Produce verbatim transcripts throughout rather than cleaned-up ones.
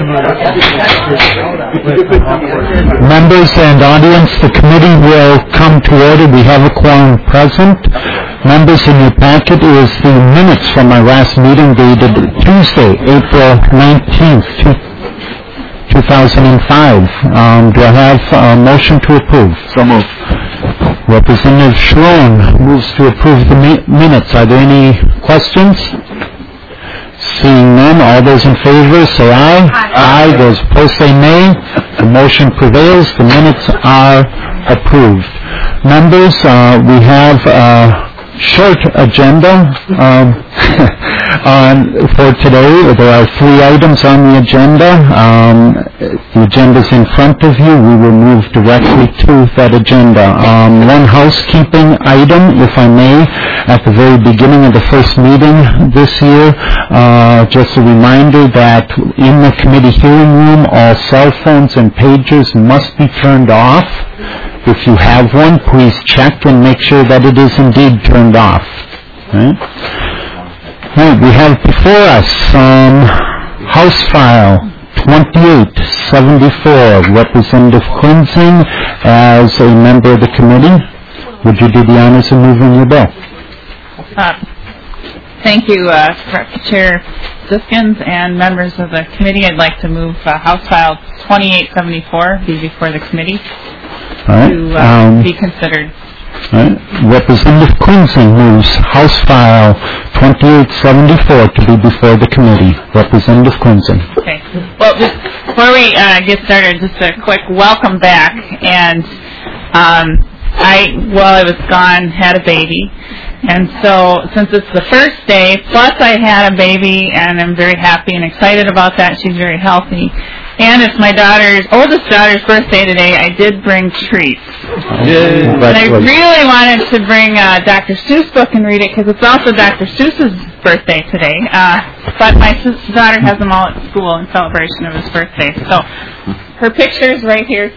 Members and audience, the committee will come to order. We have a quorum present. Members, in your packet is the minutes from our last meeting dated Tuesday, April nineteenth, two thousand five. Um, do I have a motion to approve? So moved. Representative Schroen moves to approve the mi- minutes. Are there any questions? Seeing none, all those in favor say aye. Aye. Aye. Those opposed say nay. The motion prevails. The minutes are approved. Members, uh, we have a short agenda um, on, for today. There are three items on the agenda. Um, the agenda is in front of you. We will move directly to that agenda. Um, one housekeeping item, if I may, at the very beginning of the first meeting this year, uh, just a reminder that in the committee hearing room, all cell phones and pagers must be turned off. If you have one, please check and make sure that it is indeed turned off. Right? Right, we have before us um, House File twenty-eight seventy-four, Representative Klinzing as a member of the committee. Would you do the honors of moving your bill? Uh, thank you, uh, Chair Siskins and members of the committee. I'd like to move uh, House File twenty-eight seventy-four be before the committee. Right. To uh, um, be considered. Right. Representative Klinzing moves House File twenty-eight seventy-four to be before the committee. Representative Klinzing. Okay. Well, just before we uh, get started, just a quick welcome back. And um, I, while I was gone, had a baby. And so, since it's the first day, plus I had a baby, and I'm very happy and excited about that. She's very healthy. And it's my daughter's, oldest daughter's birthday today. I did bring treats. Yay. And I really wanted to bring a Doctor Seuss book and read it because it's also Doctor Seuss's birthday today. Uh, but my sister's daughter has them all at school in celebration of his birthday. So her picture's right here.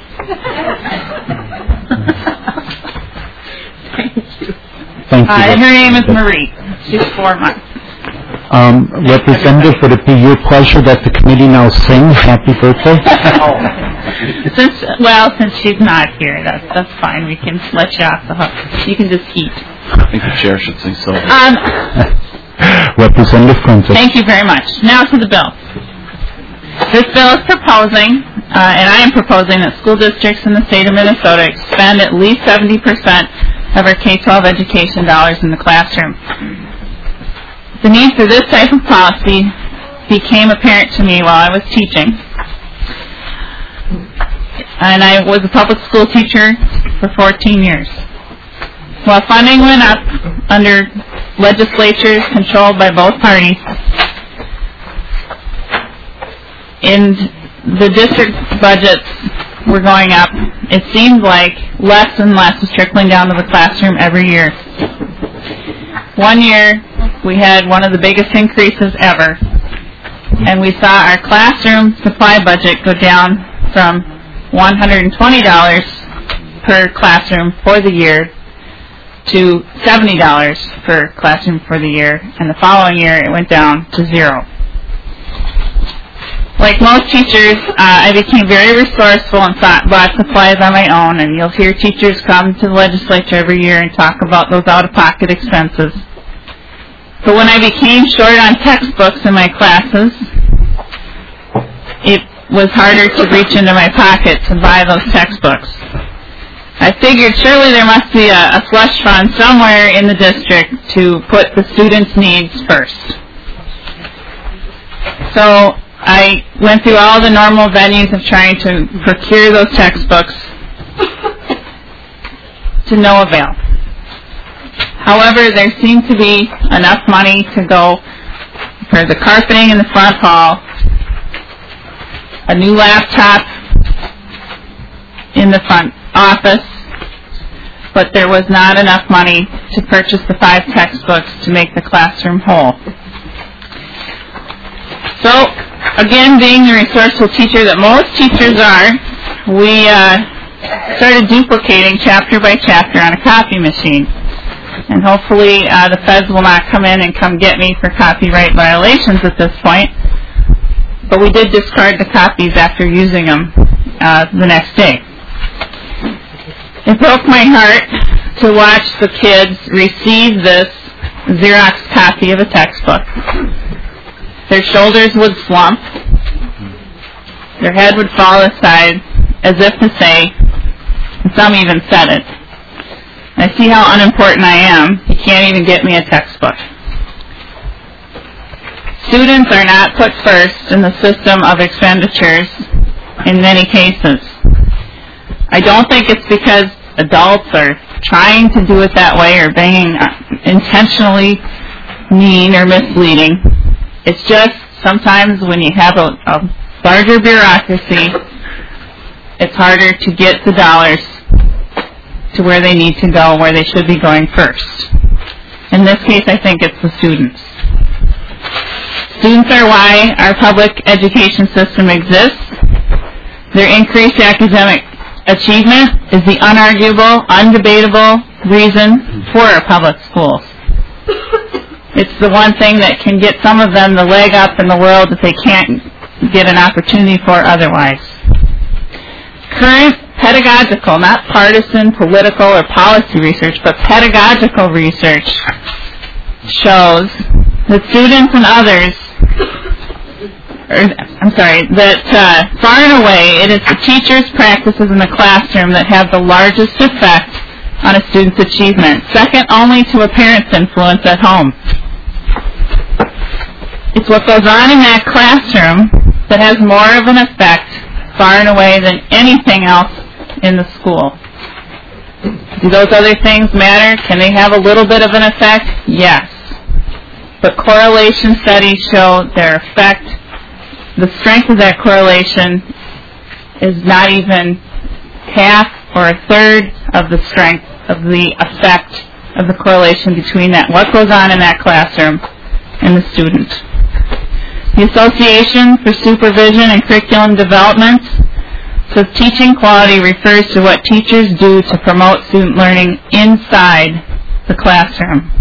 Thank you. Thank you. Uh, and her name is Marie. She's four months. Um, Representative, would it be your pleasure that the committee now sing Happy Birthday? since well, since she's not here, that's that's fine. We can let you off the hook. You can just eat. I think the chair should sing so. Um, Representative Klinzing. Thank you very much. Now to the bill. This bill is proposing, uh, and I am proposing that school districts in the state of Minnesota expend at least seventy percent of our K twelve education dollars in the classroom. The need for this type of policy became apparent to me while I was teaching. And I was a public school teacher for fourteen years. While funding went up under legislatures controlled by both parties, and the district budgets were going up, it seemed like less and less was trickling down to the classroom every year. One year, we had one of the biggest increases ever, and we saw our classroom supply budget go down from one hundred twenty dollars per classroom for the year to seventy dollars per classroom for the year, and the following year it went down to zero. Like most teachers, uh, I became very resourceful and thought, bought supplies on my own, and you'll hear teachers come to the legislature every year and talk about those out-of-pocket expenses. But when I became short on textbooks in my classes, it was harder to reach into my pocket to buy those textbooks. I figured surely there must be a, a slush fund somewhere in the district to put the students' needs first. So I went through all the normal venues of trying to procure those textbooks to no avail. However, there seemed to be enough money to go for the carpeting in the front hall, a new laptop in the front office, but there was not enough money to purchase the five textbooks to make the classroom whole. So, again, being the resourceful teacher that most teachers are, we uh, started duplicating chapter by chapter on a copy machine. And hopefully uh, the feds will not come in and come get me for copyright violations at this point. but we did discard the copies after using them uh, the next day. It broke my heart to watch the kids receive this Xerox copy of a textbook. Their shoulders would slump, their head would fall aside as if to say, and some even said it, I see how unimportant I am, you can't even get me a textbook. Students are not put first in the system of expenditures in many cases. I don't think it's because adults are trying to do it that way or being intentionally mean or misleading. It's just sometimes when you have a, a larger bureaucracy, it's harder to get the dollars to where they need to go, where they should be going first. In this case, I think it's the students. Students are why our public education system exists. Their increased academic achievement is the unarguable, undebatable reason for our public schools. It's the one thing that can get some of them the leg up in the world that they can't get an opportunity for otherwise. Current pedagogical, not partisan, political, or policy research, but pedagogical research shows that students and others, or, I'm sorry, that uh, far and away it is the teachers' practices in the classroom that have the largest effect on a student's achievement, second only to a parent's influence at home. It's what goes on in that classroom that has more of an effect far and away than anything else in the school. Do those other things matter? Can they have a little bit of an effect? Yes. But correlation studies show their effect. The strength of that correlation is not even half or a third of the strength of the effect of the correlation between that, what goes on in that classroom, and the student. The Association for Supervision and Curriculum Development says teaching quality refers to what teachers do to promote student learning inside the classroom.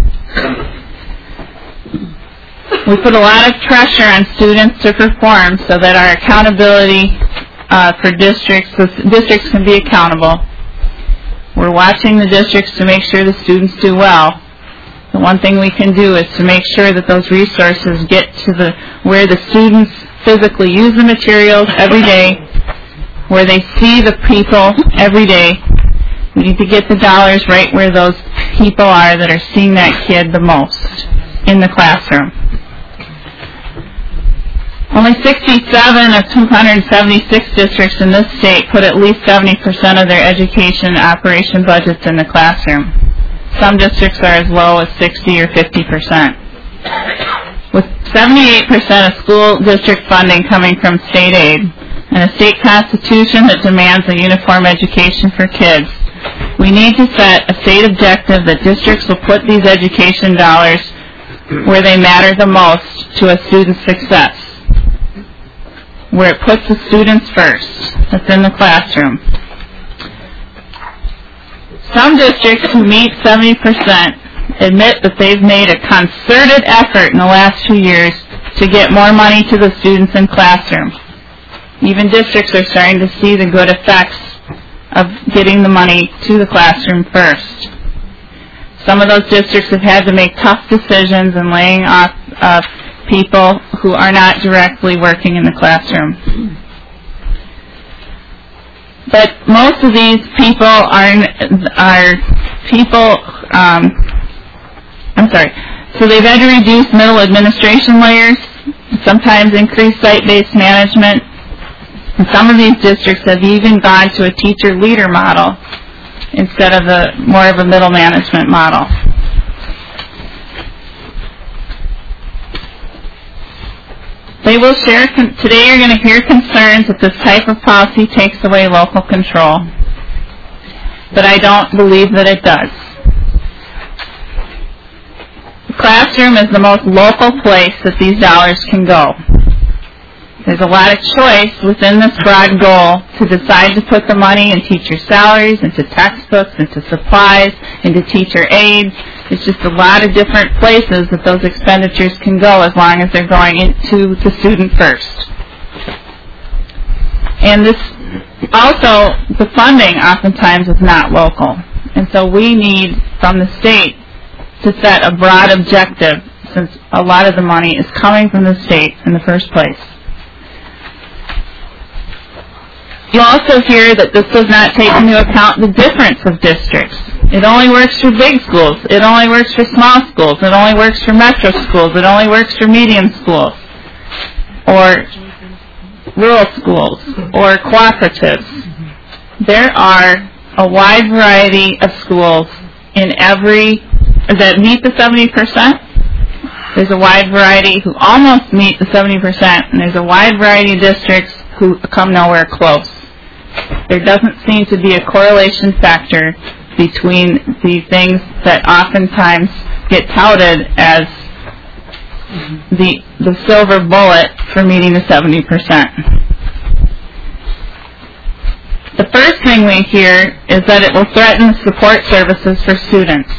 We put a lot of pressure on students to perform so that our accountability uh, for districts, so districts can be accountable. We're watching the districts to make sure the students do well. The one thing we can do is to make sure that those resources get to the where the students physically use the materials every day, where they see the people every day. We need to get the dollars right where those people are that are seeing that kid the most in the classroom. Only sixty-seven of two hundred seventy-six districts in this state put at least seventy percent of their education operation budgets in the classroom. Some districts are as low as sixty or fifty percent. With seventy-eight percent of school district funding coming from state aid and a state constitution that demands a uniform education for kids, we need to set a state objective that districts will put these education dollars where they matter the most to a student's success, where it puts the students first, that's in the classroom. Some districts who meet seventy percent admit that they've made a concerted effort in the last few years to get more money to the students in classroom. Even districts are starting to see the good effects of getting the money to the classroom first. Some of those districts have had to make tough decisions and laying off uh, people who are not directly working in the classroom. But most of these people are are people, um, I'm sorry, so they've had to reduce middle administration layers, sometimes increase site-based management, and some of these districts have even gone to a teacher-leader model instead of a more of a middle management model. They will share, con- today you're going to hear concerns that this type of policy takes away local control. But I don't believe that it does. The classroom is the most local place that these dollars can go. There's a lot of choice within this broad goal to decide to put the money in teacher salaries, into textbooks, into supplies, into teacher aides. It's just a lot of different places that those expenditures can go as long as they're going into the student first. And this, also, the funding oftentimes is not local. And so we need, from the state, to set a broad objective, since a lot of the money is coming from the state in the first place. You also hear that this does not take into account the difference of districts. It only works for big schools. It only works for small schools. It only works for metro schools. It only works for medium schools, or rural schools, or cooperatives. There are a wide variety of schools in every that meet the seventy percent. There's a wide variety who almost meet the seventy percent, and there's a wide variety of districts who come nowhere close. There doesn't seem to be a correlation factor between the things that oftentimes get touted as the the silver bullet for meeting the seventy percent. The first thing we hear is that it will threaten support services for students.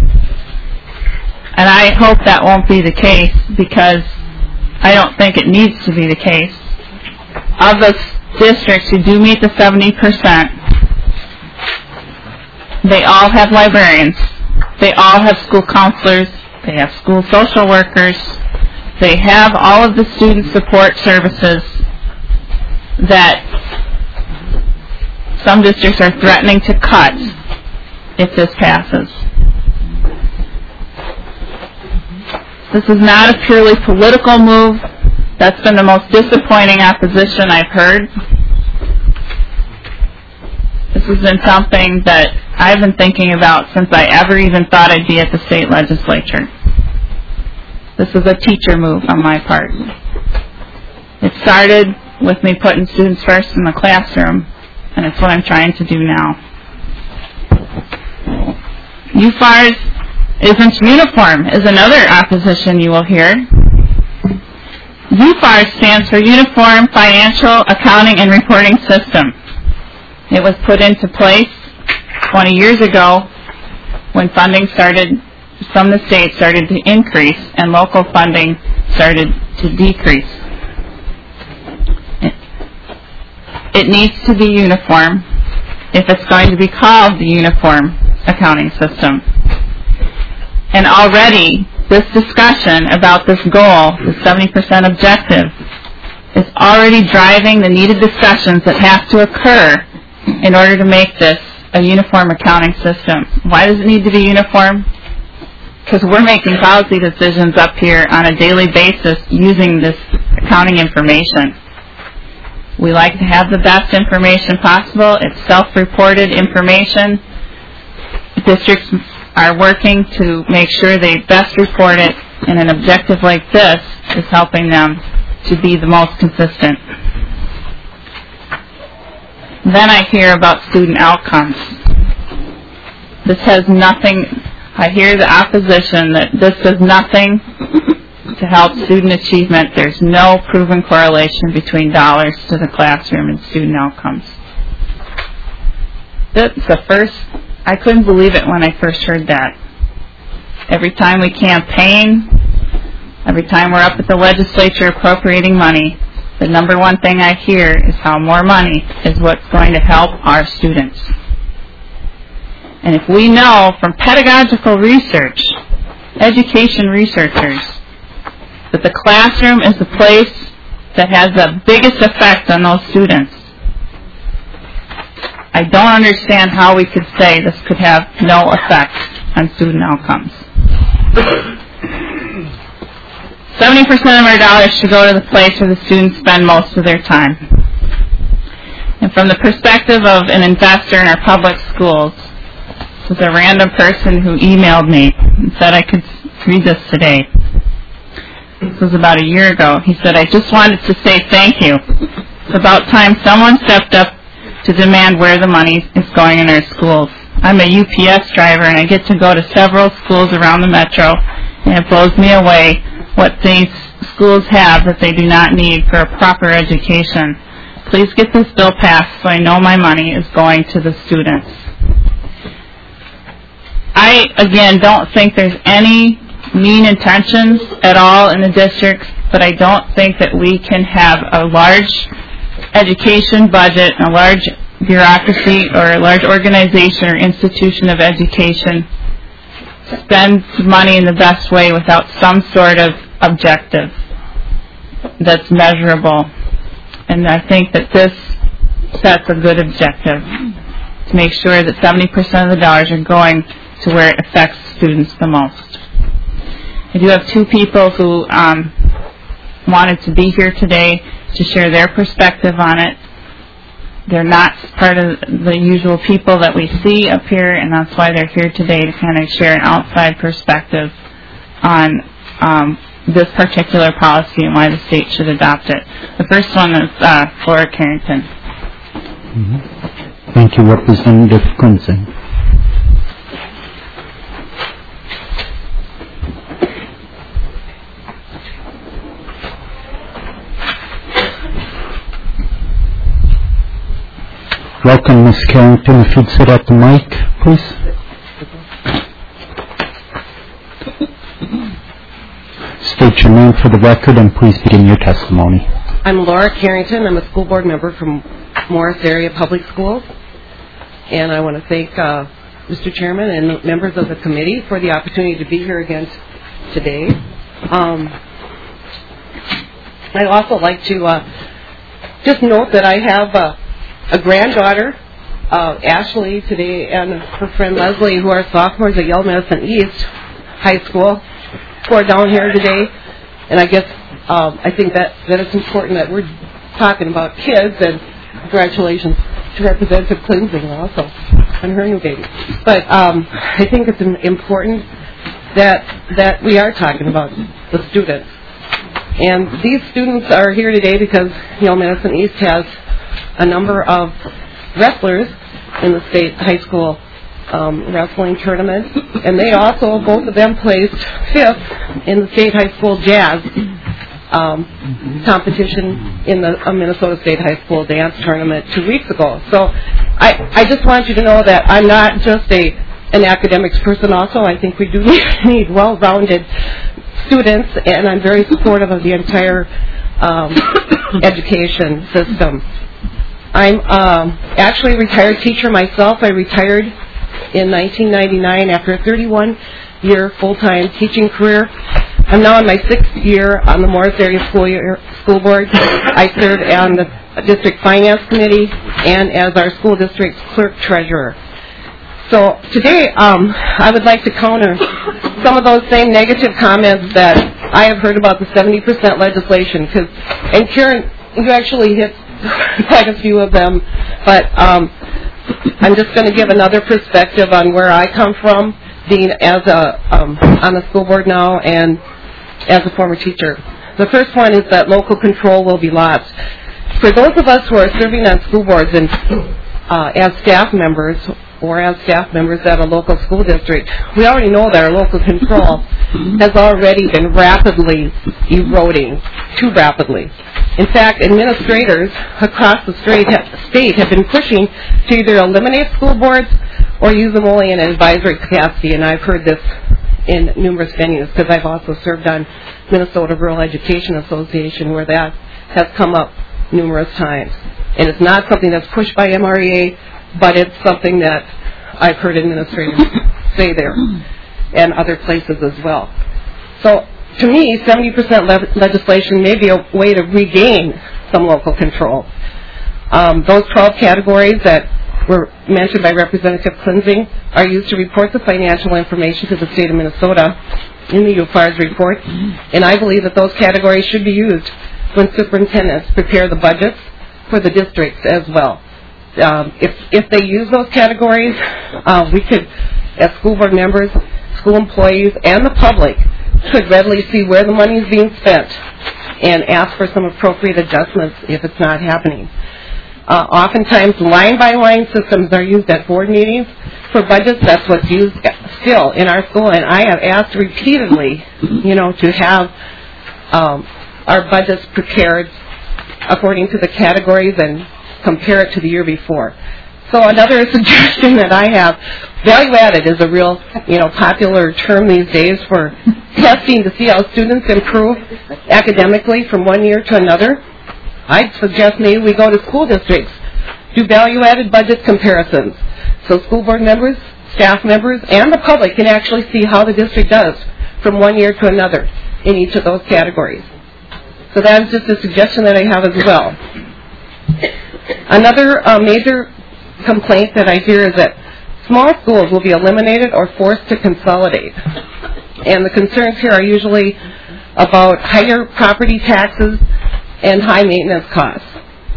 And I hope that won't be the case, because I don't think it needs to be the case. Of the districts who do meet the seventy percent, they all have librarians. They all have school counselors. They have school social workers. They have all of the student support services that some districts are threatening to cut if this passes. This is not a purely political move. That's been the most disappointing opposition I've heard. This has been something that I've been thinking about since I ever even thought I'd be at the state legislature. This is a teacher move on my part. It started with me putting students first in the classroom, and it's what I'm trying to do now. U F A R S isn't uniform is another opposition you will hear. U F A R S stands for Uniform Financial Accounting and Reporting System. It was put into place twenty years ago when funding started from the state started to increase and local funding started to decrease. It, it needs to be uniform if it's going to be called the Uniform Accounting System. And already this discussion about this goal, the seventy percent objective, is already driving the needed discussions that have to occur in order to make this a uniform accounting system. Why does it need to be uniform? Because we're making policy decisions up here on a daily basis using this accounting information. We like to have the best information possible. It's self-reported information. Districts are working to make sure they best report it, and an objective like this is helping them to be the most consistent. Then I hear about student outcomes. This has nothing, I hear the opposition that this does nothing to help student achievement. There's no proven correlation between dollars to the classroom and student outcomes. That's the first, I couldn't believe it when I first heard that. Every time we campaign, every time we're up at the legislature appropriating money, the number one thing I hear is how more money is what's going to help our students. And if we know from pedagogical research, education researchers, that the classroom is the place that has the biggest effect on those students, I don't understand how we could say this could have no effect on student outcomes. seventy percent of our dollars should go to the place where the students spend most of their time. And from the perspective of an investor in our public schools, this was a random person who emailed me and said I could read this today. This was about a year ago. He said, I just wanted to say thank you. It's about time someone stepped up to demand where the money is going in our schools. I'm a U P S driver, and I get to go to several schools around the metro, and it blows me away what these schools have that they do not need for a proper education. Please get this bill passed so I know my money is going to the students. I, again, don't think there's any mean intentions at all in the districts, but I don't think that we can have a large education budget, a large bureaucracy or a large organization or institution of education spends money in the best way without some sort of objective that's measurable. And I think that this sets a good objective to make sure that seventy percent of the dollars are going to where it affects students the most. I do have two people who um, wanted to be here today to share their perspective on it. They're not part of the usual people that we see up here, and that's why they're here today, to kind of share an outside perspective on um, this particular policy and why the state should adopt it. The first one is uh, Laura Carrington. Mm-hmm. Thank you, Representative Clinton. Welcome, Miz Carrington. If you'd sit at the mic, please. State your name for the record and please begin your testimony. I'm Laura Carrington. I'm a school board member from Morris Area Public Schools. And I want to thank uh, Mister Chairman and the members of the committee for the opportunity to be here again today. Um, I'd also like to uh, just note that I have uh, a granddaughter, uh, Ashley, today, and her friend Leslie, who are sophomores at Yale Medicine East High School, who are down here today. And I guess um, I think that, that it's important that we're talking about kids, and congratulations to Representative Klinsing also on her new baby. But um, I think it's important that that we are talking about the students. And these students are here today because Yale Medicine East has a number of wrestlers in the state high school um, wrestling tournament, and they also, both of them, placed fifth in the state high school jazz um, competition in the uh, Minnesota State High School dance tournament two weeks ago. So I, I just want you to know that I'm not just a an academics person also. I think we do need well-rounded students, and I'm very supportive of the entire um, education system. I'm um, actually a retired teacher myself. I retired in nineteen ninety-nine after a thirty-one year full-time teaching career. I'm now in my sixth year on the Morris Area School, year, school Board. I serve on the District Finance Committee and as our school district's clerk treasurer. So today um, I would like to counter some of those same negative comments that I have heard about the seventy percent legislation. Cause, and Karen, you actually hit quite a few of them, but um, I'm just going to give another perspective on where I come from, being as a um, on the school board now and as a former teacher. The first one is that local control will be lost. For those of us who are serving on school boards and uh, as staff members or as staff members at a local school district, we already know that our local control has already been rapidly eroding, too rapidly. In fact, administrators across the state have been pushing to either eliminate school boards or use them only in an advisory capacity, and I've heard this in numerous venues because I've also served on Minnesota Rural Education Association where that has come up numerous times. And it's not something that's pushed by M R E A, but it's something that I've heard administrators say there and other places as well. So to me, seventy percent le- legislation may be a way to regain some local control. Um, those twelve categories that were mentioned by Representative Klinsing are used to report the financial information to the state of Minnesota in the U F A R's report, and I believe that those categories should be used when superintendents prepare the budgets for the districts as well. Um, if if they use those categories, uh, we could, as school board members, school employees, and the public, could readily see where the money is being spent and ask for some appropriate adjustments if it's not happening. Uh, oftentimes, line-by-line systems are used at board meetings for budgets. That's what's used still in our school, and I have asked repeatedly, you know, to have um, our budgets prepared according to the categories and compare it to the year before. So another suggestion that I have, value-added is a real, you know, popular term these days for testing to see how students improve academically from one year to another. I'd suggest maybe we go to school districts, do value-added budget comparisons, so school board members, staff members, and the public can actually see how the district does from one year to another in each of those categories. So that is just a suggestion that I have as well. Another uh, major complaint that I hear is that small schools will be eliminated or forced to consolidate. And the concerns here are usually about higher property taxes and high maintenance costs.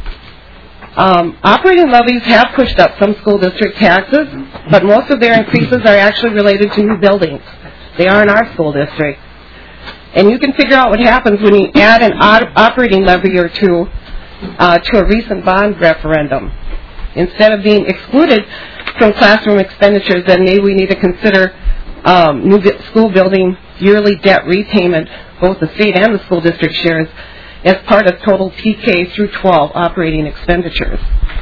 Um, operating levies have pushed up some school district taxes, but most of their increases are actually related to new buildings. They are in our school district. And you can figure out what happens when you add an op- operating levy or two uh, to a recent bond referendum. Instead of being excluded from classroom expenditures, then maybe we need to consider um, new bi- school building yearly debt repayment, both the state and the school district shares, as part of total P K through twelve operating expenditures.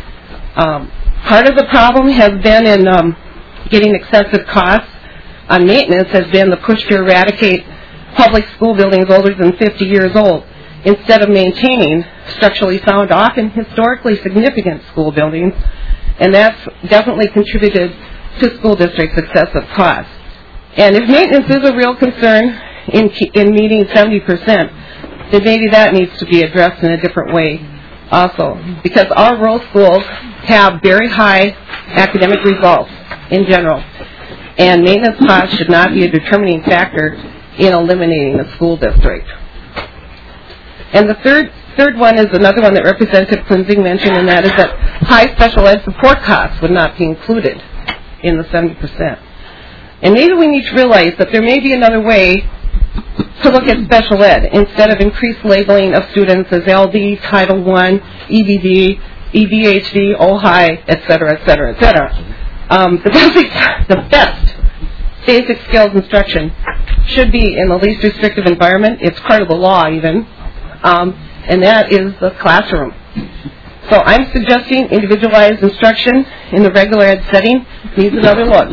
Um, part of the problem has been in um, getting excessive costs on maintenance has been the push to eradicate public school buildings older than fifty years old instead of maintaining structurally sound, often historically significant school buildings, and that's definitely contributed to school districts' excessive costs. And if maintenance is a real concern in, in meeting seventy percent, then maybe that needs to be addressed in a different way also, because our rural schools have very high academic results in general, and maintenance costs should not be a determining factor in eliminating a school district. And the third third one is another one that Representative Klinzing mentioned, and that is that high special ed support costs would not be included in the seventy percent. And maybe we need to realize that there may be another way to look at special ed instead of increased labeling of students as L D, Title one, E B D, E D H D, O H I, et cetera, et cetera, et cetera. Um, the, basic, the best basic skills instruction should be in the least restrictive environment. It's part of the law even, um, and that is the classroom. So I'm suggesting individualized instruction in the regular ed setting needs another look.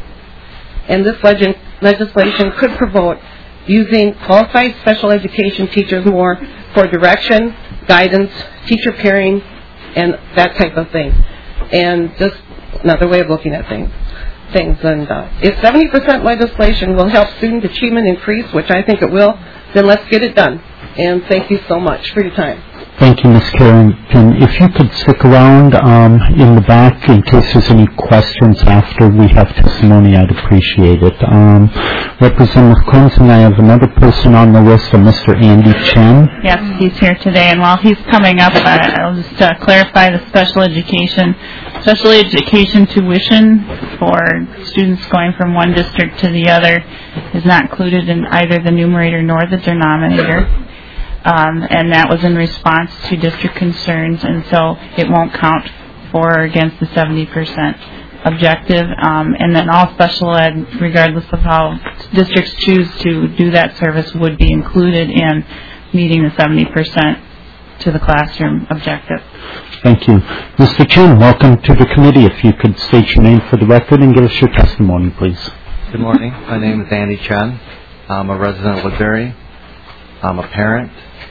And this leg- legislation could promote using qualified special education teachers more for direction, guidance, teacher pairing, and that type of thing. And just another way of looking at things. things. And uh, if seventy percent legislation will help student achievement increase, which I think it will, then let's get it done. And thank you so much for your time. Thank you, Miz Carrington. If you could stick around um, in the back in case there's any questions after we have testimony, I'd appreciate it. Um, Representative Clinton, I have another person on the list, uh, Mister Andy Chen. Yes, he's here today, and while he's coming up, I- I'll just uh, clarify the special education. Special education tuition for students going from one district to the other is not included in either the numerator nor the denominator. Um, and that was in response to district concerns, and so it won't count for or against the seventy percent objective. Um, and then all special ed, regardless of how districts choose to do that service, would be included in meeting the seventy percent to the classroom objective. Thank you. Mister Chen, welcome to the committee. If you could state your name for the record and give us your testimony, please. Good morning. My name is Andy Chen. I'm a resident of Woodbury. I'm a parent.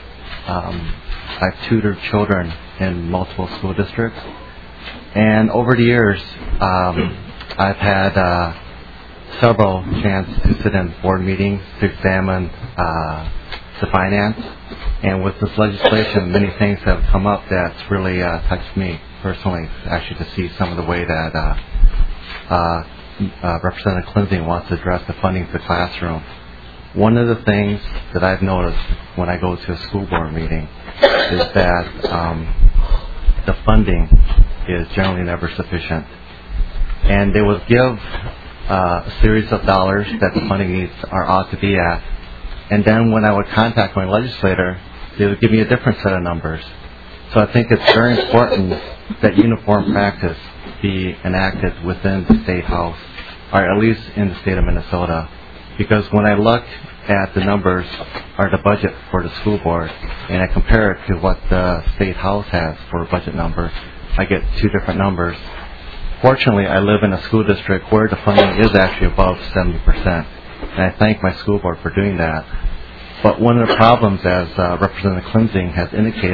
Um, I've tutored children in multiple school districts. And over the years, um, I've had uh, several chances to sit in board meetings to examine uh, the finance. And with this legislation, many things have come up that's really uh, touched me personally, actually, to see some of the way that uh, uh, uh, Representative Klinzing wants to address the funding for the classroom. One of the things that I've noticed when I go to a school board meeting is that um, the funding is generally never sufficient. And they will give uh, a series of dollars that the funding needs are ought to be at. And then when I would contact my legislator, they would give me a different set of numbers. So I think it's very important that uniform practice be enacted within the State House, or at least in the state of Minnesota. Because when I look at the numbers or the budget for the school board and I compare it to what the State House has for a budget number, I get two different numbers. Fortunately, I live in a school district where the funding is actually above seventy percent. And I thank my school board for doing that. But one of the problems, as uh, Representative Klinzing has indicated,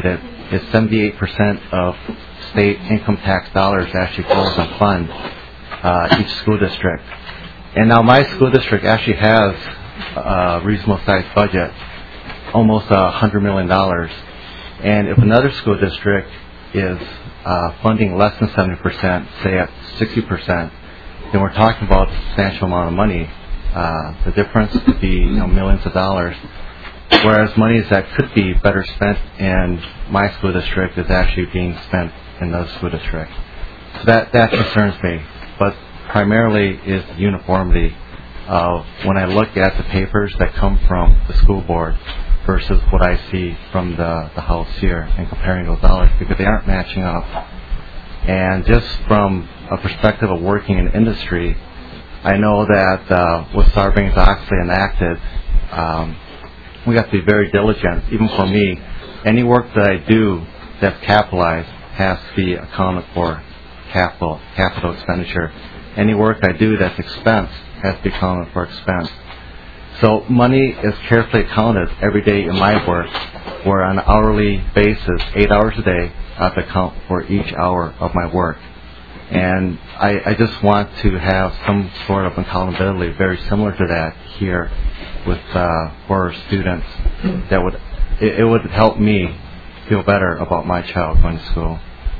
is seventy-eight percent of state income tax dollars actually goes and fund uh, each school district. And now my school district actually has a reasonable sized budget, almost one hundred million dollars. And if another school district is uh, funding less than seventy percent, say at sixty percent, then we're talking about a substantial amount of money. Uh, the difference could be you know, millions of dollars, whereas monies that could be better spent in my school district is actually being spent in another school district. So that, that concerns me, but primarily is the uniformity of when I look at the papers that come from the school board versus what I see from the, the House here and comparing those dollars, because they aren't matching up. And just from a perspective of working in industry, I know that uh, with Sarbanes-Oxley enacted, um, we have to be very diligent. Even for me, any work that I do that's capitalized has to be accounted for capital, capital expenditure. Any work I do that's expense has to be accounted for expense. So money is carefully accounted every day in my work, where on an hourly basis, eight hours a day, I have to account for each hour of my work. And I, I just want to have some sort of accountability very similar to that here with uh, for students. That would it, it would help me feel better about my child going to school.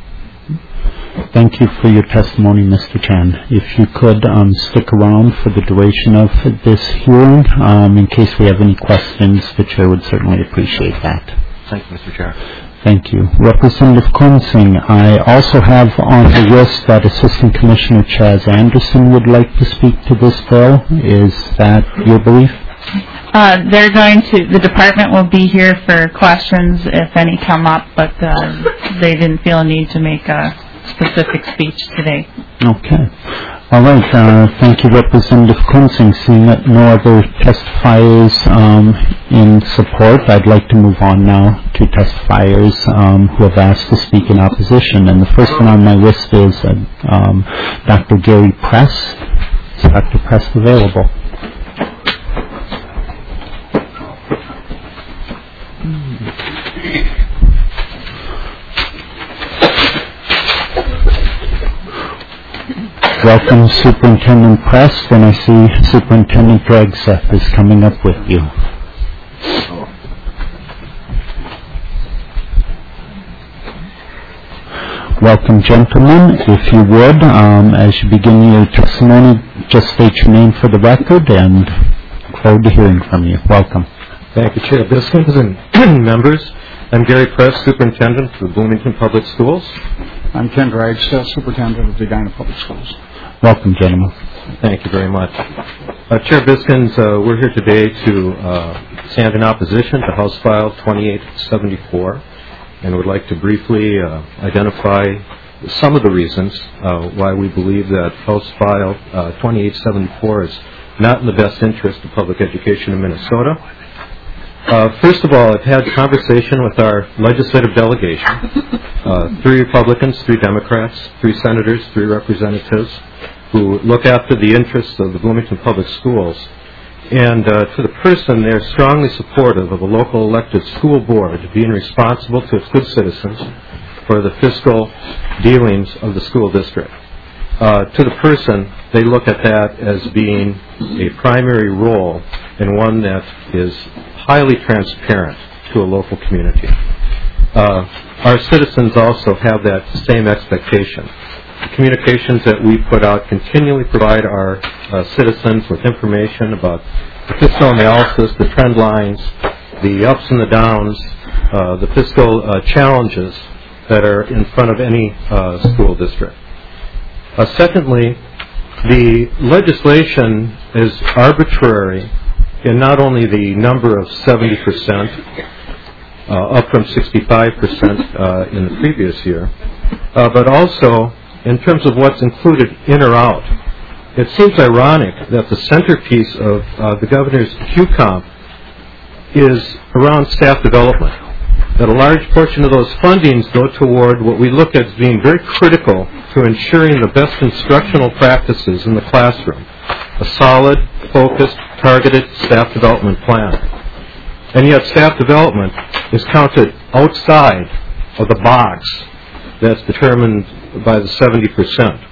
Thank you for your testimony, Mister Chan. If you could um, stick around for the duration of this hearing, um, in case we have any questions, the Chair would certainly appreciate that. Thank you, Mister Chair. Thank you. Representative Kunsing, I also have on the list that Assistant Commissioner Chaz Anderson would like to speak to this bill. Is that your belief? Uh, they're going to, the department will be here for questions if any come up, but uh, they didn't feel a need to make a specific speech today. Okay. All right. Uh, thank you, Representative Kunsing. Seeing that no other testifiers um, in support, I'd like to move on now to testifiers um, who have asked to speak in opposition. And the first one on my list is uh, um, Doctor Gary Press. Is Doctor Press available? Welcome, Superintendent Prest, and I see Superintendent Dragseth is coming up with you. Welcome, gentlemen. If you would, um, as you begin your testimony, just state your name for the record, and look forward to hearing from you. Welcome. Thank you, Chair Biskins and members. I'm Gary Press, Superintendent for Bloomington Public Schools. I'm Ken Dragstaff, Superintendent of the Edina Public Schools. Welcome, gentlemen. Thank you very much. Uh, Chair Biskins, uh, we're here today to uh, stand in opposition to House File twenty-eight seventy-four, and would like to briefly uh, identify some of the reasons uh, why we believe that House File uh, twenty-eight seventy-four is not in the best interest of public education in Minnesota. Uh, first of all, I've had conversation with our legislative delegation, uh, three Republicans, three Democrats, three senators, three representatives, who look after the interests of the Bloomington Public Schools. And uh, to the person, they're strongly supportive of a local elected school board being responsible to its good citizens for the fiscal dealings of the school district. Uh, to the person, they look at that as being a primary role and one that is highly transparent to a local community. Uh, our citizens also have that same expectation. The communications that we put out continually provide our uh, citizens with information about the fiscal analysis, the trend lines, the ups and the downs, uh, the fiscal uh, challenges that are in front of any uh, school district. Uh, secondly, the legislation is arbitrary in not only the number of seventy percent, uh, up from sixty-five percent uh, in the previous year, uh, but also in terms of what's included in or out. It seems ironic that the centerpiece of uh, the governor's Q COMP is around staff development, that a large portion of those fundings go toward what we look at as being very critical to ensuring the best instructional practices in the classroom, a solid, focused, targeted staff development plan. And yet staff development is counted outside of the box that's determined by the seventy percent.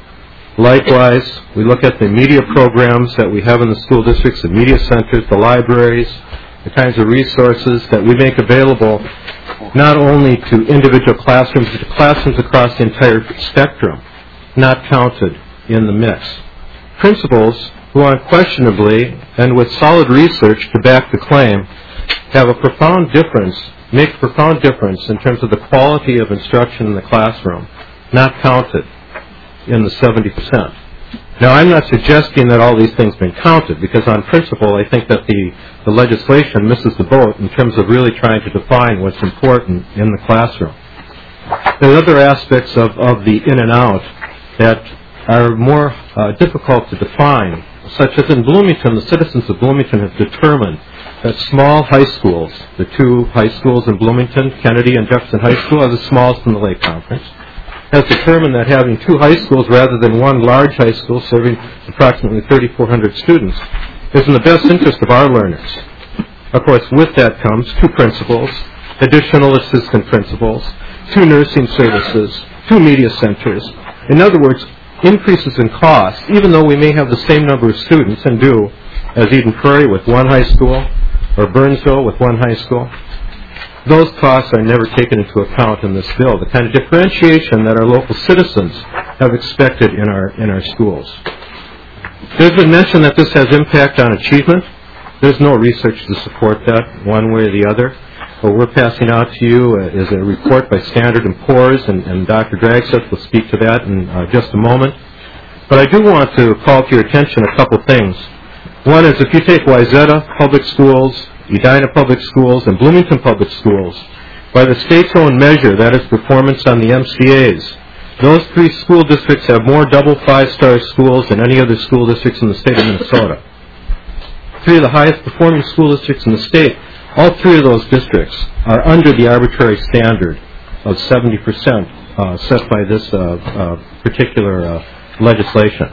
Likewise, we look at the media programs that we have in the school districts, the media centers, the libraries, the kinds of resources that we make available not only to individual classrooms, but to classrooms across the entire spectrum, not counted in the mix. Principals who unquestionably, and with solid research to back the claim, have a profound difference, make a profound difference in terms of the quality of instruction in the classroom, not counted in the seventy percent. Now, I'm not suggesting that all these things have been counted, because on principle, I think that the, the legislation misses the boat in terms of really trying to define what's important in the classroom. There are other aspects of, of the in and out that are more uh, difficult to define, such as in Bloomington, the citizens of Bloomington have determined that small high schools, the two high schools in Bloomington, Kennedy and Jefferson High School, are the smallest in the Lake Conference, has determined that having two high schools rather than one large high school serving approximately thirty-four hundred students is in the best interest of our learners. Of course, with that comes two principals, additional assistant principals, two nursing services, two media centers. In other words, increases in cost, even though we may have the same number of students and do as Eden Prairie with one high school or Burnsville with one high school. Those costs are never taken into account in this bill, the kind of differentiation that our local citizens have expected in our in our schools. There's been mention that this has impact on achievement. There's no research to support that one way or the other. What we're passing out to you uh, is a report by Standard and Poor's, and, and Doctor Dragseth will speak to that in uh, just a moment. But I do want to call to your attention a couple things. One is if you take Wayzata Public Schools, Edina Public Schools, and Bloomington Public Schools, by the state's own measure, that is performance on the M C As, those three school districts have more double five-star schools than any other school districts in the state of Minnesota. Three of the highest performing school districts in the state, all three of those districts are under the arbitrary standard of seventy percent uh, set by this uh, uh, particular uh, legislation.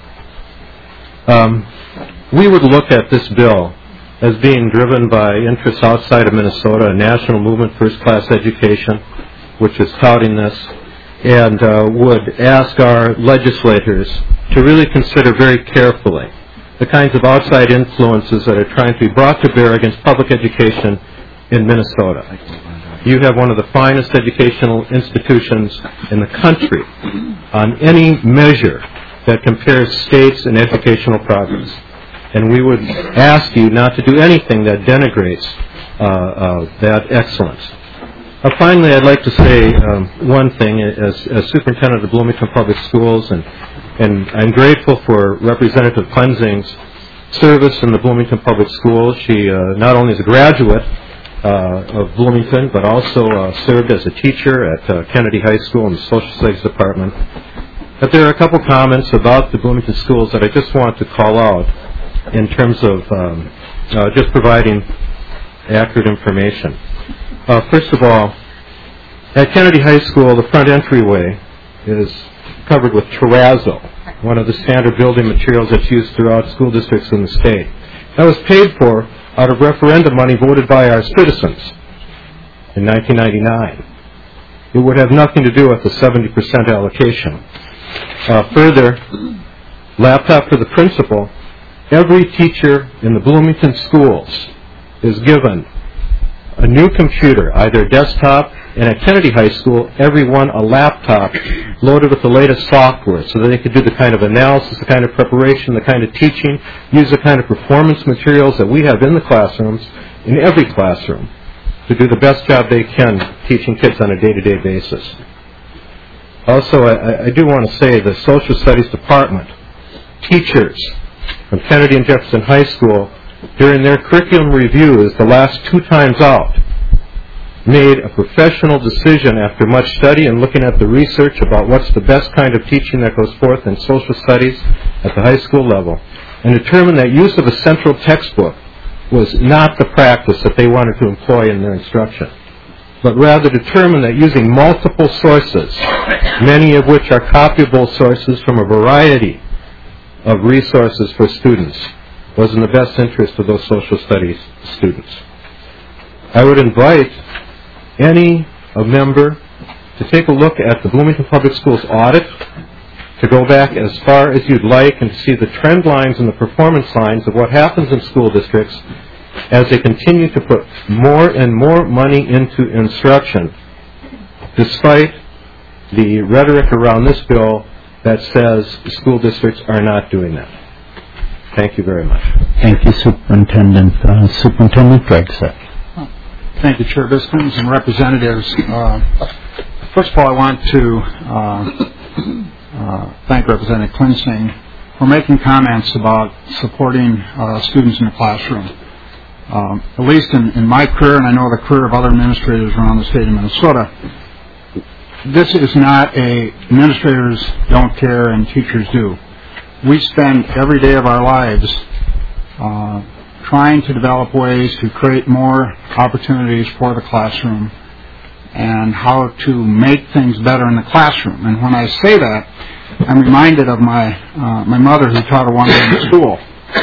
Um, we would look at this bill as being driven by interests outside of Minnesota, a national movement, first-class education, which is touting this, and uh, would ask our legislators to really consider very carefully the kinds of outside influences that are trying to be brought to bear against public education in Minnesota. You have one of the finest educational institutions in the country on any measure that compares states and educational progress. And we would ask you not to do anything that denigrates uh, uh, that excellence. Uh, finally, I'd like to say um, one thing. As, as superintendent of Bloomington Public Schools, and, and I'm grateful for Representative Cleansing's service in the Bloomington Public Schools. She uh, not only is a graduate uh, of Bloomington, but also uh, served as a teacher at uh, Kennedy High School in the Social Studies Department. But there are a couple comments about the Bloomington schools that I just want to call out in terms of um, uh, just providing accurate information. Uh, first of all, at Kennedy High School, the front entryway is covered with terrazzo, one of the standard building materials that's used throughout school districts in the state. That was paid for out of referendum money voted by our citizens in nineteen ninety-nine. It would have nothing to do with the seventy percent allocation. Uh, further, laptop for the principal. Every teacher in the Bloomington schools is given a new computer, either desktop, and at Kennedy High School, everyone a laptop loaded with the latest software so that they could do the kind of analysis, the kind of preparation, the kind of teaching, use the kind of performance materials that we have in the classrooms, in every classroom, to do the best job they can teaching kids on a day-to-day basis. Also, I, I do want to say the Social Studies Department, teachers from Kennedy and Jefferson High School, during their curriculum reviews the last two times out, made a professional decision after much study and looking at the research about what's the best kind of teaching that goes forth in social studies at the high school level, and determined that use of a central textbook was not the practice that they wanted to employ in their instruction, but rather determined that using multiple sources, many of which are copyable sources from a variety of resources for students, was in the best interest of those social studies students. I would invite any a member to take a look at the Bloomington Public Schools audit, to go back as far as you'd like and to see the trend lines and the performance lines of what happens in school districts as they continue to put more and more money into instruction, despite the rhetoric around this bill that says school districts are not doing that. Thank you very much. Thank you, Superintendent. Uh, Superintendent Dragset. Thank you, Chair Biskins and representatives. Uh, first of all, I want to uh, uh, thank Representative Klinsing for making comments about supporting uh, students in the classroom. Um, at least in, in my career, and I know the career of other administrators around the state of Minnesota, this is not a administrators don't care and teachers do. We spend every day of our lives uh, trying to develop ways to create more opportunities for the classroom and how to make things better in the classroom. And when I say that, I'm reminded of my uh, my mother who taught a one-room school.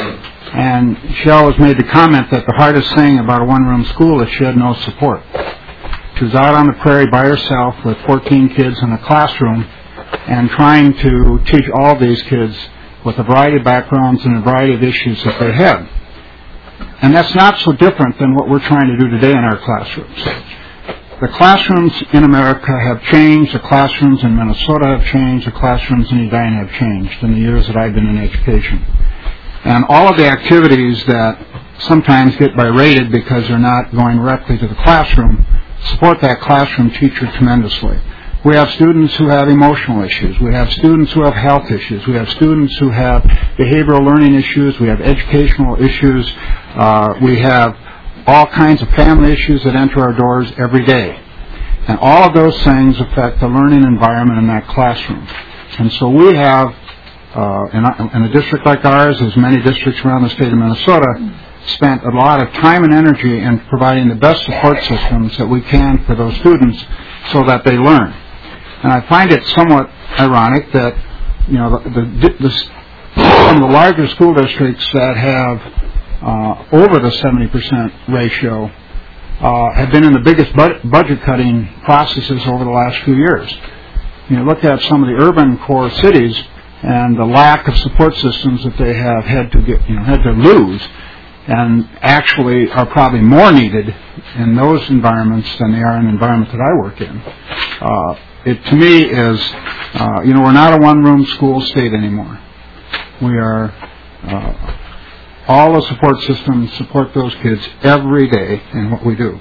And she always made the comment that the hardest thing about a one-room school is she had no support. She was out on the prairie by herself with fourteen kids in a classroom and trying to teach all these kids with a variety of backgrounds and a variety of issues that they had. And that's not so different than what we're trying to do today in our classrooms. The classrooms in America have changed. The classrooms in Minnesota have changed. The classrooms in Edina have changed in the years that I've been in education. And all of the activities that sometimes get berated because they're not going directly to the classroom support that classroom teacher tremendously. We have students who have emotional issues. We have students who have health issues. We have students who have behavioral learning issues. We have educational issues. Uh, we have all kinds of family issues that enter our doors every day. And all of those things affect the learning environment in that classroom. And so we have, uh, in, a, in a district like ours, as many districts around the state of Minnesota, spent a lot of time and energy in providing the best support systems that we can for those students so that they learn. And I find it somewhat ironic that, you know, the, the, the, some of the larger school districts that have uh, over the seventy percent ratio uh, have been in the biggest bu- budget cutting processes over the last few years. You know, look at some of the urban core cities and the lack of support systems that they have had to get, you know, had to lose, and actually are probably more needed in those environments than they are in the environment that I work in. Uh, it to me is, uh, you know, we're not a one-room school state anymore. We are, uh, all the support systems support those kids every day in what we do.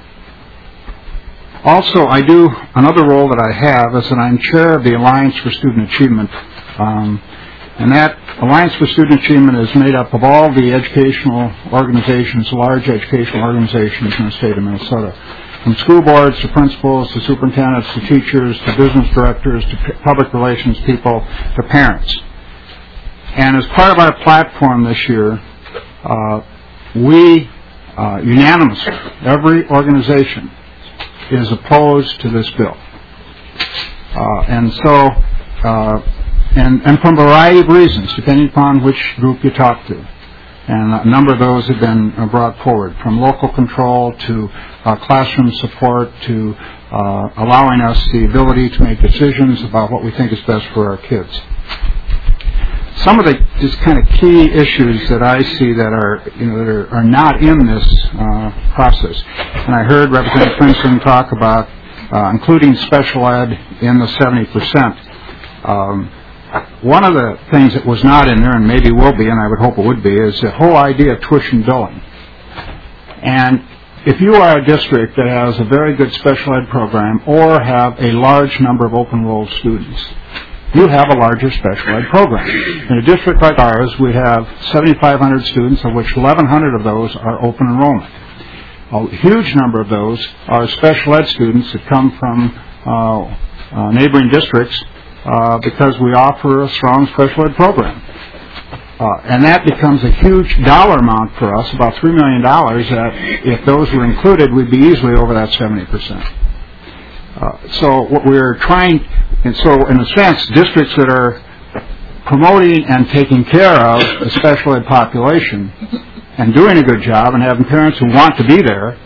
Also, I do, another role that I have is that I'm chair of the Alliance for Student Achievement. Um, And that Alliance for Student Achievement is made up of all the educational organizations, large educational organizations in the state of Minnesota. From school boards to principals to superintendents to teachers to business directors to p- public relations people to parents. And as part of our platform this year, uh, we uh, unanimously, every organization is opposed to this bill. Uh, and so, uh, And, and from a variety of reasons, depending upon which group you talk to. And a number of those have been uh, brought forward, from local control to uh, classroom support to uh, allowing us the ability to make decisions about what we think is best for our kids. Some of the just kind of key issues that I see that are, you know, that are, are not in this uh, process. And I heard Representative Clinton talk about uh, including special ed in the seventy percent. Um, One of the things that was not in there, and maybe will be, and I would hope it would be, is the whole idea of tuition billing. And if you are a district that has a very good special ed program or have a large number of open enrolled students, you have a larger special ed program. In a district like ours, we have seventy-five hundred students, of which eleven hundred of those are open enrollment. A huge number of those are special ed students that come from uh, uh, neighboring districts Uh, because we offer a strong special ed program. Uh, and that becomes a huge dollar amount for us, about three million dollars, that if those were included, we'd be easily over that seventy percent. Uh, so what we're trying, and so in a sense, districts that are promoting and taking care of the special ed population and doing a good job and having parents who want to be there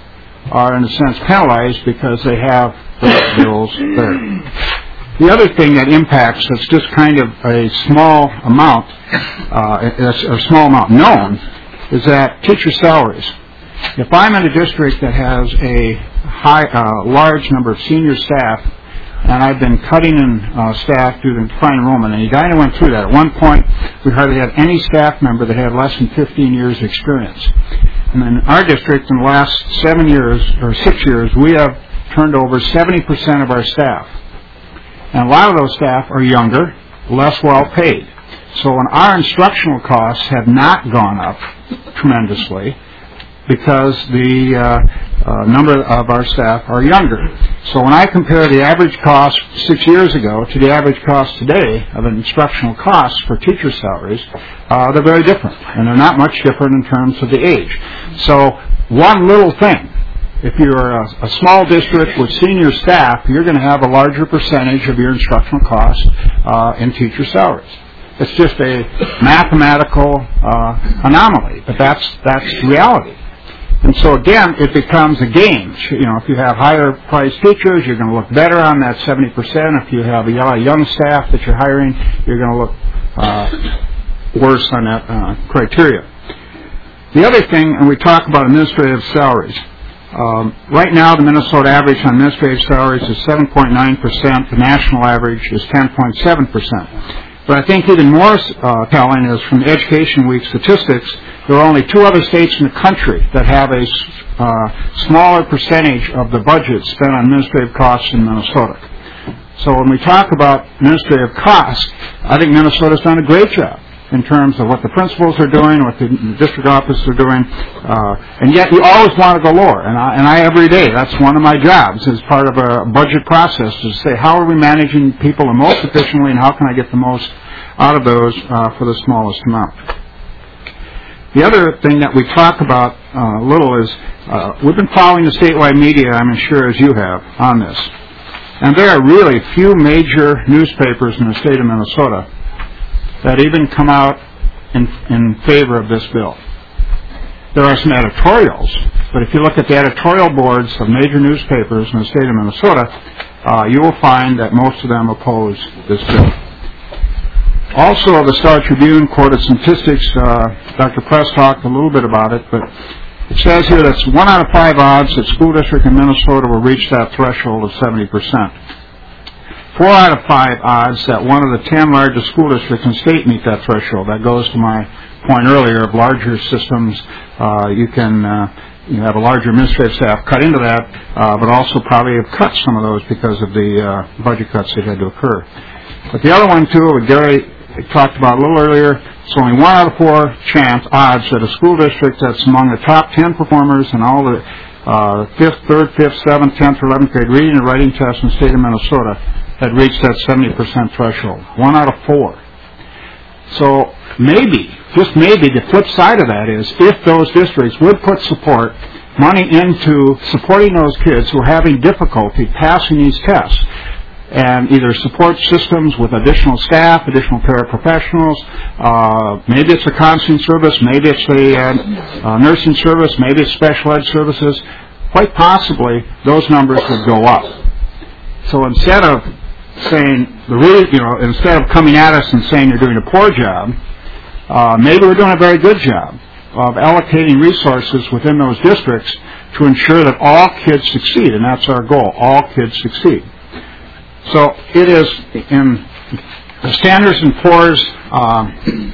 are in a sense penalized because they have those bills there. The other thing that impacts that's just kind of a small amount, uh, a, a small amount known, is that teacher salaries. If I'm in a district that has a high, uh, large number of senior staff, and I've been cutting in uh, staff due to decline enrollment, and Edina went through that. At one point, we hardly had any staff member that had less than fifteen years experience. And in our district, in the last seven years, or six years, we have turned over seventy percent of our staff. And a lot of those staff are younger, less well paid. So when our instructional costs have not gone up tremendously because the uh, uh, number of our staff are younger. So when I compare the average cost six years ago to the average cost today of instructional costs for teacher salaries, uh, they're very different. And they're not much different in terms of the age. So one little thing. If you're a, a small district with senior staff, you're going to have a larger percentage of your instructional costs uh, in teacher salaries. It's just a mathematical uh, anomaly, but that's that's reality. And so again, it becomes a game. You know, if you have higher priced teachers, you're going to look better on that seventy percent. If you have a young staff that you're hiring, you're going to look uh, worse on that uh, criteria. The other thing, and we talk about administrative salaries. Um, right now, the Minnesota average on administrative salaries is seven point nine percent. The national average is ten point seven percent. But I think even more uh, telling is from the Education Week statistics, there are only two other states in the country that have a uh, smaller percentage of the budget spent on administrative costs in Minnesota. So when we talk about administrative costs, I think Minnesota's done a great job in terms of what the principals are doing, what the district offices are doing, uh, and yet you always want to go lower. And I, and I every day, that's one of my jobs as part of a budget process to say how are we managing people the most efficiently and how can I get the most out of those uh, for the smallest amount. The other thing that we talk about uh, a little is uh, we've been following the statewide media, I'm sure as you have, on this. And there are really few major newspapers in the state of Minnesota that even come out in, in favor of this bill. There are some editorials, but if you look at the editorial boards of major newspapers in the state of Minnesota, uh, you will find that most of them oppose this bill. Also, the Star Tribune quoted statistics. Uh, Doctor Press talked a little bit about it, but it says here that's one out of five odds that school district in Minnesota will reach that threshold of seventy percent. Four out of five odds that one of the ten largest school districts in the state meet that threshold. That goes to my point earlier of larger systems. Uh, you can uh, you have a larger administrative staff cut into that, uh, but also probably have cut some of those because of the uh, budget cuts that had to occur. But the other one, too, what Gary talked about a little earlier, it's only one out of four chance odds that a school district that's among the top ten performers in all the uh, fifth, third, fifth, seventh, tenth, or eleventh grade reading and writing tests in the state of Minnesota had reached that seventy percent threshold. One out of four. So maybe, just maybe, the flip side of that is if those districts would put support, money into supporting those kids who are having difficulty passing these tests, and either support systems with additional staff, additional paraprofessionals, uh, maybe it's a counseling service, maybe it's a uh, uh, nursing service, maybe it's special ed services, quite possibly those numbers would go up. So instead of saying, the re- you know, instead of coming at us and saying you're doing a poor job, uh, maybe we're doing a very good job of allocating resources within those districts to ensure that all kids succeed, and that's our goal, all kids succeed. So it is in the Standards and Poor's uh,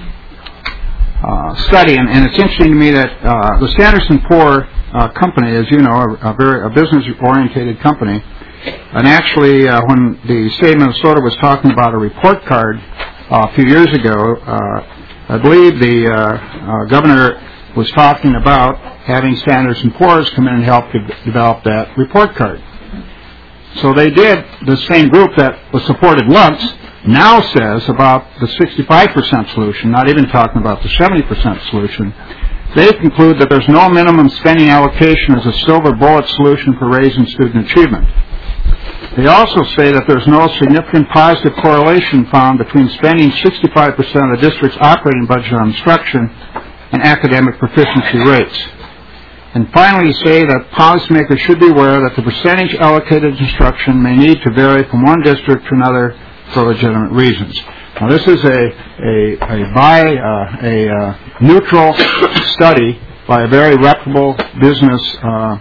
uh, study, and, and it's interesting to me that uh, the Standards and Poor uh, company, as you know, a, a very a business-oriented company, and actually uh, when the state of Minnesota was talking about a report card uh, a few years ago, uh, I believe the uh, uh, governor was talking about having Standards and Poor's come in and help de- develop that report card. So they did, the same group that was supported Luntz now says about the sixty-five percent solution, not even talking about the seventy percent solution. They conclude that there's no minimum spending allocation as a silver bullet solution for raising student achievement. They also say that there's no significant positive correlation found between spending sixty-five percent of the district's operating budget on instruction and academic proficiency rates. And finally, say that policymakers should be aware that the percentage allocated to instruction may need to vary from one district to another for legitimate reasons. Now, this is a a, a by uh, a uh, neutral study by a very reputable business uh,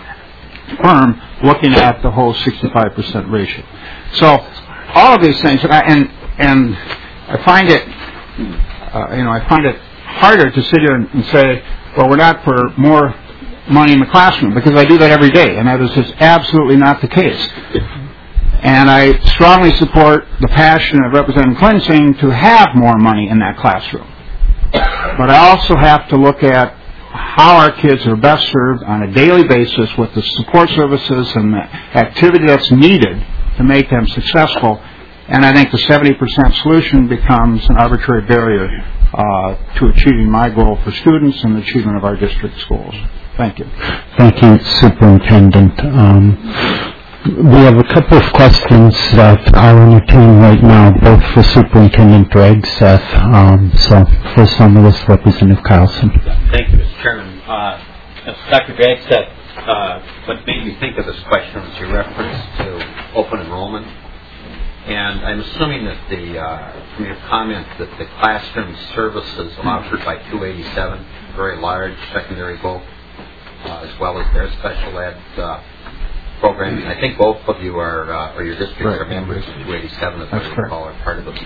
firm looking at the whole sixty-five percent ratio. So, all of these things, and I, and, and I find it, uh, you know, I find it harder to sit here and, and say, well, we're not for more money in the classroom, because I do that every day, and that is just absolutely not the case. And I strongly support the passion of Representative Klinsing to have more money in that classroom. But I also have to look at how our kids are best served on a daily basis with the support services and the activity that's needed to make them successful. And I think the seventy percent solution becomes an arbitrary barrier uh, to achieving my goal for students and the achievement of our district schools. Thank you. Thank you, Superintendent. Um, we have a couple of questions that I'll entertain right now, both for Superintendent Dragseth. Um, so, first on the list, Representative Carlson. Thank you, Mister Chairman. Uh, Doctor Dragseth, uh, what made me think of this question was your reference to open enrollment. And I'm assuming that the, uh, from your comment, that the classroom services offered by two eighty-seven, very large secondary voc, uh, as well as their special ed uh, program. I think both of you are, uh, or your districts right. are members of two eighty-seven, as I recall, are part of the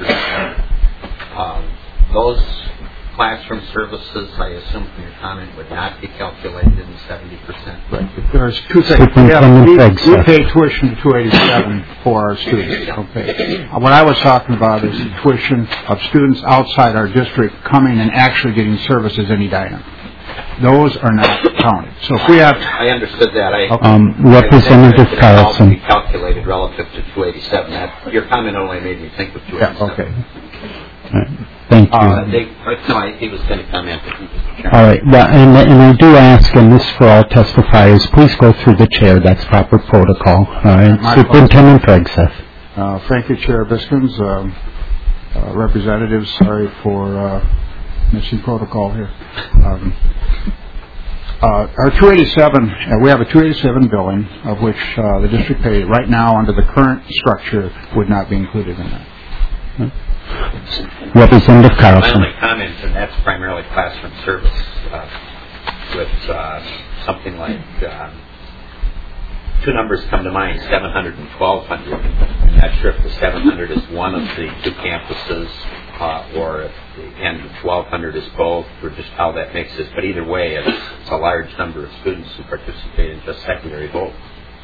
um, those classroom services, I assume from your comment, would not be calculated in seventy percent. Right. There's two things. Yeah, we, we pay tuition to two eighty-seven for our students. Okay. What I was talking about is the tuition of students outside our district coming and actually getting services in Edina. Those are not counted. So if we have, I understood that. I, um, Representative Carlson. Be calculated relative to two eighty-seven. That, your comment only made me think of two eighty-seven. Yeah, okay. Right. Thank you. Uh, they, no, I, he was going to comment. All right. Well, and, and I do ask, and this for all testifiers, please go through the chair. That's proper protocol. All right. My Superintendent Dragseth. Uh, thank you, Chair Biskins. Um, uh, representatives, sorry for uh, missing protocol here. Um, uh, our two eighty-seven, uh, we have a two eighty-seven billing, of which uh, the district paid right now under the current structure would not be included in that. Representative Carlson. My only comment, and that's primarily classroom service, uh, with uh, something like uh, two numbers come to mind, seven hundred and twelve hundred. I'm not sure if the seven hundred is one of the two campuses, uh, or if the, and the twelve hundred is both, or just how that mixes. But either way, it's, it's a large number of students who participate in just secondary vote.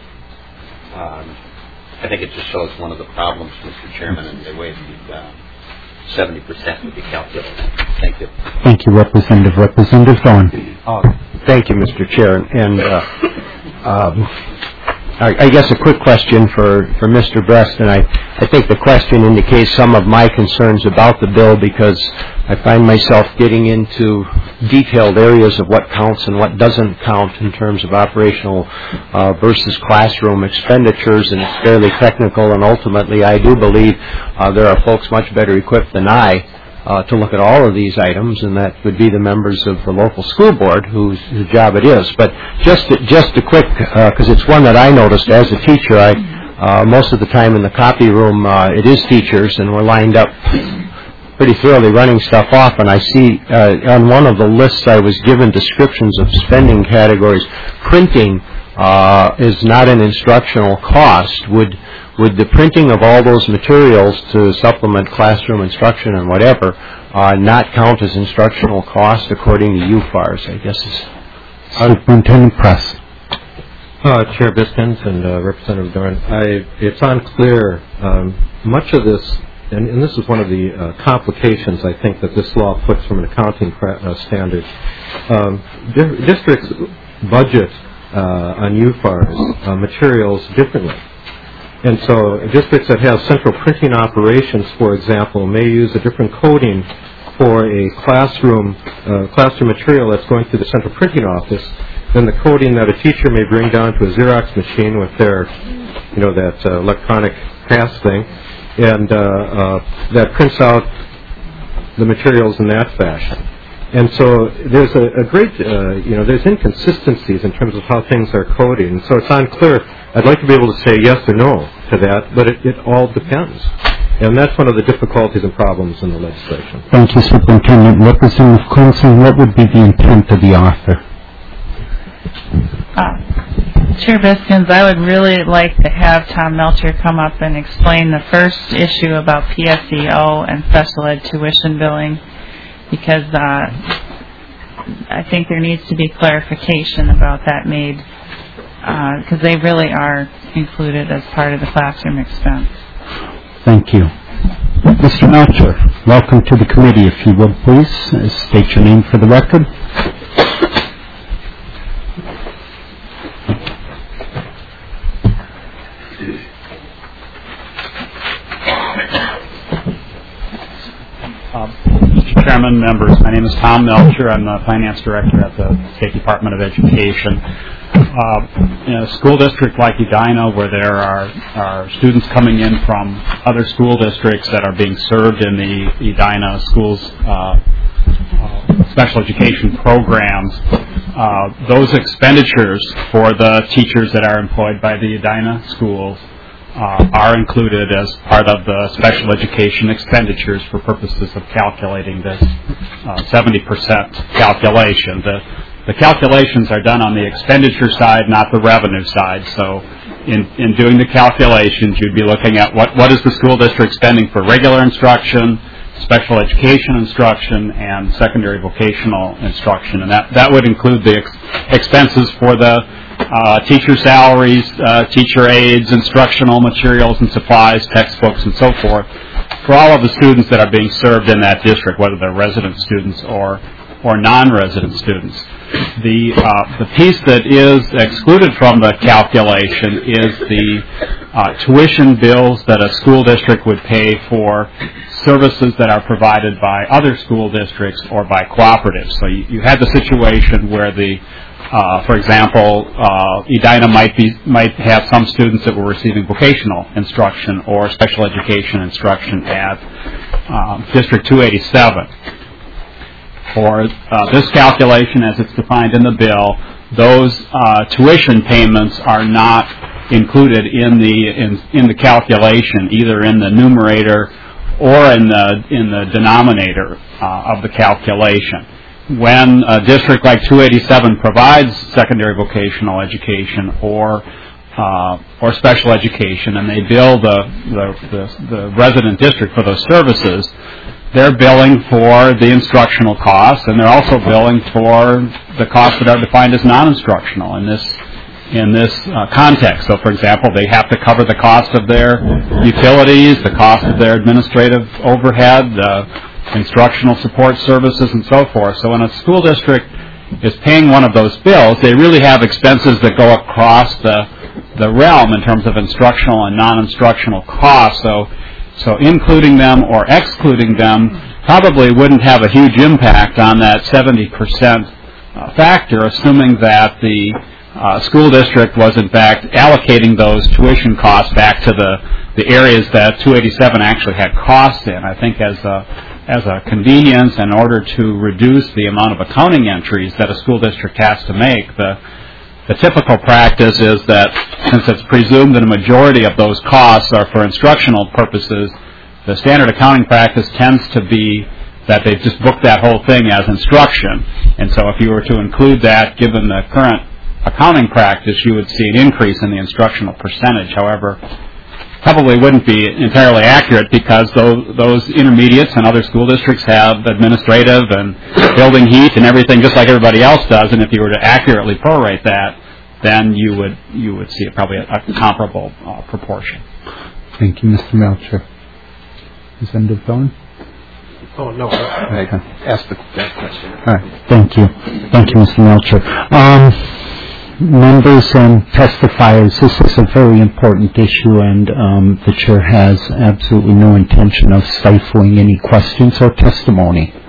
Um, I think it just shows one of the problems, Mister Chairman, in the way the uh, seventy percent would be calculated. Thank you. Thank you, Representative. Representative Thorne. Uh, thank you, Mister Chair. And uh, um, I, I guess a quick question for, for Mister Brest, and I, I think the question indicates some of my concerns about the bill, because I find myself getting into detailed areas of what counts and what doesn't count in terms of operational uh, versus classroom expenditures, and it's fairly technical, and ultimately I do believe uh, there are folks much better equipped than I uh, to look at all of these items, and that would be the members of the local school board whose, whose job it is. But just to, just a quick, because uh, it's one that I noticed as a teacher, I uh, most of the time in the copy room uh, it is teachers, and we're lined up pretty thoroughly running stuff off, and I see uh, on one of the lists I was given descriptions of spending categories. Printing uh, is not an instructional cost. Would would the printing of all those materials to supplement classroom instruction and whatever uh, not count as instructional cost according to U F A Rs, I guess is... Superintendent Press. Uh, Chair Biskins and uh, Representative Dorn, I, it's unclear. Um, much of this, and, and this is one of the uh, complications I think that this law puts from an accounting uh, standard. Um, di- districts budget uh, on U F A Rs uh, materials differently. And so districts that have central printing operations, for example, may use a different coding for a classroom uh, classroom material that's going through the central printing office than the coding that a teacher may bring down to a Xerox machine with their, you know, that uh, electronic pass thing, and uh, uh, that prints out the materials in that fashion. And so there's a, a great, uh, you know, there's inconsistencies in terms of how things are coded. And so it's unclear. I'd like to be able to say yes or no to that, but it, it all depends. And that's one of the difficulties and problems in the legislation. Thank you, Superintendent. Representative Clinton, what would be the intent of the author? Uh, Chair Biskins, I would really like to have Tom Melcher come up and explain the first issue about P S E O and special ed tuition billing, because uh, I think there needs to be clarification about that made, because uh, they really are included as part of the classroom expense. Thank you. Mister Melcher, welcome to the committee, if you would, please. Uh, state your name for the record. Mister Chairman, members, my name is Tom Melcher. I'm the Finance Director at the State Department of Education. Uh, in a school district like Edina, where there are, are students coming in from other school districts that are being served in the Edina schools uh, uh, special education programs, uh, those expenditures for the teachers that are employed by the Edina schools Uh, are included as part of the special education expenditures for purposes of calculating this uh, seventy percent calculation. The, the calculations are done on the expenditure side, not the revenue side. So in, in doing the calculations, you'd be looking at what, what is the school district spending for regular instruction, special education instruction, and secondary vocational instruction. And that, that would include the ex- expenses for the Uh, teacher salaries, uh, teacher aides, instructional materials and supplies, textbooks, and so forth, for all of the students that are being served in that district, whether they're resident students or or non-resident students. The uh, the piece that is excluded from the calculation is the uh, tuition bills that a school district would pay for services that are provided by other school districts or by cooperatives. So you, you had the situation where the Uh, for example, uh, Edina might be might have some students that were receiving vocational instruction or special education instruction at uh, District two eighty-seven. For uh, this calculation, as it's defined in the bill, those uh, tuition payments are not included in the in, in the calculation, either in the numerator or in the in the denominator uh, of the calculation. When a district like two eighty-seven provides secondary vocational education or uh, or special education, and they bill the, the, the, the resident district for those services, they're billing for the instructional costs, and they're also billing for the costs that are defined as non-instructional in this in this uh, context. So, for example, they have to cover the cost of their utilities, the cost of their administrative overhead, the instructional support services, and so forth. So when a school district is paying one of those bills, they really have expenses that go across the the realm in terms of instructional and non-instructional costs. So, so including them or excluding them probably wouldn't have a huge impact on that seventy percent uh, factor, assuming that the uh, school district was in fact allocating those tuition costs back to the, the areas that two eighty-seven actually had costs in. I think as a as a convenience, in order to reduce the amount of accounting entries that a school district has to make, the the typical practice is that since it's presumed that a majority of those costs are for instructional purposes, the standard accounting practice tends to be that they just book that whole thing as instruction. And so if you were to include that, given the current accounting practice, you would see an increase in the instructional percentage. However, probably wouldn't be entirely accurate, because those, those intermediates and other school districts have administrative and building heat and everything just like everybody else does, and if you were to accurately prorate that, then you would you would see probably a, a comparable uh, proportion. Thank you, Mister Melcher. Representative Thorne? Oh, no, I asked the, that question. All right, thank you. Thank you, Mister Melcher. Um, Members and testifiers, this is a very important issue, and um, the chair has absolutely no intention of stifling any questions or testimony.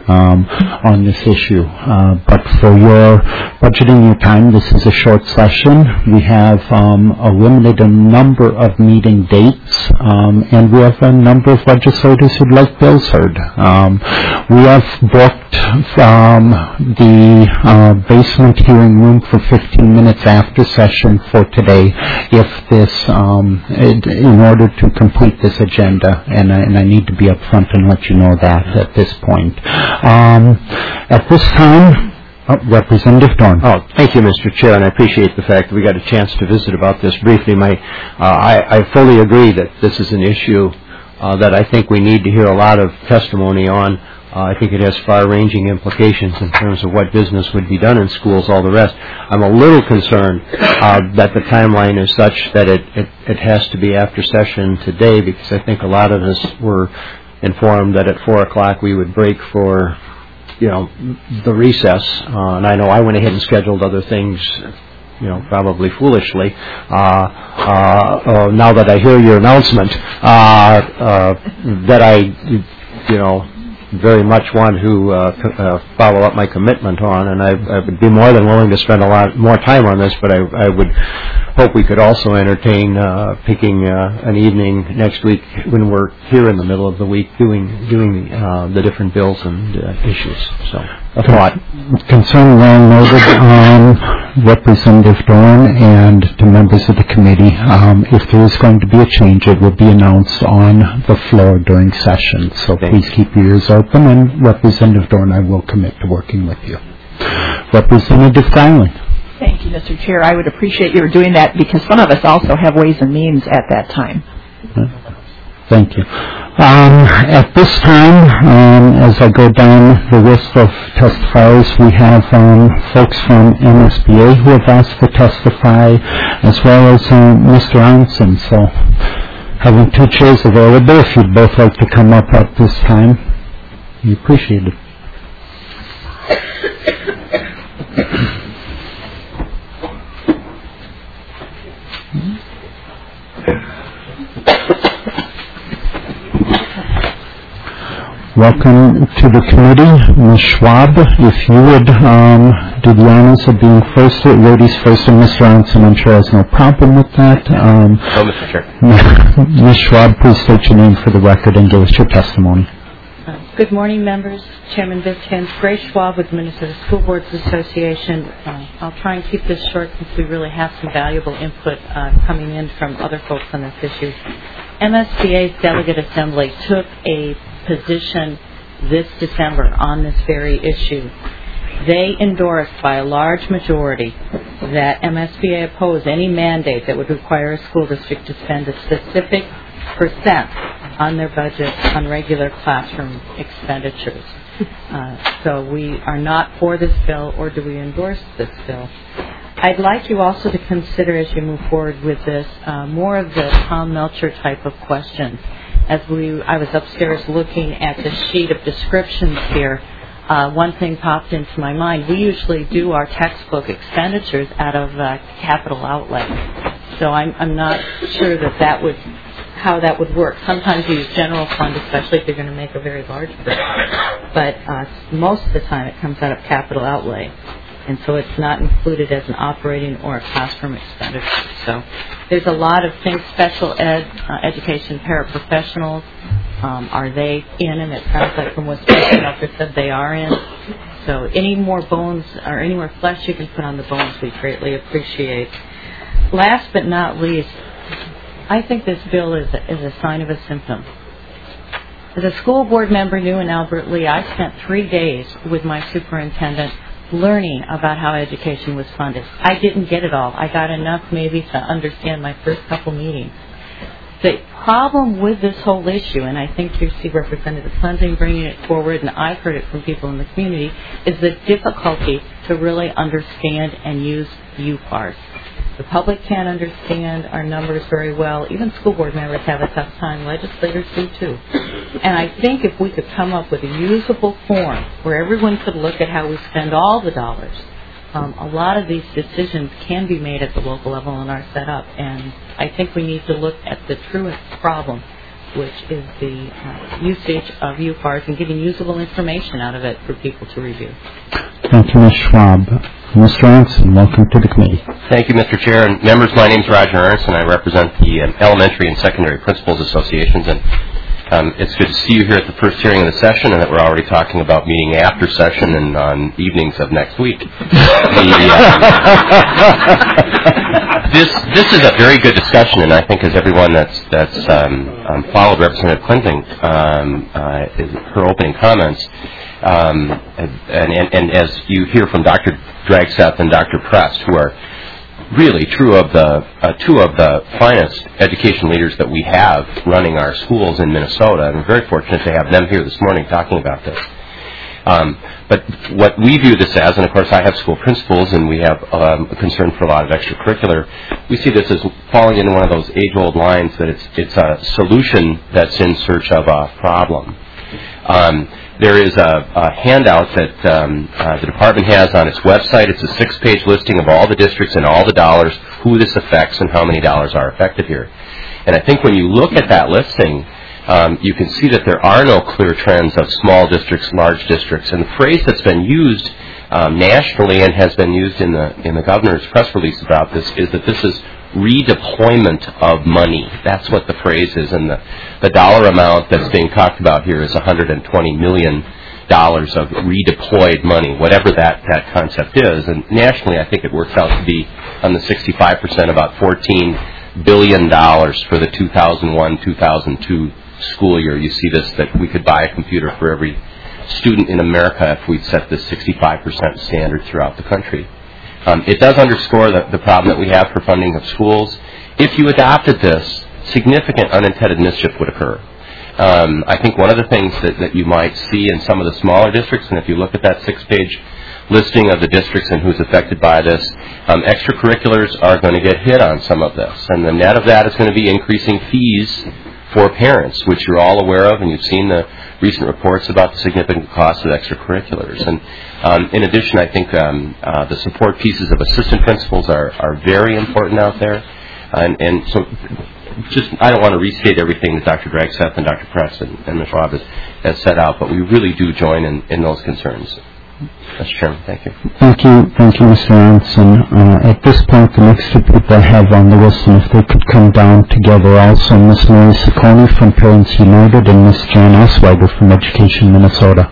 um, on this issue. Uh, but for your budgeting your time, this is a short session. We have um, a limited number of meeting dates, um, and we have a number of legislators who'd like bills heard. Um, we have booked um, the uh, basement hearing room for fifteen minutes after session for today, if this, um, in order to complete this agenda, and I, and I need to be upfront and let you know that at this point. Um, at this time, oh, Representative Dorn. Oh, thank you, Mister Chair, and I appreciate the fact that we got a chance to visit about this briefly. My, uh, I, I fully agree that this is an issue uh, that I think we need to hear a lot of testimony on. Uh, I think it has far-ranging implications in terms of what business would be done in schools, all the rest. I'm a little concerned uh, that the timeline is such that it, it, it has to be after session today, because I think a lot of us were informed that at four o'clock we would break for, you know, the recess. Uh, and I know I went ahead and scheduled other things, you know, probably foolishly. Uh, uh, uh, now that I hear your announcement, uh, uh, that I, you know, very much want to uh, c- uh, follow up my commitment on, and I, I would be more than willing to spend a lot more time on this, but I, I would hope we could also entertain uh, picking uh, an evening next week when we're here in the middle of the week doing doing uh, the different bills and uh, issues. So, a thought. Concern well noted, um, Representative Dorn, and to members of the committee. Um, if there is going to be a change, it will be announced on the floor during session. So please keep your ears open, and Representative Dorn, I will commit to working with you. Representative Geiling. Thank you, Mister Chair. I would appreciate your doing that, because some of us also have Ways and Means at that time. Thank you. Um, at this time, um, as I go down the list of testifiers, we have um, folks from M S B A who have asked to testify, as well as uh, Mister Arnson. So, having two chairs available, if you'd both like to come up at this time, we appreciate it. Welcome to the committee, Miz Schwab. If you would um, do the honors of being first, ladies first, and Mister Arnson, I'm sure has no problem with that. Um, oh, Mister Chair. Miz Schwab, please state your name for the record and give us your testimony. Uh, good morning, members. Chairman Viskins, Grace Schwab with Minnesota School Boards Association. Uh, I'll try and keep this short since we really have some valuable input uh, coming in from other folks on this issue. M S B A's Delegate Assembly took a position this December on this very issue. They endorsed by a large majority that M S B A oppose any mandate that would require a school district to spend a specific percent on their budget on regular classroom expenditures. Uh, so we are not for this bill, or do we endorse this bill. I'd like you also to consider, as you move forward with this, uh, more of the Tom Melcher type of questions. As we, I was upstairs looking at the sheet of descriptions here, uh, one thing popped into my mind. We usually do our textbook expenditures out of uh, capital outlay. So I'm, I'm not sure that that would, how that would work. Sometimes you use general fund, especially if you're going to make a very large bill. But uh, most of the time it comes out of capital outlay. And so it's not included as an operating or a classroom expenditure. So there's a lot of things, special ed, uh, education, paraprofessionals, um, are they in? And it sounds like from what Mister Melcher said, they are in. So any more bones or any more flesh you can put on the bones, we greatly appreciate. Last but not least, I think this bill is a, is a sign of a symptom. As a school board member new in Albert Lea, I spent three days with my superintendent learning about how education was funded. I didn't get it all. I got enough maybe to understand my first couple meetings. The problem with this whole issue, and I think you see Representative Clensing bringing it forward, and I've heard it from people in the community, is the difficulty to really understand and use U P A Rs. The public can't understand our numbers very well. Even school board members have a tough time. Legislators do too. And I think if we could come up with a usable form where everyone could look at how we spend all the dollars, um, a lot of these decisions can be made at the local level and are set up. And I think we need to look at the true problem which is the uh, usage of U F A Rs and getting usable information out of it for people to review. Thank you, Miz Schwab. Mister Aronson, welcome to the committee. Thank you, Mister Chair. And members, my name is Roger Aronson. I represent the um, Elementary and Secondary Principals Associations. And um, it's good to see you here at the first hearing of the session, and that we're already talking about meeting after session and on evenings of next week. the, uh, this this is a very good discussion, and I think as everyone that's that's um, um, followed Representative Clinton, um, uh, her opening comments, Um, and, and, and as you hear from Doctor Dragseth and Doctor Prest, who are really true of the uh, two of the finest education leaders that we have running our schools in Minnesota, and we're very fortunate to have them here this morning talking about this. Um, but what we view this as, and of course I have school principals, and we have um, a concern for a lot of extracurricular, we see this as falling into one of those age-old lines that it's it's a solution that's in search of a problem. Um, There is a, a handout that um, uh, the department has on its website. It's a six-page listing of all the districts and all the dollars, who this affects, and how many dollars are affected here. And I think when you look at that listing, um, you can see that there are no clear trends of small districts, large districts. And the phrase that's been used um, nationally and has been used in the in the governor's press release about this is that this is redeployment of money. That's what the phrase is, and the, the dollar amount that's being talked about here is one hundred twenty million dollars of redeployed money, whatever that, that concept is. And nationally, I think it works out to be on the sixty-five percent, about fourteen billion dollars for the two thousand one two thousand two school year. You see this, that we could buy a computer for every student in America if we'd set this sixty-five percent standard throughout the country. Um, it does underscore the, the problem that we have for funding of schools. If you adopted this, significant unintended mischief would occur. Um, I think one of the things that, that you might see in some of the smaller districts, and if you look at that six-page listing of the districts and who's affected by this, um, extracurriculars are going to get hit on some of this. And the net of that is going to be increasing fees for parents, which you're all aware of, and you've seen the recent reports about the significant cost of extracurriculars. And um, in addition, I think um, uh, the support pieces of assistant principals are, are very important out there. And, and so just, I don't want to restate everything that Doctor Dragseth and Doctor Prest and, and Miz Schwab has, has set out, but we really do join in, in those concerns. Mister Chairman, thank you. Thank you, thank you, Mister Aronson. Uh, at this point, the next two people I have on the list, and if they could come down together also, Miz Mary Ciccone from Parents United and Miz Jan Osweiger from Education Minnesota.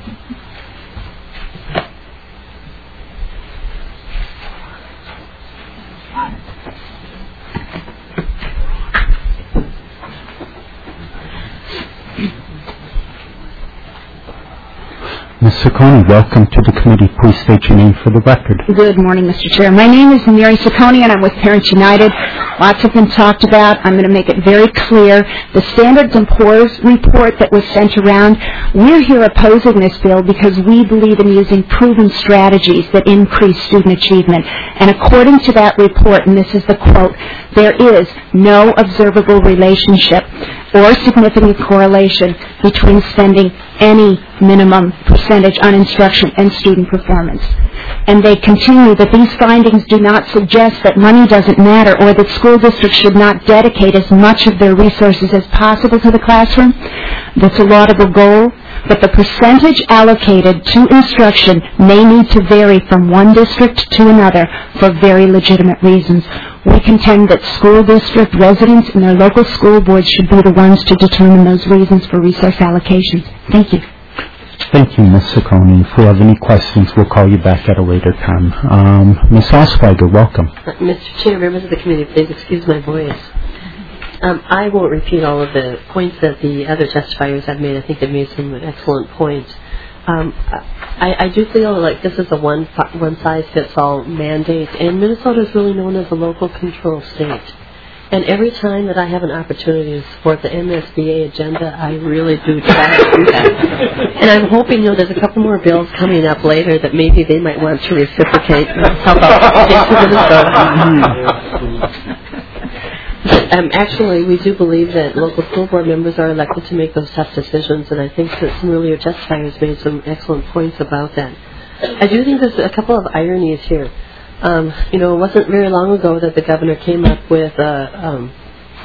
Miz Ciccone, welcome to the committee. Please state your name for the record. Good morning, Mister Chair. My name is Mary Ciccone, and I'm with Parents United. Lots have been talked about. I'm going to make it very clear. The Standards and Poor's report that was sent around, we're here opposing this bill because we believe in using proven strategies that increase student achievement. And according to that report, and this is the quote, there is no observable relationship or significant correlation between spending any minimum percentage on instruction and student performance. And they continue that these findings do not suggest that money doesn't matter or that school districts should not dedicate as much of their resources as possible to the classroom. That's a laudable goal, but the percentage allocated to instruction may need to vary from one district to another for very legitimate reasons. We contend that school district residents and their local school boards should be the ones to determine those reasons for resource allocations. Thank you. Thank you, Miz Ciccone. If we have any questions, we'll call you back at a later time. Um, Miz Osweiger, welcome. Uh, Mister Chair, members of the committee, please excuse my voice. Um, I won't repeat all of the points that the other testifiers have made. I think they've made some excellent points. Um, I, I do feel like this is a one, one-size-fits-all mandate, and Minnesota is really known as a local control state. And every time that I have an opportunity to support the M S B A agenda, I really do try to do that. And I'm hoping, you know, there's a couple more bills coming up later that maybe they might want to reciprocate and help out the state of Minnesota. Um, actually, we do believe that local school board members are elected to make those tough decisions, and I think that some earlier testifiers made some excellent points about that. I do think there's a couple of ironies here. Um, you know, it wasn't very long ago that the governor came up with a um,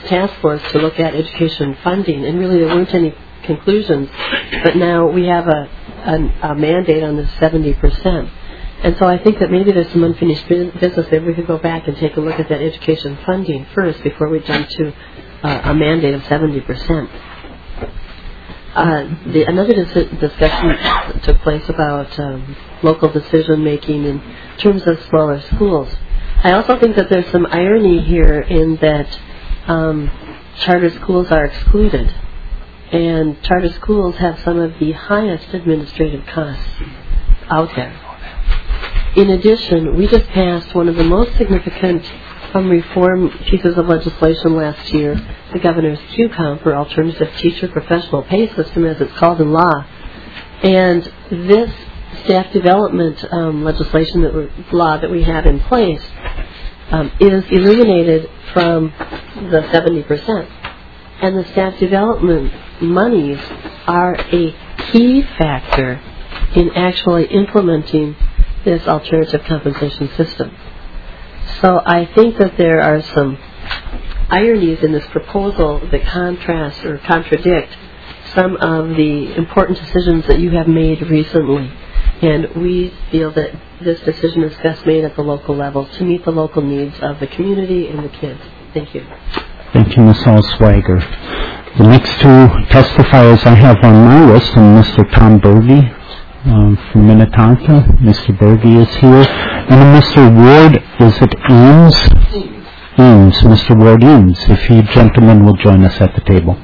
task force to look at education funding, and really there weren't any conclusions. But now we have a, a, a mandate on the seventy percent. And so I think that maybe there's some unfinished business there. We could go back and take a look at that education funding first before we jump to uh, a mandate of seventy percent. Uh, the, another dis- discussion took place about um, local decision making in terms of smaller schools. I also think that there's some irony here in that um, charter schools are excluded, and charter schools have some of the highest administrative costs out there. In addition, we just passed one of the most significant um, reform pieces of legislation last year, the governor's Q COMP, or Alternative Teacher Professional Pay System, as it's called in law. And this staff development um, legislation that we, law that we have in place um, is eliminated from the seventy percent. And the staff development monies are a key factor in actually implementing this alternative compensation system. So I think that there are some ironies in this proposal that contrast or contradict some of the important decisions that you have made recently. And we feel that this decision is best made at the local level to meet the local needs of the community and the kids. Thank you. Thank you, Miz Allswiger. The next two testifiers I have on my list are Mister Tom Berge um, from Minnetonka. Mister Berge is here. And Mister Ward, is it Eames? Eames. Mister Ward Eames. If you gentlemen will join us at the table.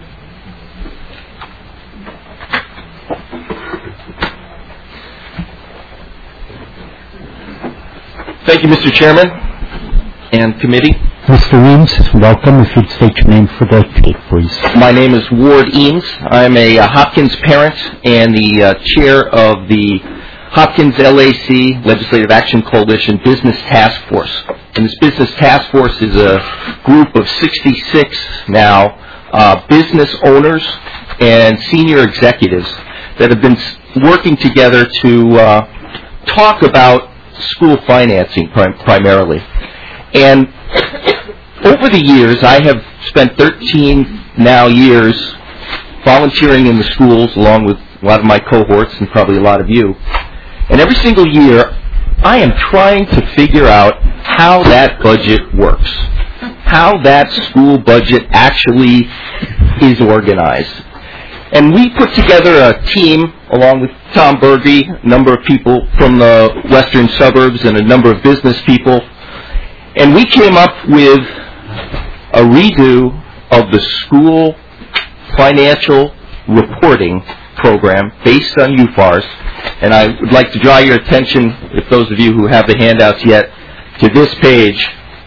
Thank you, Mister Chairman and committee. Mister Eames, welcome. If you'd state your name for the tape, please. My name is Ward Eames. I'm a uh, Hopkins parent and the uh, chair of the Hopkins L A C, Legislative Action Coalition Business Task Force. And this Business Task Force is a group of sixty-six now uh, business owners and senior executives that have been working together to uh, talk about school financing prim- primarily. And over the years, I have spent thirteen now years volunteering in the schools along with a lot of my cohorts and probably a lot of you. And every single year, I am trying to figure out how that budget works, how that school budget actually is organized. And we put together a team along with Tom Berge, a number of people from the western suburbs and a number of business people. And we came up with a redo of the school financial reporting program based on U F A Rs. And I would like to draw your attention, if those of you who have the handouts yet, to this page.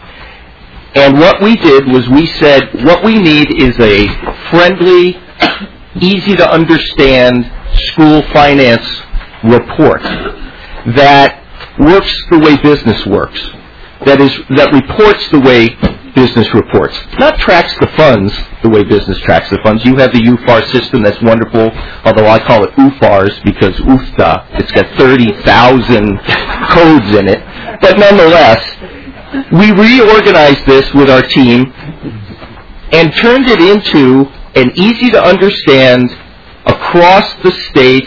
And what we did was we said what we need is a friendly, easy to understand school finance report that works the way business works, that is that reports the way business reports, not tracks the funds the way business tracks the funds. You have the U F A R system that's wonderful, although I call it U F A Rs because U F T A, it's got thirty thousand codes in it. But nonetheless, we reorganized this with our team and turned it into an easy-to-understand, across-the-state,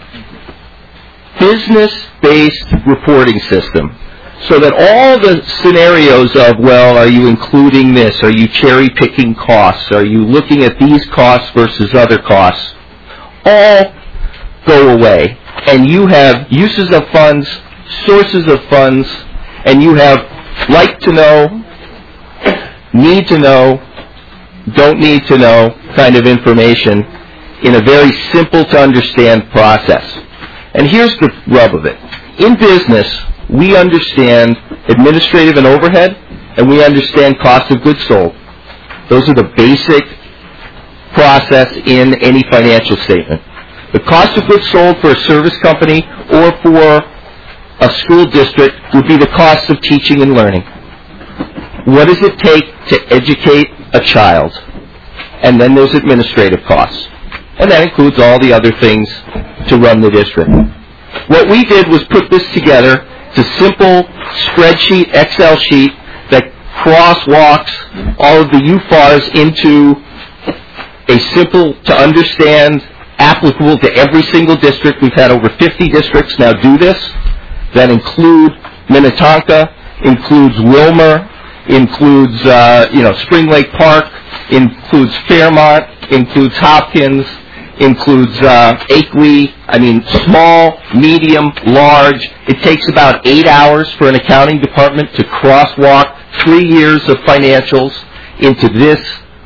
business-based reporting system, so that all the scenarios of, well, are you including this? Are you cherry-picking costs? Are you looking at these costs versus other costs? All go away. And you have uses of funds, sources of funds, and you have like to know, need to know, don't need to know kind of information in a very simple to understand process. And here's the rub of it. In business, we understand administrative and overhead, and we understand cost of goods sold. Those are the basic process in any financial statement. The cost of goods sold for a service company or for a school district would be the cost of teaching and learning. What does it take to educate a child? And then there's administrative costs. And that includes all the other things to run the district. What we did was put this together. It's a simple spreadsheet, Excel sheet, that crosswalks all of the U F A Rs into a simple to understand, applicable to every single district. We've had over fifty districts now do this that include Minnetonka, includes Wilmer, includes uh, you know Spring Lake Park, includes Fairmont, includes Hopkins, includes uh, Akeley. I mean, small, medium, large. It takes about eight hours for an accounting department to crosswalk three years of financials into this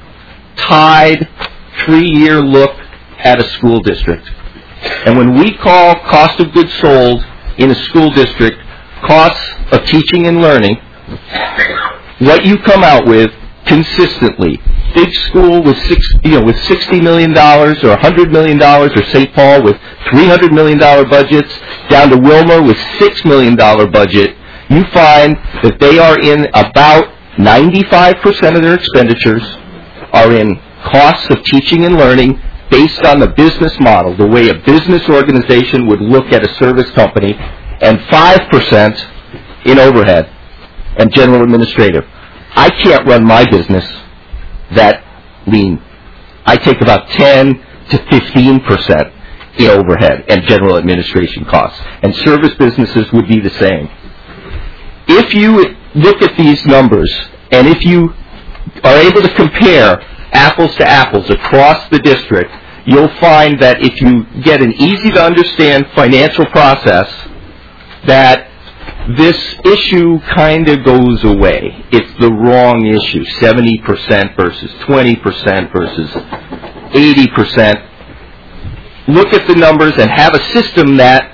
tied three-year look at a school district. And when we call cost of goods sold in a school district costs of teaching and learning, what you come out with consistently, big school with six, you know, with sixty million dollars or one hundred million dollars, or Saint Paul with three hundred million dollars budgets, down to Wilmer with six million dollars budget, you find that they are in about ninety-five percent of their expenditures are in costs of teaching and learning based on the business model, the way a business organization would look at a service company, and five percent in overhead and general administrative. I can't run my business that lean. I take about ten to fifteen percent in overhead and general administration costs, and service businesses would be the same. If you look at these numbers, and if you are able to compare apples to apples across the district, you'll find that if you get an easy-to-understand financial process, that this issue kind of goes away. It's the wrong issue, seventy percent versus twenty percent versus eighty percent. Look at the numbers and have a system that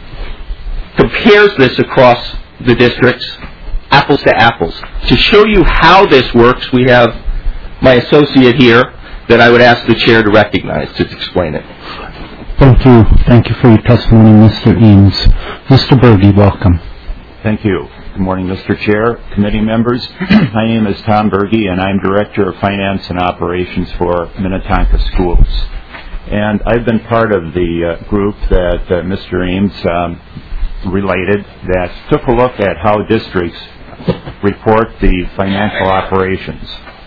compares this across the districts, apples to apples. To show you how this works, we have my associate here that I would ask the chair to recognize to explain it. Thank you. Thank you for your testimony, Mister Eames. Mister Berge, welcome. Thank you. Good morning, Mister Chair, committee members. My name is Tom Berge, and I'm Director of Finance and Operations for Minnetonka Schools. And I've been part of the uh, group that uh, Mister Eames um, related that took a look at how districts report the financial operations.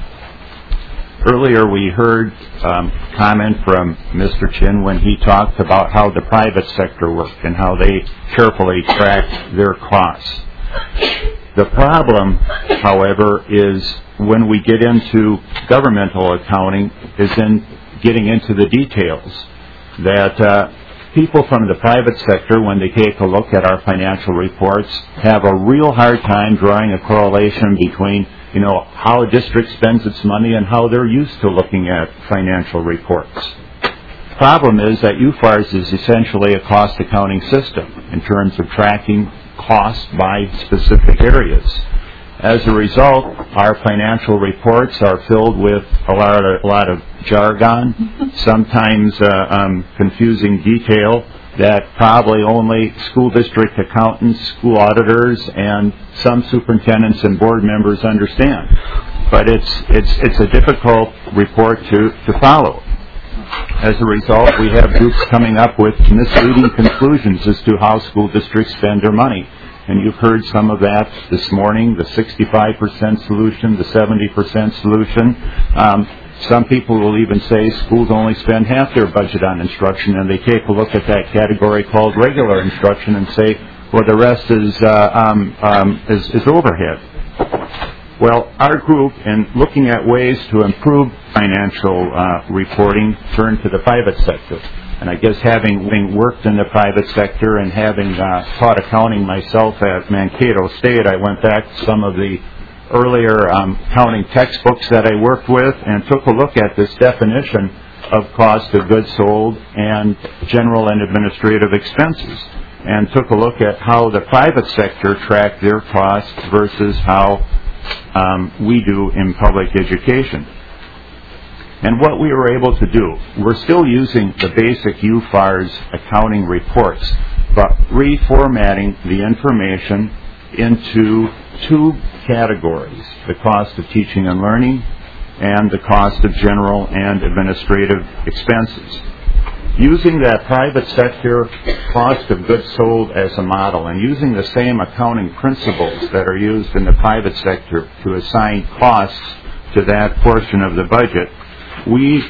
Earlier we heard um, comment from Mister Chin when he talked about how the private sector worked and how they carefully tracked their costs. The problem, however, is when we get into governmental accounting is in getting into the details. That uh, people from the private sector, when they take a look at our financial reports, have a real hard time drawing a correlation between you know, how a district spends its money and how they're used to looking at financial reports. The problem is that U F A Rs is essentially a cost accounting system in terms of tracking costs by specific areas. As a result, our financial reports are filled with a lot of, a lot of jargon, sometimes uh, um, confusing detail that probably only school district accountants, school auditors, and some superintendents and board members understand. But it's it's it's a difficult report to, to follow. As a result, we have groups coming up with misleading conclusions as to how school districts spend their money. And you've heard some of that this morning, the sixty-five percent solution, the seventy percent solution. Um, Some people will even say schools only spend half their budget on instruction, and they take a look at that category called regular instruction and say, well, the rest is uh, um, um, is, is overhead. Well, our group, in looking at ways to improve financial uh, reporting, turned to the private sector. And I guess having, having worked in the private sector and having uh, taught accounting myself at Mankato State, I went back to some of the earlier um, accounting textbooks that I worked with and took a look at this definition of cost of goods sold and general and administrative expenses, and took a look at how the private sector tracked their costs versus how um, we do in public education. And what we were able to do, we're still using the basic U F A Rs accounting reports, but reformatting the information into two categories, the cost of teaching and learning and the cost of general and administrative expenses. using that private sector cost of goods sold as a model and using the same accounting principles that are used in the private sector to assign costs to that portion of the budget, we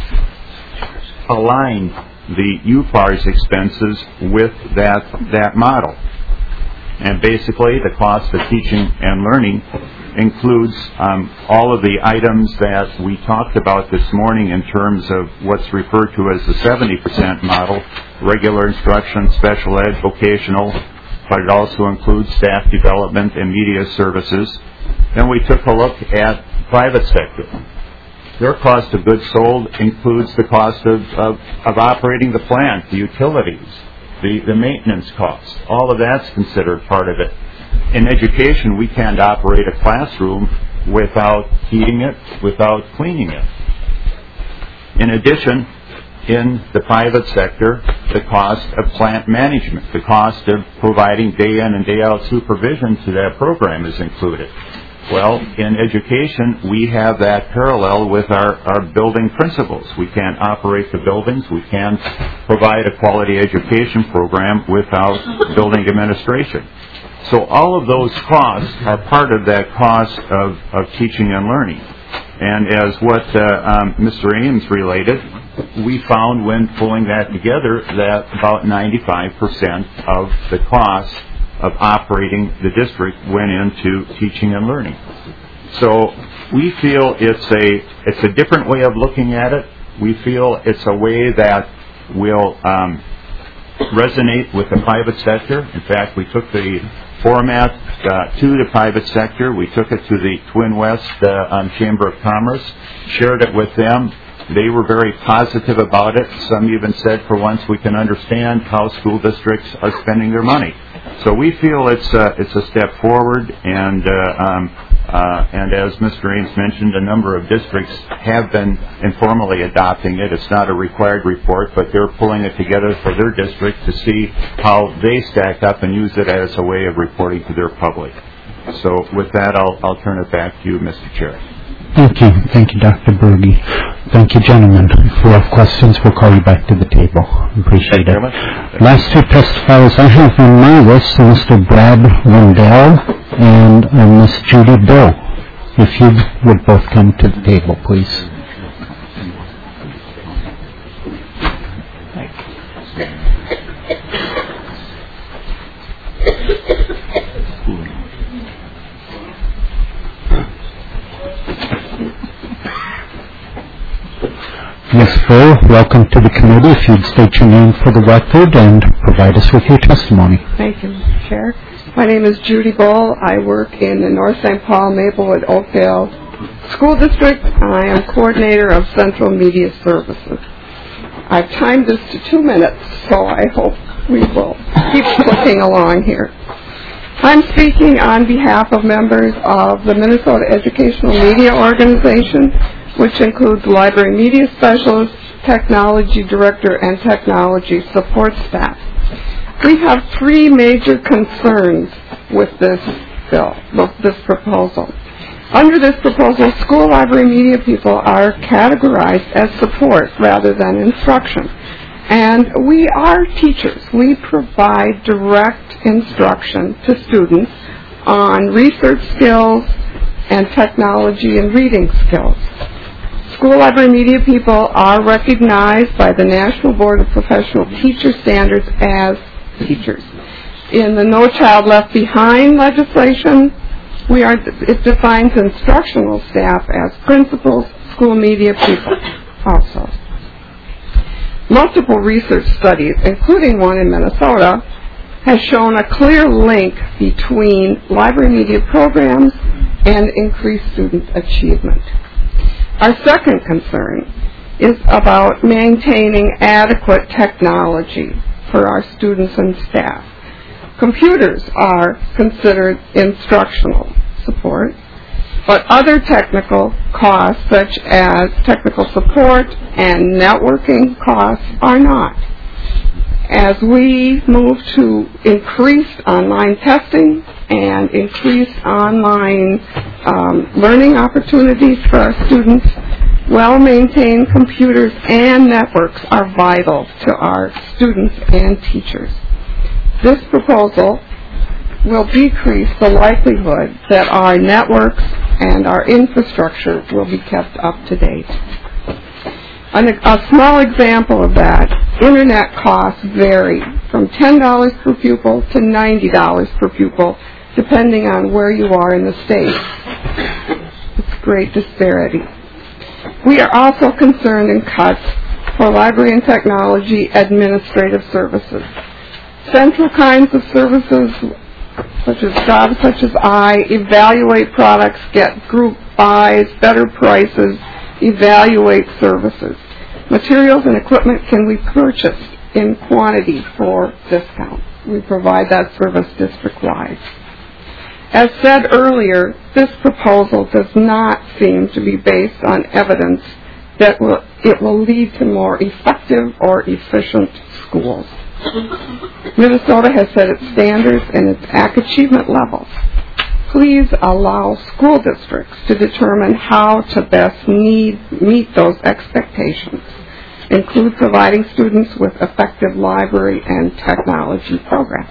aligned the U F A R's expenses with that that model. And basically, the cost of teaching and learning includes um, all of the items that we talked about this morning in terms of what's referred to as the seventy percent model, regular instruction, special ed, vocational, but it also includes staff development and media services. Then we took a look at private sector. Their cost of goods sold includes the cost of, of, of operating the plant, the utilities, the, the maintenance costs. All of that's considered part of it. In education, we can't operate a classroom without heating it, without cleaning it. In addition, in the private sector, the cost of plant management, the cost of providing day in and day out supervision to that program is included. Well, in education, we have that parallel with our, our building principles. We can't operate the buildings. We can't provide a quality education program without building administration. So all of those costs are part of that cost of, of teaching and learning. And as what uh, um, Mister Ames related, we found when pulling that together that about ninety-five percent of the cost of operating the district went into teaching and learning. So we feel it's a it's a different way of looking at it. We feel it's a way that will um, resonate with the private sector. In fact, we took the format uh, to the private sector. We took it to the Twin West uh, um, Chamber of Commerce, shared it with them. They were very positive about it. Some even said, for once, we can understand how school districts are spending their money. So we feel it's a, it's a step forward, and uh, um, uh, and as Mister Ames mentioned, a number of districts have been informally adopting it. It's not a required report, but they're pulling it together for their district to see how they stack up and use it as a way of reporting to their public. So with that, I'll, I'll turn it back to you, Mister Chair. Thank you. Thank you, Doctor Berge. Thank you, gentlemen. If you have questions, we'll call you back to the table. Appreciate Thank it. you very much. Last two testifiers I have on my list are Mister Brad Wendell and uh, Miss Judy Bill. If you would both come to the table, please. Miz Bill, welcome to the committee. If you'd state your name for the record and provide us with your testimony. Thank you, Mister Chair. My name is Judy Bull. I work in the North Saint Paul Maplewood Oakdale School District. I am coordinator of Central Media Services. I've timed this to two minutes, so I hope we will keep clicking along here. I'm speaking on behalf of members of the Minnesota Educational Media Organization, which includes library media specialists, technology director, and technology support staff. We have three major concerns with this bill, with this proposal. Under this proposal, school library media people are categorized as support rather than instruction. And we are teachers. We provide direct instruction to students on research skills and technology and reading skills. School library media people are recognized by the National Board of Professional Teacher Standards as teachers. In the No Child Left Behind legislation, we are, it defines instructional staff as principals, school media people also. Multiple research studies, including one in Minnesota, has shown a clear link between library media programs and increased student achievement. Our second concern is about maintaining adequate technology for our students and staff. Computers are considered instructional support, but other technical costs, such as technical support and networking costs, are not. As we move to increased online testing and increased online um, learning opportunities for our students, Well-maintained computers and networks are vital to our students and teachers. This proposal will decrease the likelihood that our networks and our infrastructure will be kept up to date. An, a small example of that, internet costs vary from ten dollars per pupil to ninety dollars per pupil, depending on where you are in the state. It's great disparity. We are also concerned in cuts for library and technology administrative services. Central kinds of services, such as jobs such as I, evaluate products, get group buys, better prices, evaluate services. Materials and equipment can be purchased in quantity for discount. We provide that service district-wide. As said earlier, this proposal does not seem to be based on evidence that will, it will lead to more effective or efficient schools. Minnesota has set its standards and its A C achievement levels. Please allow school districts to determine how to best need, meet those expectations. Include providing students with effective library and technology programs.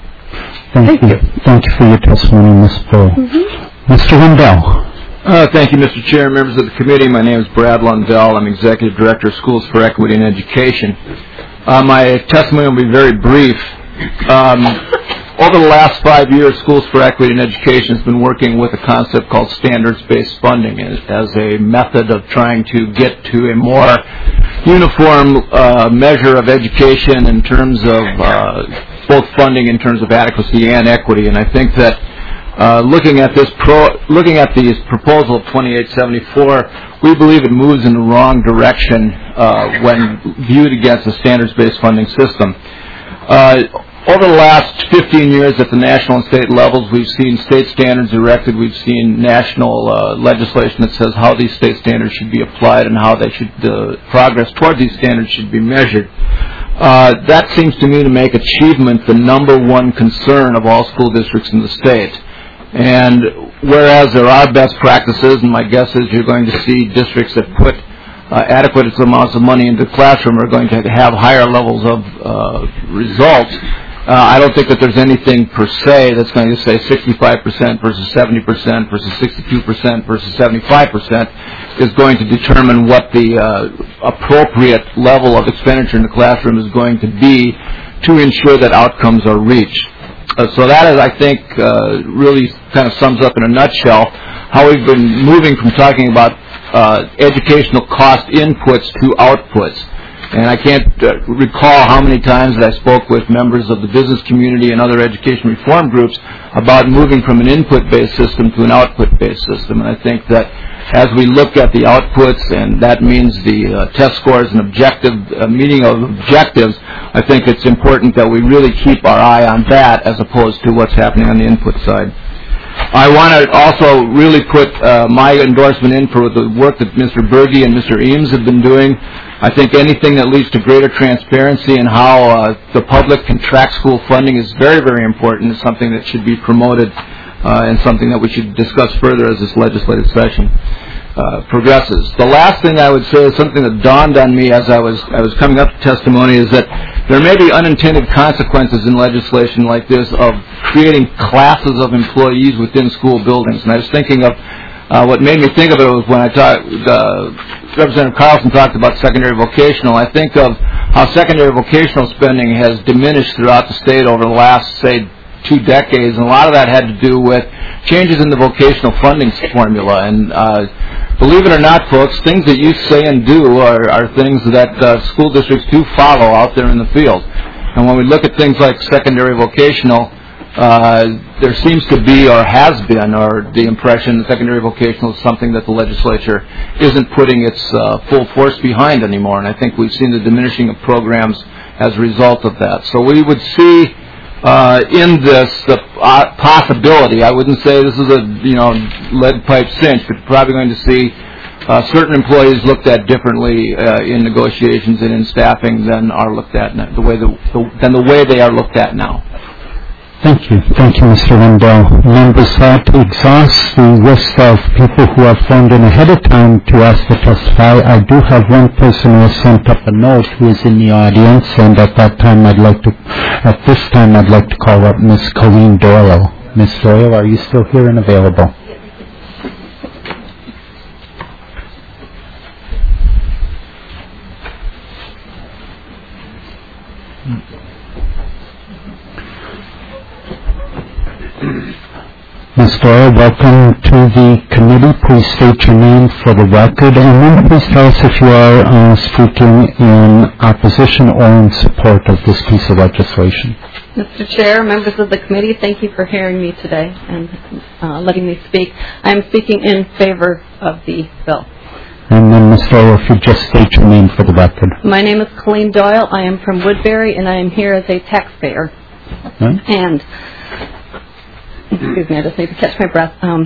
Thank, Thank you. you. Thank you for your testimony, Miz Bull. Mm-hmm. Mister Lundell. Uh, thank you, Mister Chair, members of the committee. My name is Brad Lundell. I'm Executive Director of Schools for Equity and Education. Uh, my testimony will be very brief. Um, over the last five years, Schools for Equity and Education has been working with a concept called standards-based funding as a method of trying to get to a more uniform uh, measure of education in terms of uh, both funding in terms of adequacy and equity. And I think that uh, looking at this pro, looking at the proposal of twenty-eight seventy-four, we believe it moves in the wrong direction uh, when viewed against a standards-based funding system. Uh, over the last fifteen years at the national and state levels, we've seen state standards erected. We've seen national uh, legislation that says how these state standards should be applied and how they should uh, progress toward these standards should be measured. Uh, that seems to me to make achievement the number one concern of all school districts in the state. And whereas there are best practices, and my guess is you're going to see districts that put uh, adequate amounts of money into the classroom are going to have higher levels of uh, results, uh, I don't think that there's anything per se that's going to say sixty-five percent versus seventy percent versus sixty-two percent versus seventy-five percent is going to determine what the uh, appropriate level of expenditure in the classroom is going to be to ensure that outcomes are reached. Uh, so that is, I think, uh, really kind of sums up in a nutshell how we've been moving from talking about uh, educational cost inputs to outputs. And I can't uh, recall how many times that I spoke with members of the business community and other education reform groups about moving from an input-based system to an output-based system. And I think that as we look at the outputs, and that means the uh, test scores and objective uh, meeting of objectives, I think it's important that we really keep our eye on that as opposed to what's happening on the input side. I want to also really put uh, my endorsement in for the work that Mister Berge and Mister Eames have been doing. I think anything that leads to greater transparency in how uh, the public can track school funding is very, very important. It's something that should be promoted uh, and something that we should discuss further as this legislative session uh, progresses. The last thing I would say is something that dawned on me as I was I was coming up to testimony is that there may be unintended consequences in legislation like this of creating classes of employees within school buildings. And I was thinking of uh, what made me think of it was when I talked. Uh, Representative Carlson talked about secondary vocational. I think of how secondary vocational spending has diminished throughout the state over the last, say, two decades, and a lot of that had to do with changes in the vocational funding formula. And uh, believe it or not, folks, things that you say and do are, are things that uh, school districts do follow out there in the field. And when we look at things like secondary vocational, Uh, there seems to be, or has been, or the impression that secondary vocational is something that the legislature isn't putting its uh, full force behind anymore, and I think we've seen the diminishing of programs as a result of that. So we would see uh, in this the uh, possibility, I wouldn't say this is a, you know, lead pipe cinch, but you're probably going to see uh, certain employees looked at differently uh, in negotiations and in staffing than are looked at now, the way the, the, than the way they are looked at now. Thank you. Thank you, Mister Lindell. Members, that exhausts the list of people who have phoned in ahead of time to ask to testify. I do have one person who has sent up a note who is in the audience, and at that time I'd like to, at this time I'd like to call up Miss Colleen Doyle. Miss Doyle, are you still here and available? Miz Doyle, welcome to the committee. Please state your name for the record, and then please tell us if you are uh, speaking in opposition or in support of this piece of legislation. Mister Chair, members of the committee, thank you for hearing me today and uh, letting me speak. I am speaking in favor of the bill. And then, Miz Doyle, if you just state your name for the record. My name is Colleen Doyle. I am from Woodbury, and I am here as a taxpayer. Right. And excuse me, I just need to catch my breath. Um,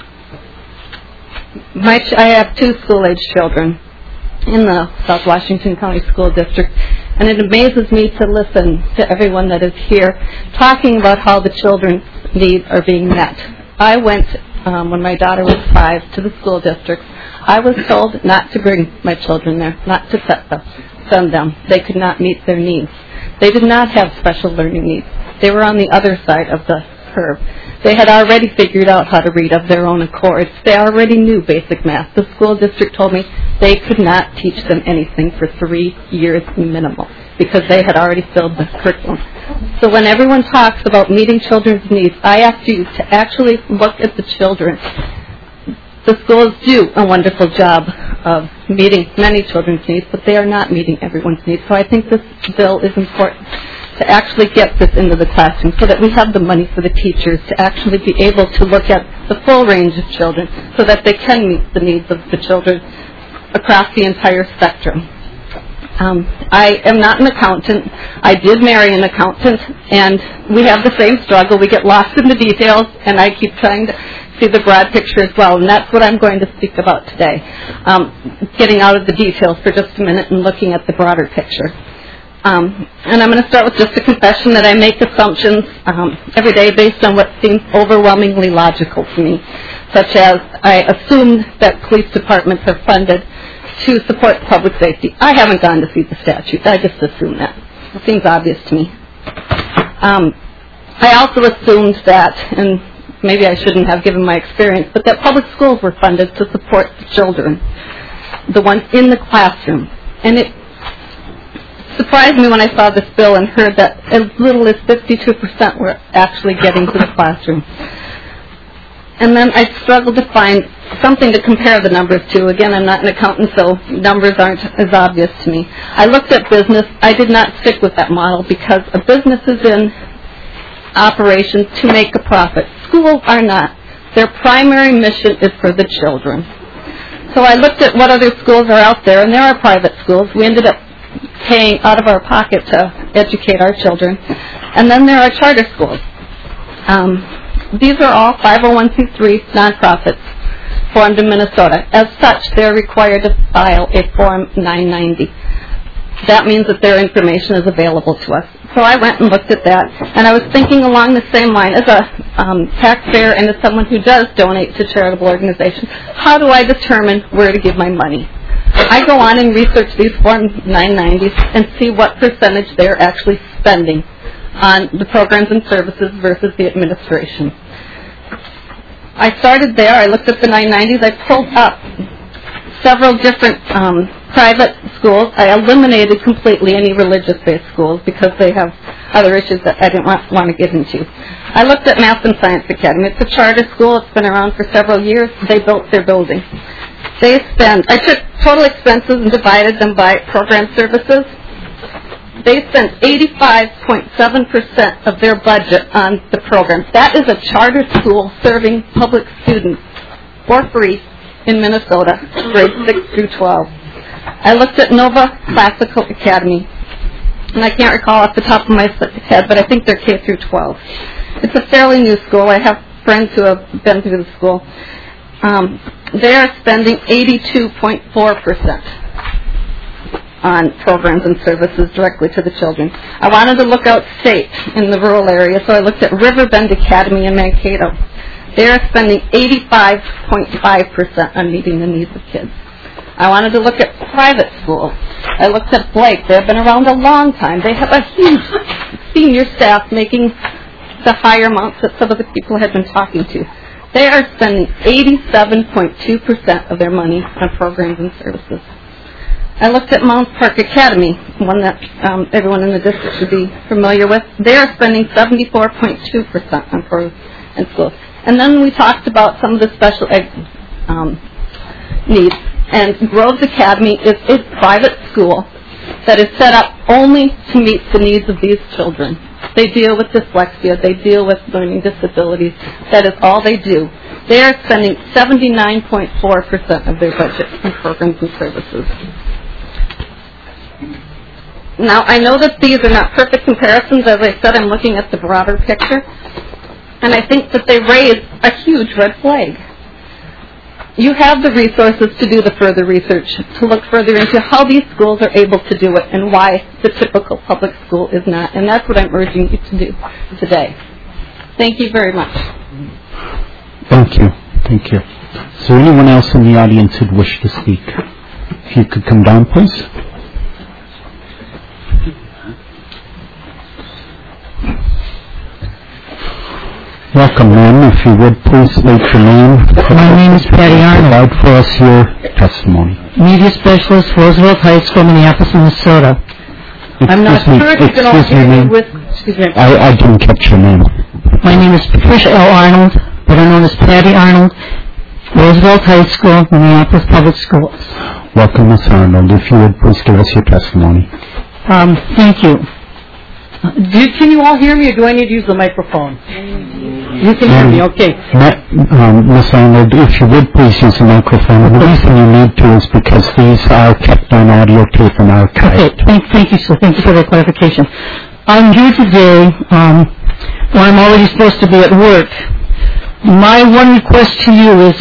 my ch- I have two school-age children in the South Washington County School District, and it amazes me to listen to everyone that is here talking about how the children's needs are being met. I went, um, when my daughter was five, to the school district. I was told not to bring my children there, not to set them, send them. They could not meet their needs. They did not have special learning needs. They were on the other side of the curve. They had already figured out how to read of their own accord. They already knew basic math. The school district told me they could not teach them anything for three years minimum because they had already filled the curriculum. So when everyone talks about meeting children's needs, I ask you to actually look at the children. The schools do a wonderful job of meeting many children's needs, but they are not meeting everyone's needs. So I think this bill is important to actually get this into the classroom so that we have the money for the teachers to actually be able to look at the full range of children so that they can meet the needs of the children across the entire spectrum. Um, I am not an accountant. I did marry an accountant, and we have the same struggle. We get lost in the details, and I keep trying to see the broad picture as well, and that's what I'm going to speak about today, um, getting out of the details for just a minute and looking at the broader picture. Um, and I'm going to start with just a confession that I make assumptions um, every day based on what seems overwhelmingly logical to me, such as I assumed that police departments are funded to support public safety. I haven't gone to see the statute. I just assume that. It seems obvious to me. Um, I also assumed that, and maybe I shouldn't have given my experience, but that public schools were funded to support the children, the ones in the classroom. And it surprised me when I saw this bill and heard that as little as fifty-two percent were actually getting to the classroom. And then I struggled to find something to compare the numbers to. Again, I'm not an accountant, so numbers aren't as obvious to me. I looked at business. I did not stick with that model because a business is in operation to make a profit. Schools are not. Their primary mission is for the children. So I looked at what other schools are out there, and there are private schools. We ended up paying out of our pocket to educate our children. And then there are charter schools. Um, these are all five oh one c three nonprofits formed in Minnesota. As such, they're required to file a Form nine ninety. That means that their information is available to us. So I went and looked at that, and I was thinking along the same line as a um, taxpayer and as someone who does donate to charitable organizations. How do I determine where to give my money? I go on and research these Form nine nineties and see what percentage they're actually spending on the programs and services versus the administration. I started there. I looked at the nine nineties. I pulled up several different um, private schools. I eliminated completely any religious-based schools because they have other issues that I didn't want, want to get into. I looked at Math and Science Academy. It's a charter school. It's been around for several years. They built their building. They spend, I took total expenses and divided them by program services. They spend eighty-five point seven percent of their budget on the programs. That is a charter school serving public students for free in Minnesota, grades six through twelve. I looked at Nova Classical Academy, and I can't recall off the top of my head, but I think they're K through twelve. It's a fairly new school. I have friends who have been through the school. Um, they are spending eighty-two point four percent. on programs and services directly to the children. I wanted to look out state in the rural area, so I looked at Riverbend Academy in Mankato. They are spending eighty-five point five percent on meeting the needs of kids. I wanted to look at private schools. I looked at Blake. They've been around a long time. They have a huge senior staff making the higher amounts that some of the people had been talking to. They are spending eighty-seven point two percent of their money on programs and services. I looked at Mount Park Academy, one that um, everyone in the district should be familiar with. They are spending seventy-four point two percent on programs and schools. And then we talked about some of the special ed um, needs. And Groves Academy is a private school that is set up only to meet the needs of these children. They deal with dyslexia. They deal with learning disabilities. That is all they do. They are spending seventy-nine point four percent of their budget on programs and services. Now, I know that these are not perfect comparisons. As I said, I'm looking at the broader picture. And I think that they raise a huge red flag. You have the resources to do the further research, to look further into how these schools are able to do it and why the typical public school is not. And that's what I'm urging you to do today. Thank you very much. Thank you. Thank you. Is there anyone else in the audience who'd wish to speak? If you could come down, please. Welcome, ma'am. If you would, please state your name. My name is Patty Arnold. Provide for us your testimony. Media Specialist, Roosevelt High School, Minneapolis, Minnesota. I'm not Excuse me, sure if you can all excuse hear me, me ma'am. with... Excuse me. I, I didn't catch your name. My name is Patricia L. Arnold, better known as Patty Arnold, Roosevelt High School, Minneapolis Public Schools. Welcome, Miz Arnold. If you would, please give us your testimony. Um, thank you. Uh, do, can you all hear me, or do I need to use the microphone? You can hear me, okay. Um, Miz Arnold, if you would, please use the microphone. The reason you need to is because these are kept on audio tape and archived. Okay, thank, thank you, sir. Thank you for that clarification. I'm here today um, when I'm already supposed to be at work. My one request to you is,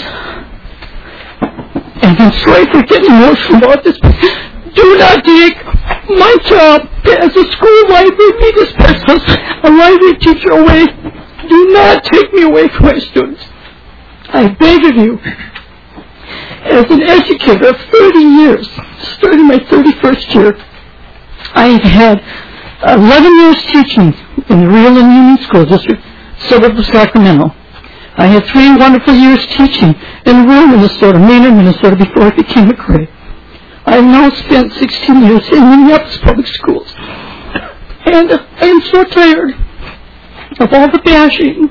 and I'm sorry for getting emotional about this, but do not take my job as a school library media specialist, a library teacher away. Do not take me away from my students. I beg of you, as an educator of thirty years, starting my thirty-first year, I've had eleven years teaching in the Rio and Union School District, suburb of Sacramento. I had three wonderful years teaching in rural Minnesota, Maynard, Minnesota, before I became a grade. I have now spent sixteen years in Minneapolis Public Schools. And I am so tired of all the bashing.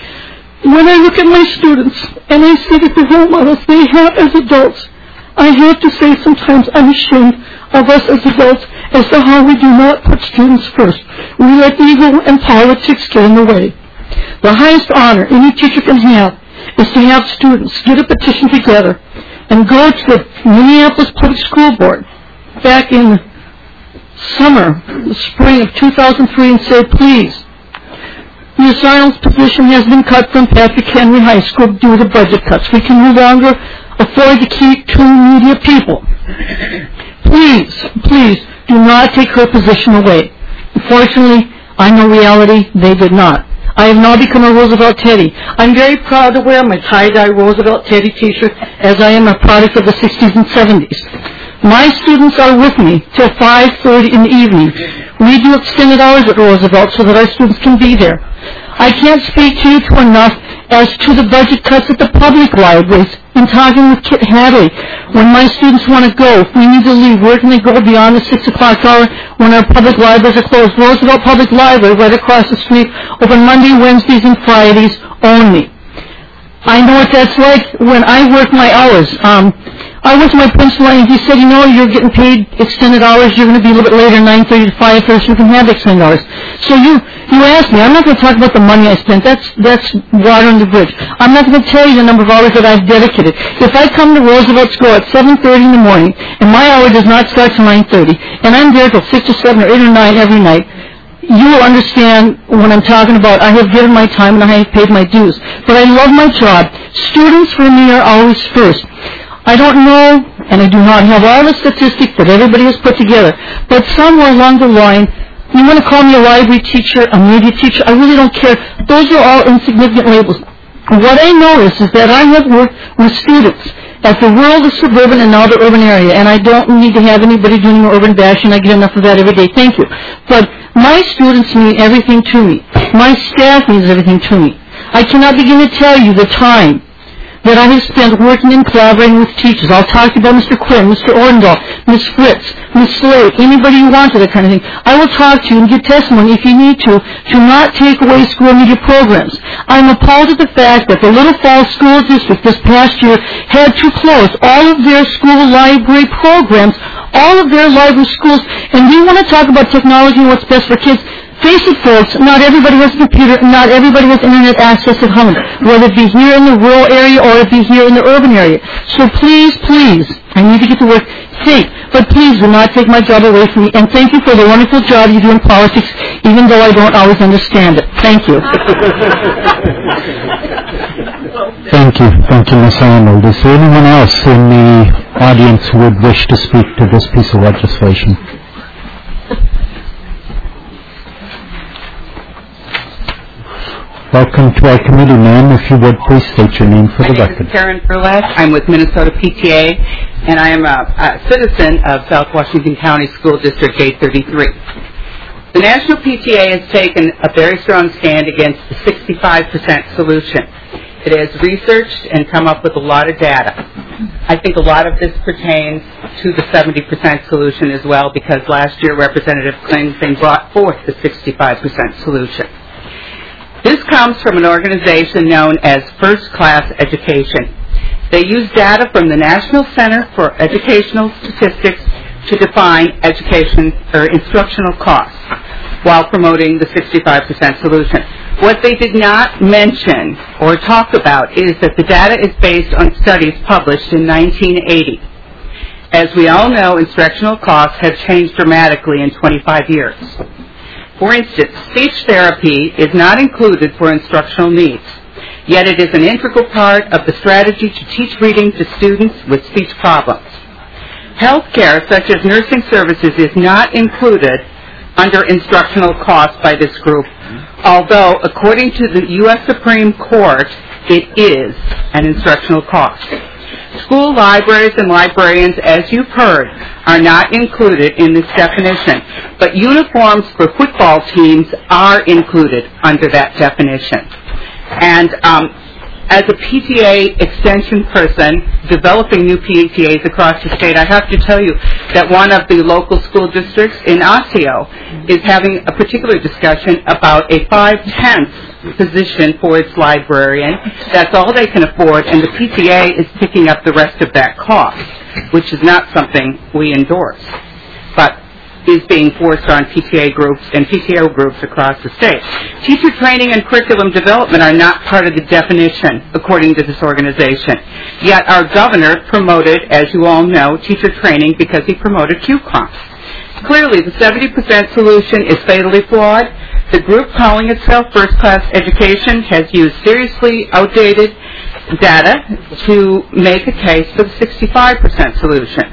When I look at my students and I see that the role models they have as adults, I have to say sometimes I'm ashamed of us as adults as to how we do not put students first. We let ego and politics get in the way. The highest honor any teacher can have is to have students get a petition together and go to the Minneapolis Public School Board back in summer, the spring of two thousand three, and say, please, Miz Arnold's position has been cut from Patrick Henry High School due to budget cuts. We can no longer afford to keep two media people. Please, please, do not take her position away. Unfortunately, I know reality, they did not. I have now become a Roosevelt Teddy. I'm very proud to wear my tie-dye Roosevelt Teddy t-shirt, as I am a product of the sixties and seventies. My students are with me till five thirty in the evening. We do extended hours at Roosevelt so that our students can be there. I can't speak to you to enough as to the budget cuts at the public libraries. In talking with Kit Hadley, when my students want to go, if we need to leave, where can they go beyond the six o'clock hour when our public libraries are closed? Roosevelt Public Library, right across the street, open Monday, Wednesdays, and Fridays only. I know what that's like when I work my hours. Um, I went to my principal and he said, you know, you're getting paid extended hours. You're going to be a little bit later, nine thirty to five thirty, so you can have extended hours. So you, you asked me. I'm not going to talk about the money I spent. That's, that's water under the bridge. I'm not going to tell you the number of hours that I've dedicated. If I come to Roosevelt School at seven thirty in the morning and my hour does not start till nine thirty and I'm there till six or seven or eight or nine every night, you will understand what I'm talking about. I have given my time and I have paid my dues. But I love my job. Students for me are always first. I don't know, and I do not have all the statistics that everybody has put together, but somewhere along the line, you want to call me a library teacher, a media teacher, I really don't care. Those are all insignificant labels. What I notice is that I have worked with students at the rural, the suburban, and now the urban area, and I don't need to have anybody doing more urban bashing. I get enough of that every day. Thank you. But my students mean everything to me. My staff means everything to me. I cannot begin to tell you the time that I have spent working and collaborating with teachers. I'll talk to you about Mister Quinn, Mister Ordendahl, Miss Fritz, Miss Slade, anybody you want to, that kind of thing. I will talk to you and give testimony if you need to, to not take away school media programs. I'm appalled at the fact that the Little Falls School District this past year had to close all of their school library programs, all of their library schools, and we want to talk about technology and what's best for kids. Face it, folks, not everybody has a computer, not everybody has internet access at home, whether it be here in the rural area or it be here in the urban area. So please, please, I need to get to work, think, but please do not take my job away from me, and thank you for the wonderful job you do in politics, even though I don't always understand it. Thank you. Thank you. Thank you, Miz Arnold. Is there anyone else in the audience who would wish to speak to this piece of legislation? Welcome to our committee, ma'am. If you would, please state your name for the My name record. is Karen Perlash. I'm with Minnesota P T A, and I am a, a citizen of South Washington County School District eight thirty-three. The National P T A has taken a very strong stand against the sixty-five percent solution. It has researched and come up with a lot of data. I think a lot of this pertains to the seventy percent solution as well, because last year Representative Clinton brought forth the sixty-five percent solution. This comes from an organization known as First Class Education. They use data from the National Center for Educational Statistics to define education or instructional costs while promoting the sixty-five percent solution. What they did not mention or talk about is that the data is based on studies published in nineteen eighty. As we all know, instructional costs have changed dramatically in twenty-five years. For instance, speech therapy is not included for instructional needs, yet it is an integral part of the strategy to teach reading to students with speech problems. Healthcare, such as nursing services, is not included under instructional costs by this group, although, according to the U S Supreme Court, it is an instructional cost. School libraries and librarians, as you've heard, are not included in this definition, but uniforms for football teams are included under that definition. And um, as a P T A extension person developing new P T As across the state, I have to tell you that one of the local school districts in Osseo is having a particular discussion about a five-tenths position for its librarian. That's all they can afford, and the P T A is picking up the rest of that cost, which is not something we endorse, but is being forced on P T A groups and P T O groups across the state. Teacher training and curriculum development are not part of the definition, according to this organization. Yet our governor promoted, as you all know, teacher training because he promoted Q COMPS. Clearly, the seventy percent solution is fatally flawed. The group calling itself First Class Education has used seriously outdated data to make a case for the sixty-five percent solution.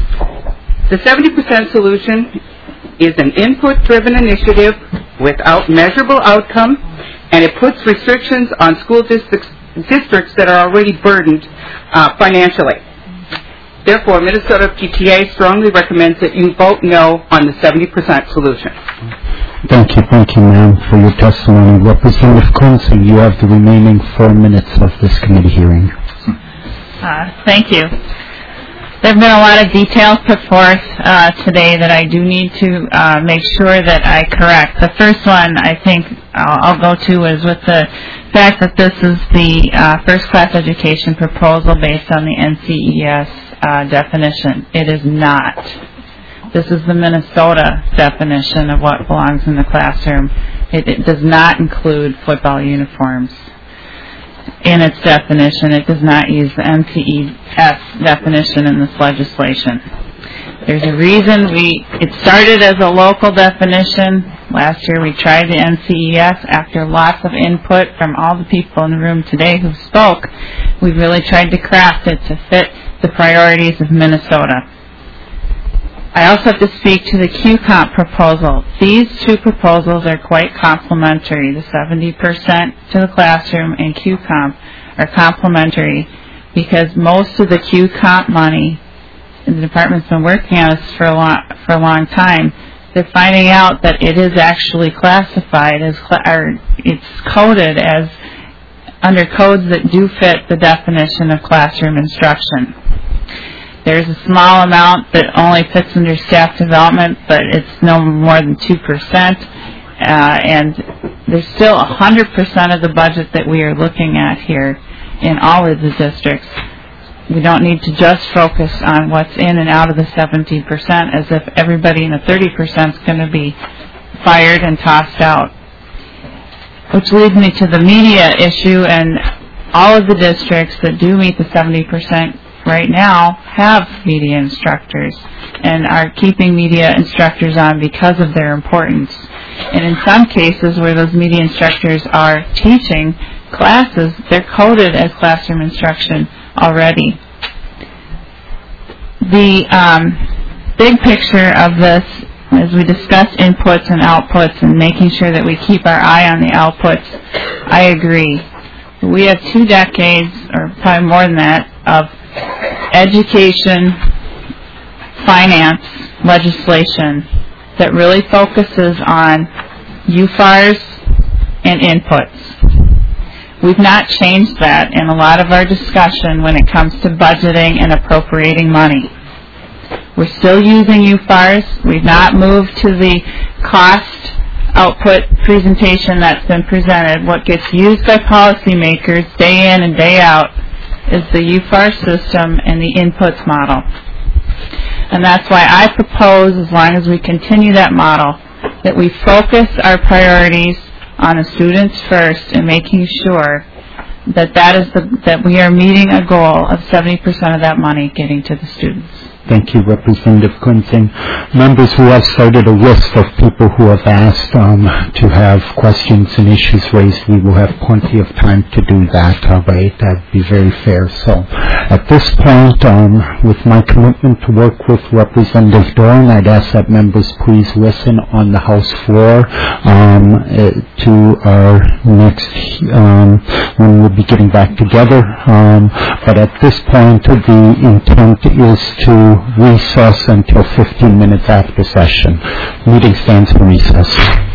The seventy percent solution is an input-driven initiative without measurable outcome, and it puts restrictions on school districts, districts that are already burdened uh, financially. Therefore, Minnesota P T A strongly recommends that you vote no on the seventy percent solution. Thank you, thank you, ma'am, for your testimony. Representative Quincy, you have the remaining four minutes of this committee hearing. Uh, thank you. There have been a lot of details put forth uh, today that I do need to uh, make sure that I correct. The first one I think I'll, I'll go to is with the fact that this is the uh, first class education proposal based on the N C E S uh, definition. It is not. This is the Minnesota definition of what belongs in the classroom. It, it does not include football uniforms in its definition. It does not use the N C E S definition in this legislation. There's a reason we, it started as a local definition. Last year we tried the N C E S. After lots of input from all the people in the room today who spoke, we really tried to craft it to fit the priorities of Minnesota. I also have to speak to the Q COMP proposal. These two proposals are quite complementary. The seventy percent to the classroom and Q COMP are complementary because most of the Q COMP money, the department's been working on this for a long, for a long time. They're finding out that it is actually classified as, or it's coded as under codes that do fit the definition of classroom instruction. There's a small amount that only fits under staff development, but it's no more than two percent. Uh, and there's still one hundred percent of the budget that we are looking at here in all of the districts. We don't need to just focus on what's in and out of the seventy percent as if everybody in the thirty percent is going to be fired and tossed out. Which leads me to the media issue, and all of the districts that do meet the seventy percent right now have media instructors and are keeping media instructors on because of their importance. And in some cases where those media instructors are teaching classes, they're coded as classroom instruction already. The um, big picture of this, as we discuss inputs and outputs and making sure that we keep our eye on the outputs, I agree. We have two decades, or probably more than that, of education, finance legislation that really focuses on U F A Rs and inputs. We've not changed that in a lot of our discussion when it comes to budgeting and appropriating money. We're still using U F A Rs. We've not moved to the cost output presentation that's been presented. What gets used by policymakers day in and day out is the U F A R system and the inputs model. And that's why I propose, as long as we continue that model, that we focus our priorities on the students first and making sure that that is the, that we are meeting a goal of seventy percent of that money getting to the students. Thank you, Representative Clinton. Members, who have started a list of people who have asked um, to have questions and issues raised. We will have plenty of time to do that, all right? That would be very fair. So at this point, um, with my commitment to work with Representative Dorn, I'd ask that members please listen on the House floor um, uh, to our next, um, when we'll be getting back together. Um, but at this point, the intent is to recess until fifteen minutes after session. Meeting stands for recess.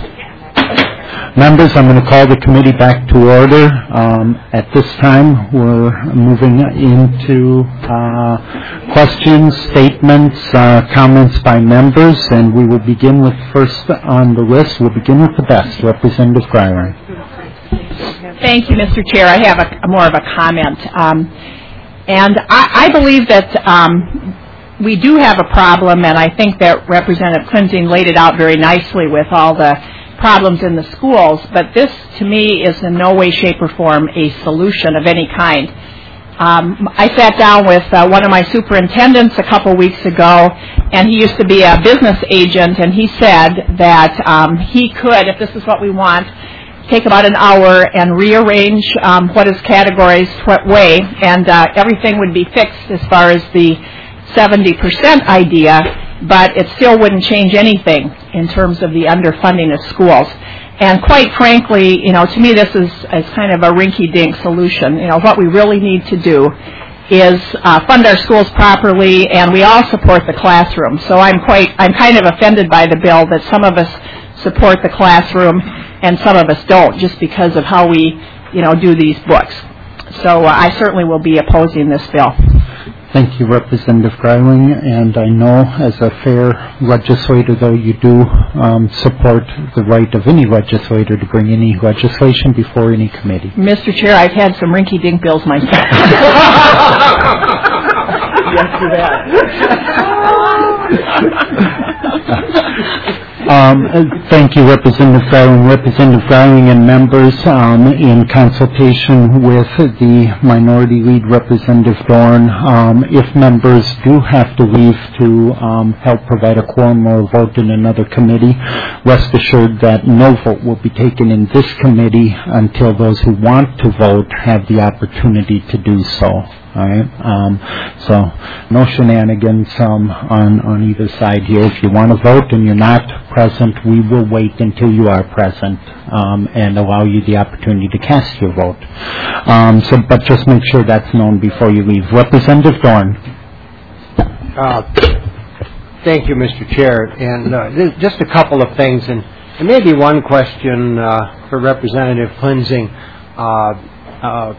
Members, I'm going to call the committee back to order. Um, at this time, we're moving into uh, questions, statements, uh, comments by members, and we will begin with first on the list. We'll begin with the best, Representative Greiling. Thank you, Mister Chair. I have a, more of a comment. Um, and I, I believe that um, we do have a problem, and I think that Representative Clinton laid it out very nicely with all the problems in the schools, but this, to me, is in no way, shape, or form a solution of any kind. Um, I sat down with uh, one of my superintendents a couple weeks ago, and he used to be a business agent, and he said that um, he could, if this is what we want, take about an hour and rearrange um, what is categorized what way, and uh, everything would be fixed as far as the seventy percent idea, but it still wouldn't change anything in terms of the underfunding of schools. And quite frankly, you know, to me this is, is kind of a rinky-dink solution. You know, what we really need to do is uh, fund our schools properly, and we all support the classroom. So I'm quite, I'm kind of offended by the bill that some of us support the classroom and some of us don't, just because of how we, you know, do these books. So uh, I certainly will be opposing this bill. Thank you, Representative Greiling, and I know as a fair legislator, though, you do um, support the right of any legislator to bring any legislation before any committee. Mister Chair, I've had some rinky-dink bills myself. Yes to that. Um, thank you, Representative Greiling. Representative Greiling and members, um, in consultation with the Minority Lead Representative Dorn, um, if members do have to leave to um, help provide a quorum or a vote in another committee, rest assured that no vote will be taken in this committee until those who want to vote have the opportunity to do so. All right. Um, so no shenanigans um, on on either side here. If you want to vote and you're not present, we will wait until you are present um, and allow you the opportunity to cast your vote. Um, so, but just make sure that's known before you leave. Representative Dorn. Uh, thank you, Mister Chair. And uh, just a couple of things, and, and maybe one question uh, for Representative Klinzing. Uh, uh,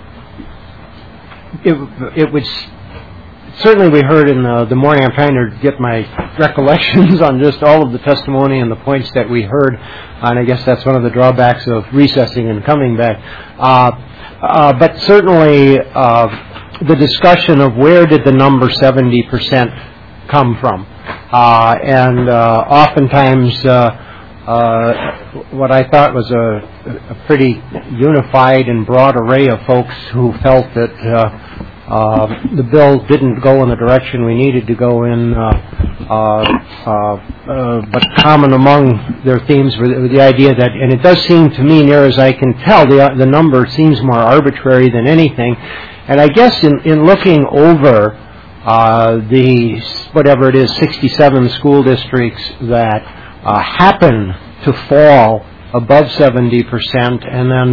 It, it was certainly we heard in the, the morning. I'm trying to get my recollections on just all of the testimony and the points that we heard, and I guess that's one of the drawbacks of recessing and coming back. Uh, uh, but certainly uh, the discussion of where did the number seventy percent come from, uh, and uh, oftentimes uh, uh, what I thought was a, a pretty unified and broad array of folks who felt that uh, uh, the bill didn't go in the direction we needed to go in, uh, uh, uh, uh, but common among their themes were the, were the idea that, and it does seem to me, near as I can tell, the, the number seems more arbitrary than anything. And I guess in, in looking over uh, the, whatever it is, sixty-seven school districts that Uh, happen to fall above seventy percent, and then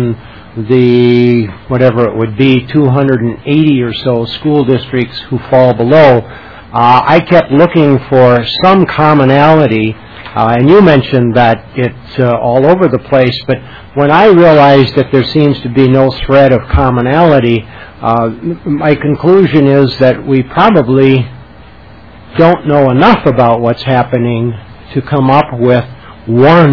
the, whatever it would be, two hundred eighty or so school districts who fall below, uh, I kept looking for some commonality, uh, and you mentioned that it's uh, all over the place, but when I realized that there seems to be no thread of commonality, uh, my conclusion is that we probably don't know enough about what's happening to come up with one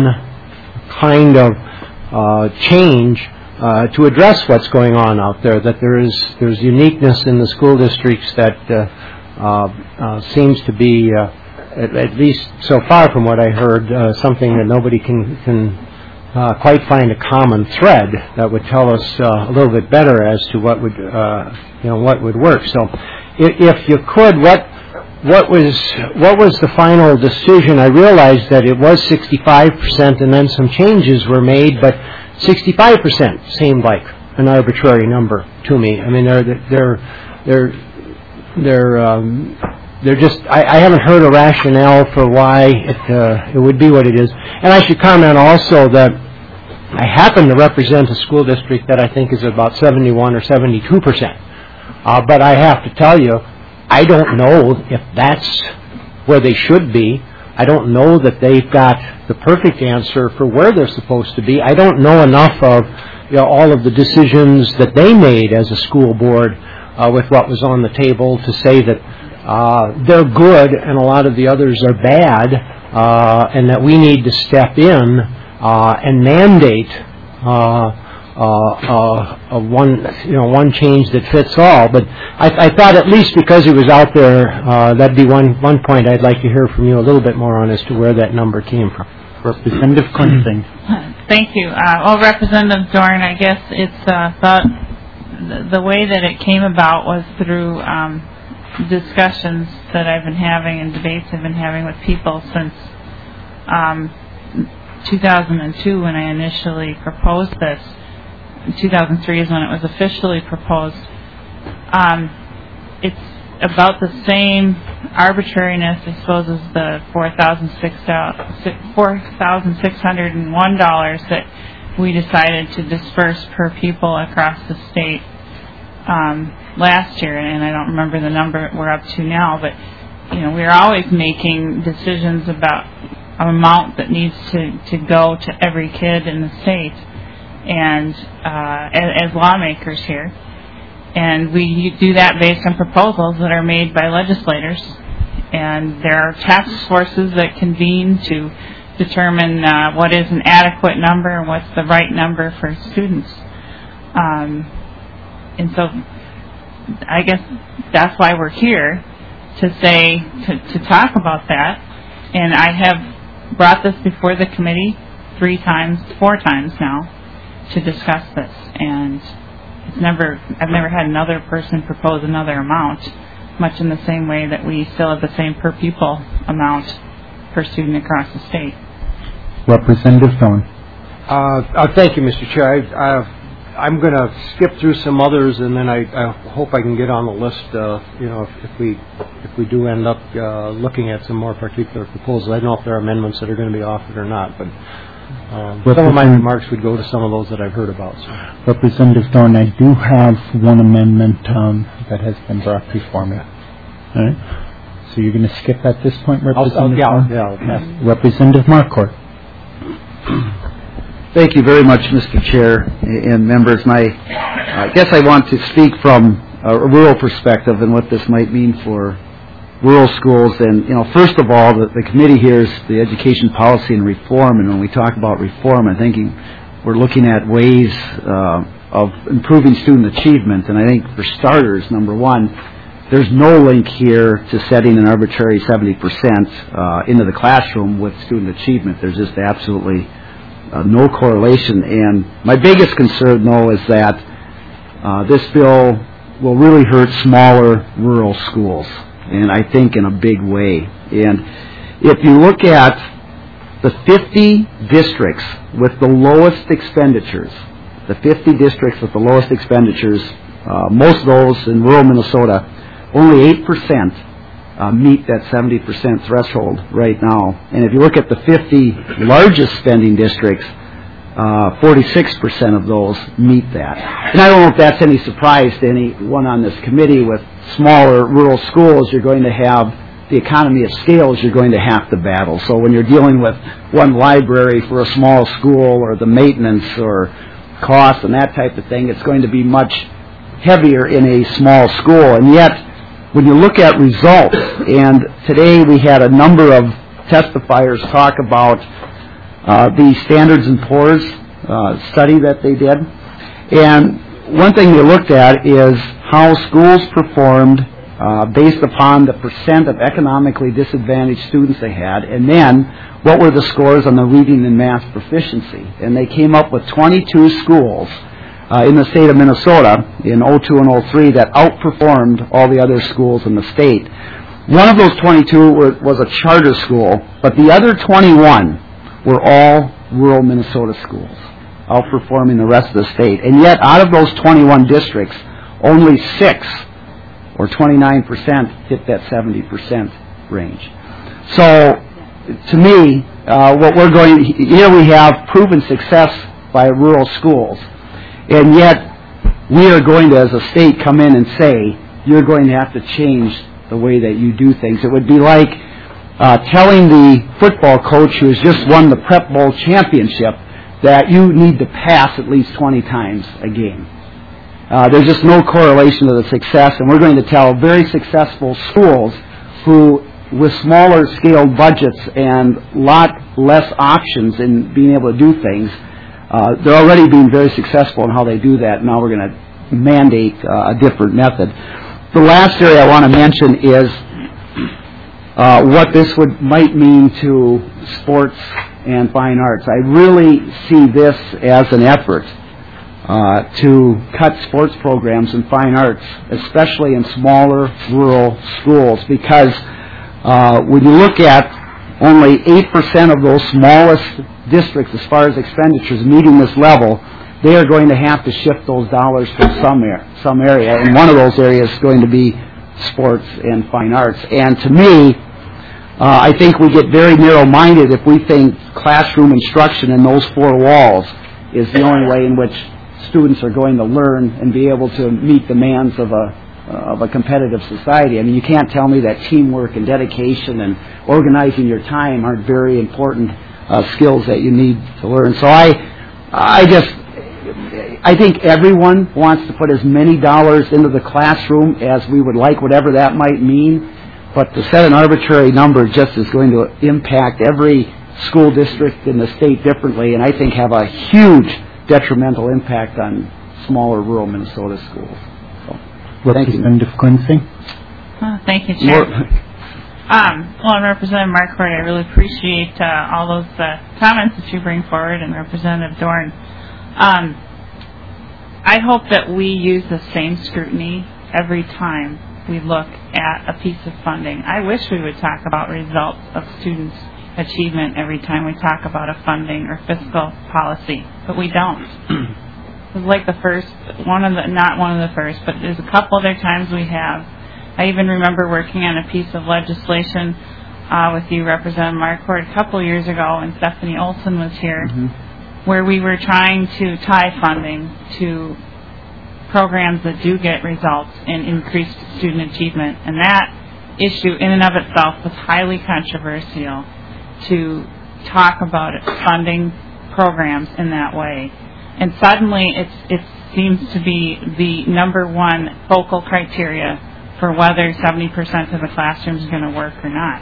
kind of uh, change uh, to address what's going on out there. That there is there's uniqueness in the school districts that uh, uh, uh, seems to be, uh, at, at least so far from what I heard, uh, something that nobody can can uh, quite find a common thread that would tell us uh, a little bit better as to what would uh, you know what would work. So, if, if you could, what. What was what was the final decision? I realized that it was sixty-five percent, and then some changes were made, but sixty-five percent seemed like an arbitrary number to me. I mean, they're they're they're they're um, they're just. I, I haven't heard a rationale for why it uh, it would be what it is. And I should comment also that I happen to represent a school district that I think is about seventy-one or seventy-two percent. Uh, but I have to tell you, I don't know if that's where they should be. I don't know that they've got the perfect answer for where they're supposed to be. I don't know enough of you know, all of the decisions that they made as a school board uh, with what was on the table to say that uh, they're good and a lot of the others are bad, uh, and that we need to step in uh, and mandate uh, Uh, uh, uh, one, you know, one change that fits all. But I, I thought at least because it was out there, uh, that'd be one one point I'd like to hear from you a little bit more on as to where that number came from. Representative Klinzing. Thank you. Uh, well, Representative Dorn, I guess it's uh, thought the, the way that it came about was through um, discussions that I've been having and debates I've been having with people since um, two thousand two when I initially proposed this. two thousand three is when it was officially proposed. Um, it's about the same arbitrariness, I suppose, as the four thousand six hundred one dollars that we decided to disperse per pupil across the state um, last year, and I don't remember the number we're up to now, but you know, we're always making decisions about an amount that needs to, to go to every kid in the state. And uh, as, as lawmakers here, and we do that based on proposals that are made by legislators, and there are task forces that convene to determine uh, what is an adequate number and what's the right number for students. Um, and so, I guess that's why we're here, to say to, to talk about that. And I have brought this before the committee three times, four times now, to discuss this, and it's never I've never had another person propose another amount, much in the same way that we still have the same per pupil amount per student across the state. Representative Thorne. Uh, uh, thank you, Mister Chair. I, uh, I'm going to skip through some others, and then I, I hope I can get on the list. Uh, you know, if, if we if we do end up uh, looking at some more particular proposals, I don't know if there are amendments that are going to be offered or not, but um, some of my remarks would go to some of those that I've heard about. So. Representative Thorne, I do have one amendment um, that has been brought before me. All right. So you're going to skip at this point, Representative I'll, Thorne? yeah, yeah. Representative Marquardt. Thank you very much, Mister Chair and members. My, I guess I want to speak from a rural perspective and what this might mean for rural schools. And, you know, first of all, the, the committee here is the Education Policy and Reform. And when we talk about reform, I'm thinking we're looking at ways uh, of improving student achievement. And I think for starters, number one, there's no link here to setting an arbitrary seventy percent uh, into the classroom with student achievement. There's just absolutely uh, no correlation. And my biggest concern, though, is that uh, this bill will really hurt smaller rural schools, and I think in a big way. And if you look at the fifty districts with the lowest expenditures, the fifty districts with the lowest expenditures, uh, most of those in rural Minnesota, only eight percent uh, meet that seventy percent threshold right now. And if you look at the fifty largest spending districts, uh, forty-six percent of those meet that. And I don't know if that's any surprise to anyone on this committee. With smaller rural schools, you're going to have the economy of scales you're going to have to battle. So when you're dealing with one library for a small school, or the maintenance or costs and that type of thing, it's going to be much heavier in a small school. And yet, when you look at results, and today we had a number of testifiers talk about uh, the Standards and Poor's uh, study that they did. And one thing they looked at is how schools performed uh, based upon the percent of economically disadvantaged students they had, and then what were the scores on the reading and math proficiency. And they came up with twenty-two schools Uh, in the state of Minnesota in oh two and oh three that outperformed all the other schools in the state. One of those twenty-two were, was a charter school, but the other twenty-one were all rural Minnesota schools, outperforming the rest of the state. And yet, out of those twenty-one districts, only six, or twenty-nine percent, hit that seventy percent range. So, to me, uh, what we're going, here we have proven success by rural schools. And yet, we are going to, as a state, come in and say, you're going to have to change the way that you do things. It would be like uh, telling the football coach who has just won the Prep Bowl championship that you need to pass at least twenty times a game. Uh, there's just no correlation to the success, and we're going to tell very successful schools who, with smaller scaled budgets and a lot less options in being able to do things, Uh, they're already being very successful in how they do that. Now we're going to mandate uh, a different method. The last area I want to mention is uh, what this would might mean to sports and fine arts. I really see this as an effort uh, to cut sports programs in fine arts, especially in smaller rural schools, because uh, when you look at only eight percent of those smallest districts, as far as expenditures, meeting this level, they are going to have to shift those dollars from some, air, some area, and one of those areas is going to be sports and fine arts. And to me, uh, I think we get very narrow-minded if we think classroom instruction in those four walls is the only way in which students are going to learn and be able to meet demands of a uh, of a competitive society. I mean, you can't tell me that teamwork and dedication and organizing your time aren't very important Uh, skills that you need to learn. So I, I just, I think everyone wants to put as many dollars into the classroom as we would like, whatever that might mean. But to set an arbitrary number just is going to impact every school district in the state differently, and I think have a huge detrimental impact on smaller rural Minnesota schools. So, thank you. Representative Quincy. Oh, thank you, Chair. Um, well, Representative Marquardt, I really appreciate uh, all those uh, comments that you bring forward, and Representative Dorn. Um, I hope that we use the same scrutiny every time we look at a piece of funding. I wish we would talk about results of students' achievement every time we talk about a funding or fiscal policy, but we don't. It was like the first, one of the, not one of the first, but there's a couple other times we have. I even remember working on a piece of legislation uh, with you, Representative Marquardt, a couple years ago when Stephanie Olson was here, mm-hmm. where we were trying to tie funding to programs that do get results in increased student achievement. And that issue in and of itself was highly controversial to talk about it, funding programs in that way. And suddenly it's, it seems to be the number one focal criteria for whether seventy percent of the classroom is going to work or not.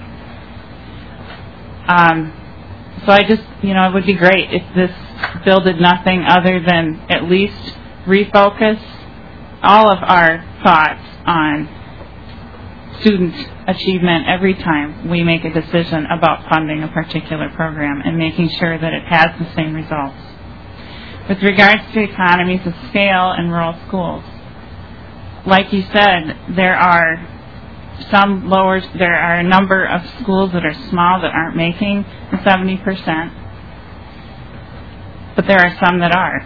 Um, so I just, you know, it would be great if this bill did nothing other than at least refocus all of our thoughts on student achievement every time we make a decision about funding a particular program and making sure that it has the same results. With regards to economies of scale in rural schools, like you said, there are some lower, there are a number of schools that are small that aren't making the seventy percent, but there are some that are.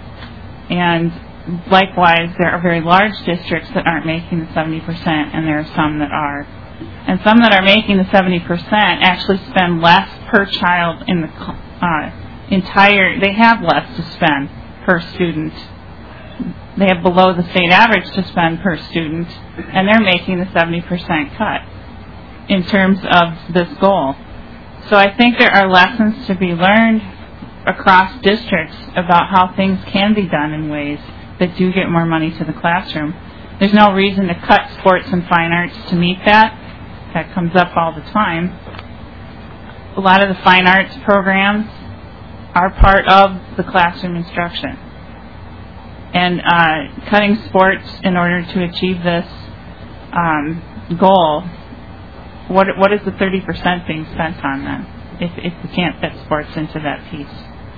And likewise, there are very large districts that aren't making the seventy percent, and there are some that are. And some that are making the seventy percent actually spend less per child in the uh, entire, they have less to spend per student. They have below the state average to spend per student, and they're making the seventy percent cut in terms of this goal. So I think there are lessons to be learned across districts about how things can be done in ways that do get more money to the classroom. There's no reason to cut sports and fine arts to meet that. That comes up all the time. A lot of the fine arts programs are part of the classroom instruction. And uh, cutting sports in order to achieve this um, goal, what what is the thirty percent being spent on then, if, if we can't fit sports into that piece?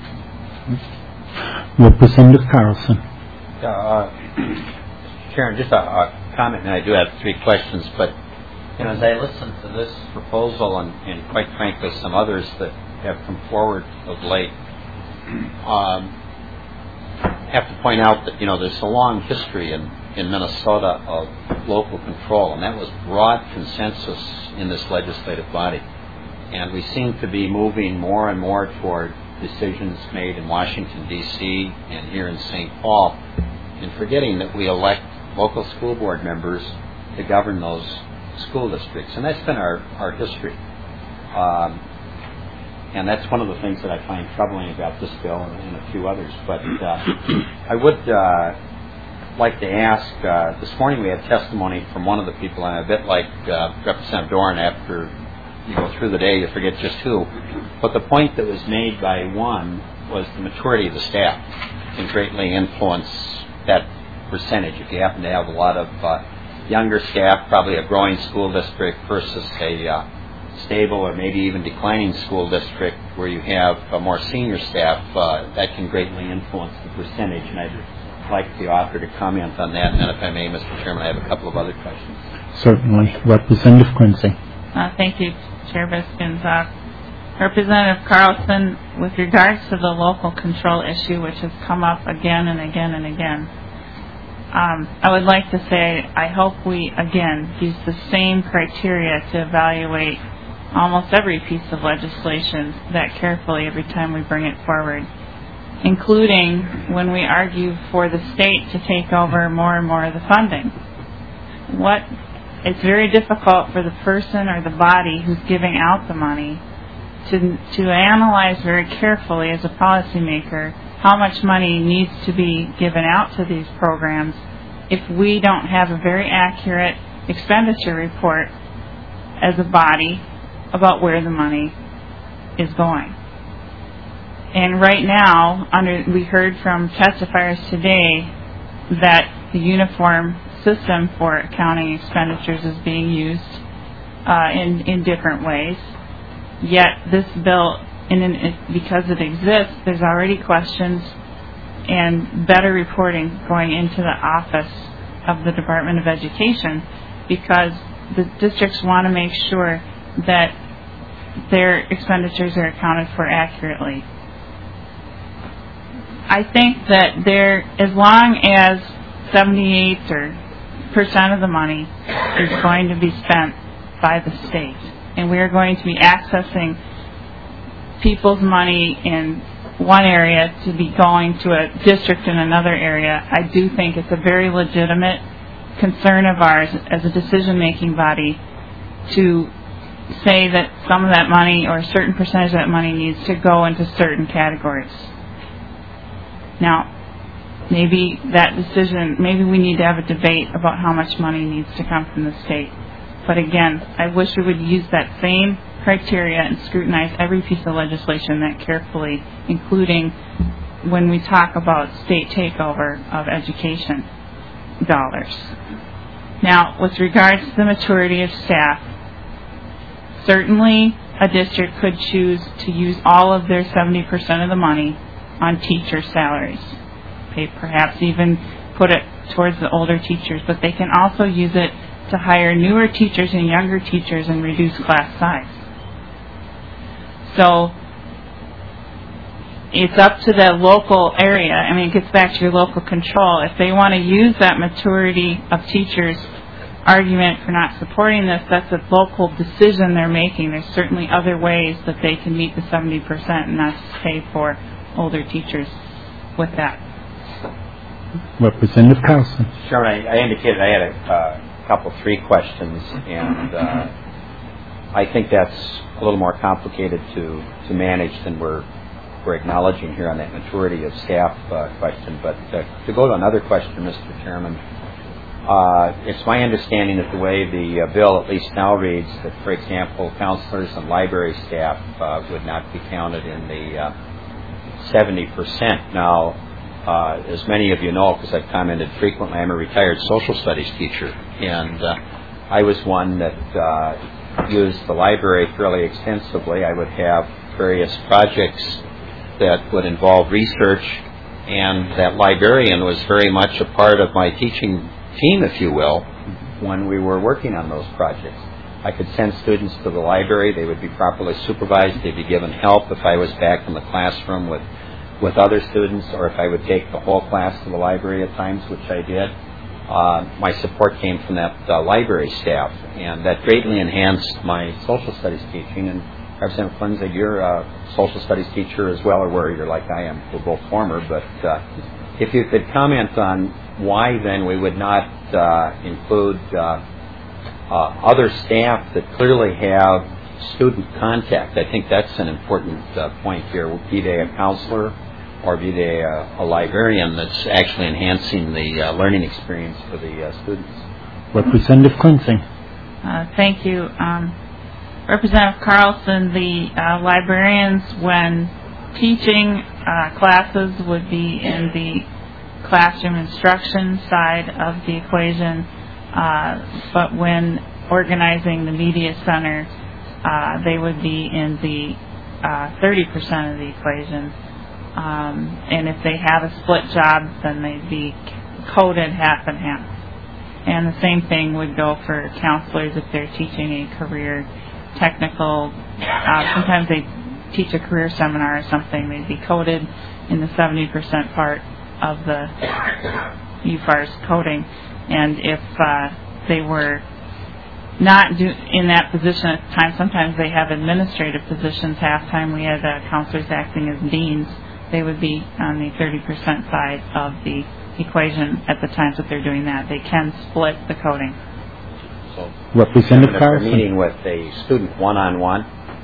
Representative Carlson. Uh, Sharon, just a, a comment, and I do have three questions, but you know, as I listen to this proposal and, and quite frankly some others that have come forward of late, um, I have to point out that you know there's a long history in, in Minnesota of local control, and that was broad consensus in this legislative body. And we seem to be moving more and more toward decisions made in Washington, D C and here in Saint Paul, and forgetting that we elect local school board members to govern those school districts. And that's been our, our history. Um, and that's one of the things that I find troubling about this bill and, and a few others. But uh, I would uh, like to ask, uh, this morning we had testimony from one of the people, and a bit like uh, Representative Doran, after you go through the day, you forget just who. But the point that was made by one was the maturity of the staff can greatly influence that percentage. If you happen to have a lot of uh, younger staff, probably a growing school district versus a uh, stable or maybe even declining school district where you have uh, more senior staff, uh, that can greatly influence the percentage. And I'd like the author to comment on that. And then if I may, Mister Chairman, I have a couple of other questions. Certainly. Representative Quincy. Uh, thank you, Chair Biskins. Uh, Representative Carlson, with regards to the local control issue, which has come up again and again and again, um, I would like to say I hope we, again, use the same criteria to evaluate almost every piece of legislation that carefully every time we bring it forward, including when we argue for the state to take over more and more of the funding. What It's very difficult for the person or the body who's giving out the money to to analyze very carefully as a policymaker how much money needs to be given out to these programs if we don't have a very accurate expenditure report as a body about where the money is going. And right now, under we heard from testifiers today that the uniform system for accounting expenditures is being used uh, in in different ways. Yet this bill, in an, it, because it exists, there's already questions and better reporting going into the office of the Department of Education, because the districts want to make sure that their expenditures are accounted for accurately. I think that there, as long as seventy-eight or percent of the money is going to be spent by the state, and we are going to be accessing people's money in one area to be going to a district in another area, I do think it's a very legitimate concern of ours as a decision-making body to say that some of that money or a certain percentage of that money needs to go into certain categories. Now, maybe that decision, maybe we need to have a debate about how much money needs to come from the state. But again, I wish we would use that same criteria and scrutinize every piece of legislation that carefully, including when we talk about state takeover of education dollars. Now, with regards to the maturity of staff, certainly a district could choose to use all of their seventy percent of the money on teacher salaries. They perhaps even put it towards the older teachers, but they can also use it to hire newer teachers and younger teachers and reduce class size. So it's up to the local area. I mean, it gets back to your local control. If they want to use that maturity of teachers argument for not supporting this, that's a local decision they're making. There's certainly other ways that they can meet the seventy percent and not just pay for older teachers with that. Representative Carlson. Sure, I, I indicated I had a uh, couple, three questions, and uh, I think that's a little more complicated to, to manage than we're we're acknowledging here on that maturity of staff uh, question. But uh, to go to another question, Mister Chairman, uh, it's my understanding that the way the uh, bill at least now reads that, for example, counselors and library staff uh, would not be counted in the uh, seventy percent. Now, uh, as many of you know, because I've commented frequently, I'm a retired social studies teacher, and uh, I was one that uh, used the library fairly extensively. I would have various projects that would involve research, and that librarian was very much a part of my teaching team, if you will, when we were working on those projects. I could send students to the library. They would be properly supervised. They'd be given help if I was back in the classroom with, with other students, or if I would take the whole class to the library at times, which I did. Uh, my support came from that uh, library staff, and that greatly enhanced my social studies teaching. And Representative Lindsay, you're a social studies teacher as well, or were you're like I am. We're both former, but uh, if you could comment on why then we would not uh, include uh, uh, other staff that clearly have student contact. I think that's an important uh, point here, be they a counselor or be they a, a librarian that's actually enhancing the uh, learning experience for the uh, students. Representative Quincy. Uh, thank you. Um, Representative Carlson, the uh, librarians, when teaching uh, classes, would be in the classroom instruction side of the equation, uh, but when organizing the media center, uh, they would be in the uh, thirty percent of the equation. Um, and if they have a split job, then they'd be coded half and half. And the same thing would go for counselors if they're teaching a career technical, uh, sometimes they teach a career seminar or something, they'd be coded in the seventy percent part of the U F A R's coding. And if uh, they were not do, in that position at the time, sometimes they have administrative positions. Half time we had uh, counselors acting as deans. They would be on the thirty percent side of the equation at the times that they're doing that. They can split the coding. So, Representative Carlson. If they're meeting with a student one-on-one,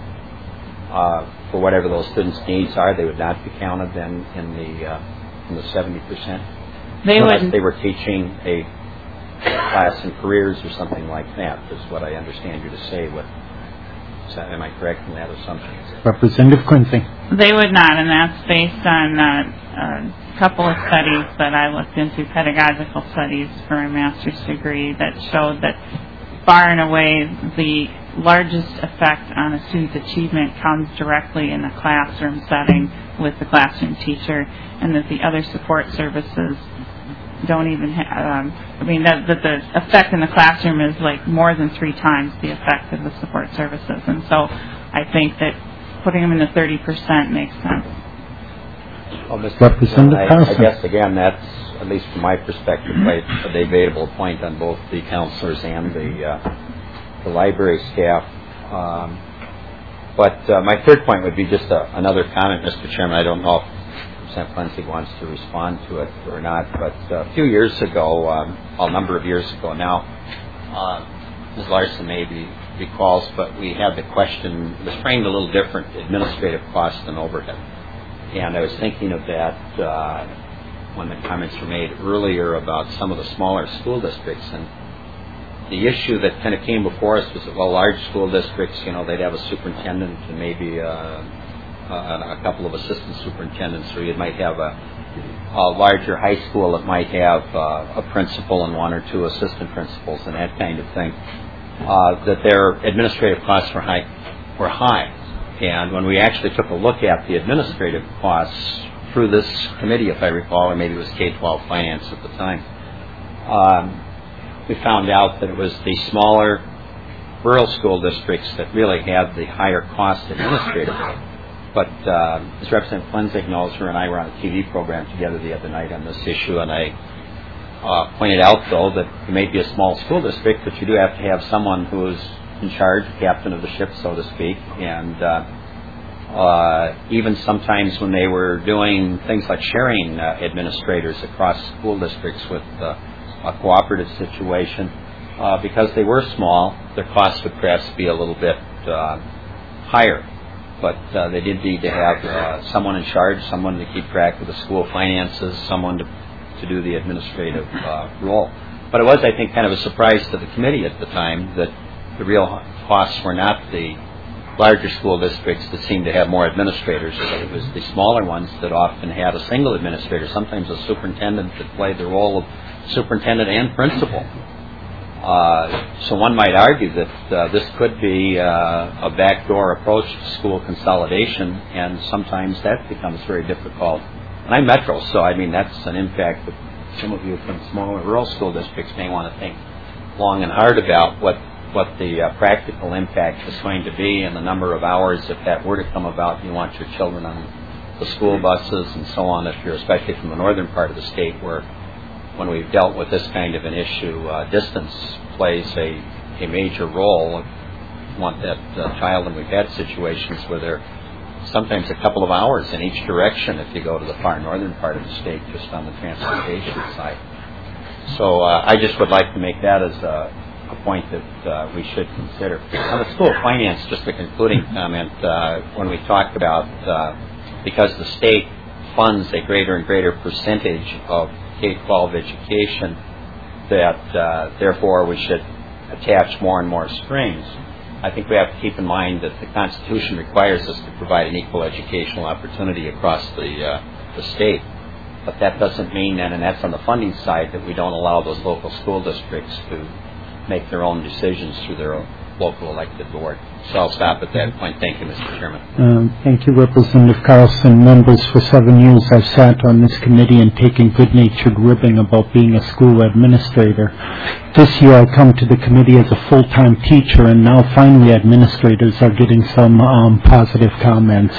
uh, for whatever those students' needs are, they would not be counted then in the uh, in the seventy percent. They Unless would. they were teaching a class in careers or something like that, is what I understand you to say. With, is that, am I correct in that assumption? Representative Quincy. They would not, and that's based on uh, a couple of studies that I looked into, pedagogical studies for a master's degree, that showed that far and away the largest effect on a student's achievement comes directly in the classroom setting with the classroom teacher, and that the other support services don't even have, um, I mean, that, that the effect in the classroom is like more than three times the effect of the support services. And so I think that putting them in the thirty percent makes sense. Well, Mister Representative I, I Carlson. guess, again, that's, at least from my perspective, quite a debatable point on both the counselors and the, uh, the library staff. Um, but uh, my third point would be just a, another comment, Mister Chairman. I don't know if Representative Klensing wants to respond to it or not, but a few years ago, um, well, a number of years ago now, uh, Miz Larson maybe recalls, but we had the question, it was framed a little different, administrative cost and overhead. And I was thinking of that uh, when the comments were made earlier about some of the smaller school districts. And the issue that kind of came before us was that, well, large school districts, you know, they'd have a superintendent and maybe uh, a, a couple of assistant superintendents, or you might have a, a larger high school that might have uh, a principal and one or two assistant principals and that kind of thing. Uh, that their administrative costs were high, were high. And when we actually took a look at the administrative costs through this committee, if I recall, or maybe it was K twelve Finance at the time, um, we found out that it was the smaller rural school districts that really had the higher cost administratively. But uh, as Representative Klensing knows, her and I were on a T V program together the other night on this issue, and I Uh, pointed out, though, that it may be a small school district, but you do have to have someone who is in charge, captain of the ship, so to speak. And uh, uh, even sometimes when they were doing things like sharing uh, administrators across school districts with uh, a cooperative situation, uh, because they were small, their costs would perhaps be a little bit uh, higher. But uh, they did need to have uh, someone in charge, someone to keep track of the school finances, someone to to do the administrative uh, role. But it was, I think, kind of a surprise to the committee at the time that the real costs were not the larger school districts that seemed to have more administrators. It was the smaller ones that often had a single administrator, sometimes a superintendent that played the role of superintendent and principal. Uh, so one might argue that uh, this could be uh, a backdoor approach to school consolidation, and sometimes that becomes very difficult. And I'm Metro, so I mean that's an impact that some of you from smaller rural school districts may want to think long and hard about what what the uh, practical impact is going to be and the number of hours if that were to come about. You want your children on the school buses and so on. If you're especially from the northern part of the state, where when we've dealt with this kind of an issue, uh, distance plays a a major role. You want that uh, child, and we've had situations where they're sometimes a couple of hours in each direction if you go to the far northern part of the state, just on the transportation side. So uh, I just would like to make that as a, a point that uh, we should consider. On the school of finance, just a concluding comment, uh, when we talked about, uh, because the state funds a greater and greater percentage of K twelve education, that uh, therefore we should attach more and more strings. I think we have to keep in mind that the Constitution requires us to provide an equal educational opportunity across the uh, the state. But that doesn't mean that, and that's on the funding side, that we don't allow those local school districts to make their own decisions through their own local elected board. So I'll stop at that point. Thank you, Mister Chairman. Um, thank you, Representative Carlson. Members, for seven years I've sat on this committee and taken good-natured ribbing about being a school administrator. This year I come to the committee as a full-time teacher, and now finally administrators are getting some um, positive comments.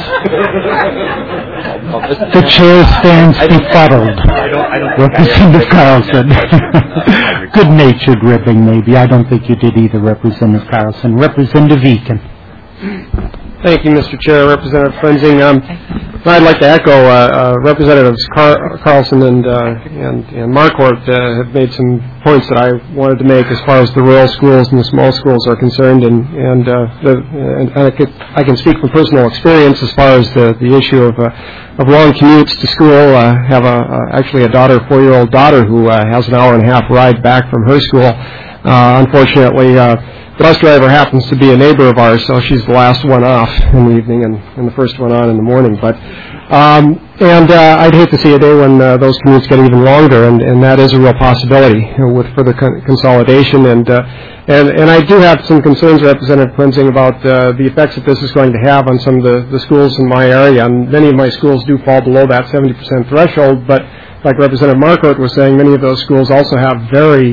The chair stands befuddled. Representative Carlson. Good-natured ribbing, maybe. I don't think you did either, Representative Carlson. Representative Eakin. Thank you, Mister Chair. Representative Klensing. Um, I'd like to echo uh, uh, Representatives Car- Carlson and, uh, and, and Marquardt uh, have made some points that I wanted to make as far as the rural schools and the small schools are concerned, and, and, uh, the, and I, could, I can speak from personal experience as far as the, the issue of, uh, of long commutes to school. I uh, have a, uh, actually a daughter, four-year-old daughter, who uh, has an hour and a half ride back from her school. Uh, unfortunately, uh, the bus driver happens to be a neighbor of ours, so she's the last one off in the evening and, and the first one on in the morning. But um, and uh, I'd hate to see a day when uh, those commutes get even longer, and, and that is a real possibility you know, with further con- consolidation. And, uh, and and I do have some concerns, Representative Klensing, about uh, the effects that this is going to have on some of the, the schools in my area. And many of my schools do fall below that seventy percent threshold, but like Representative Marquardt was saying, many of those schools also have very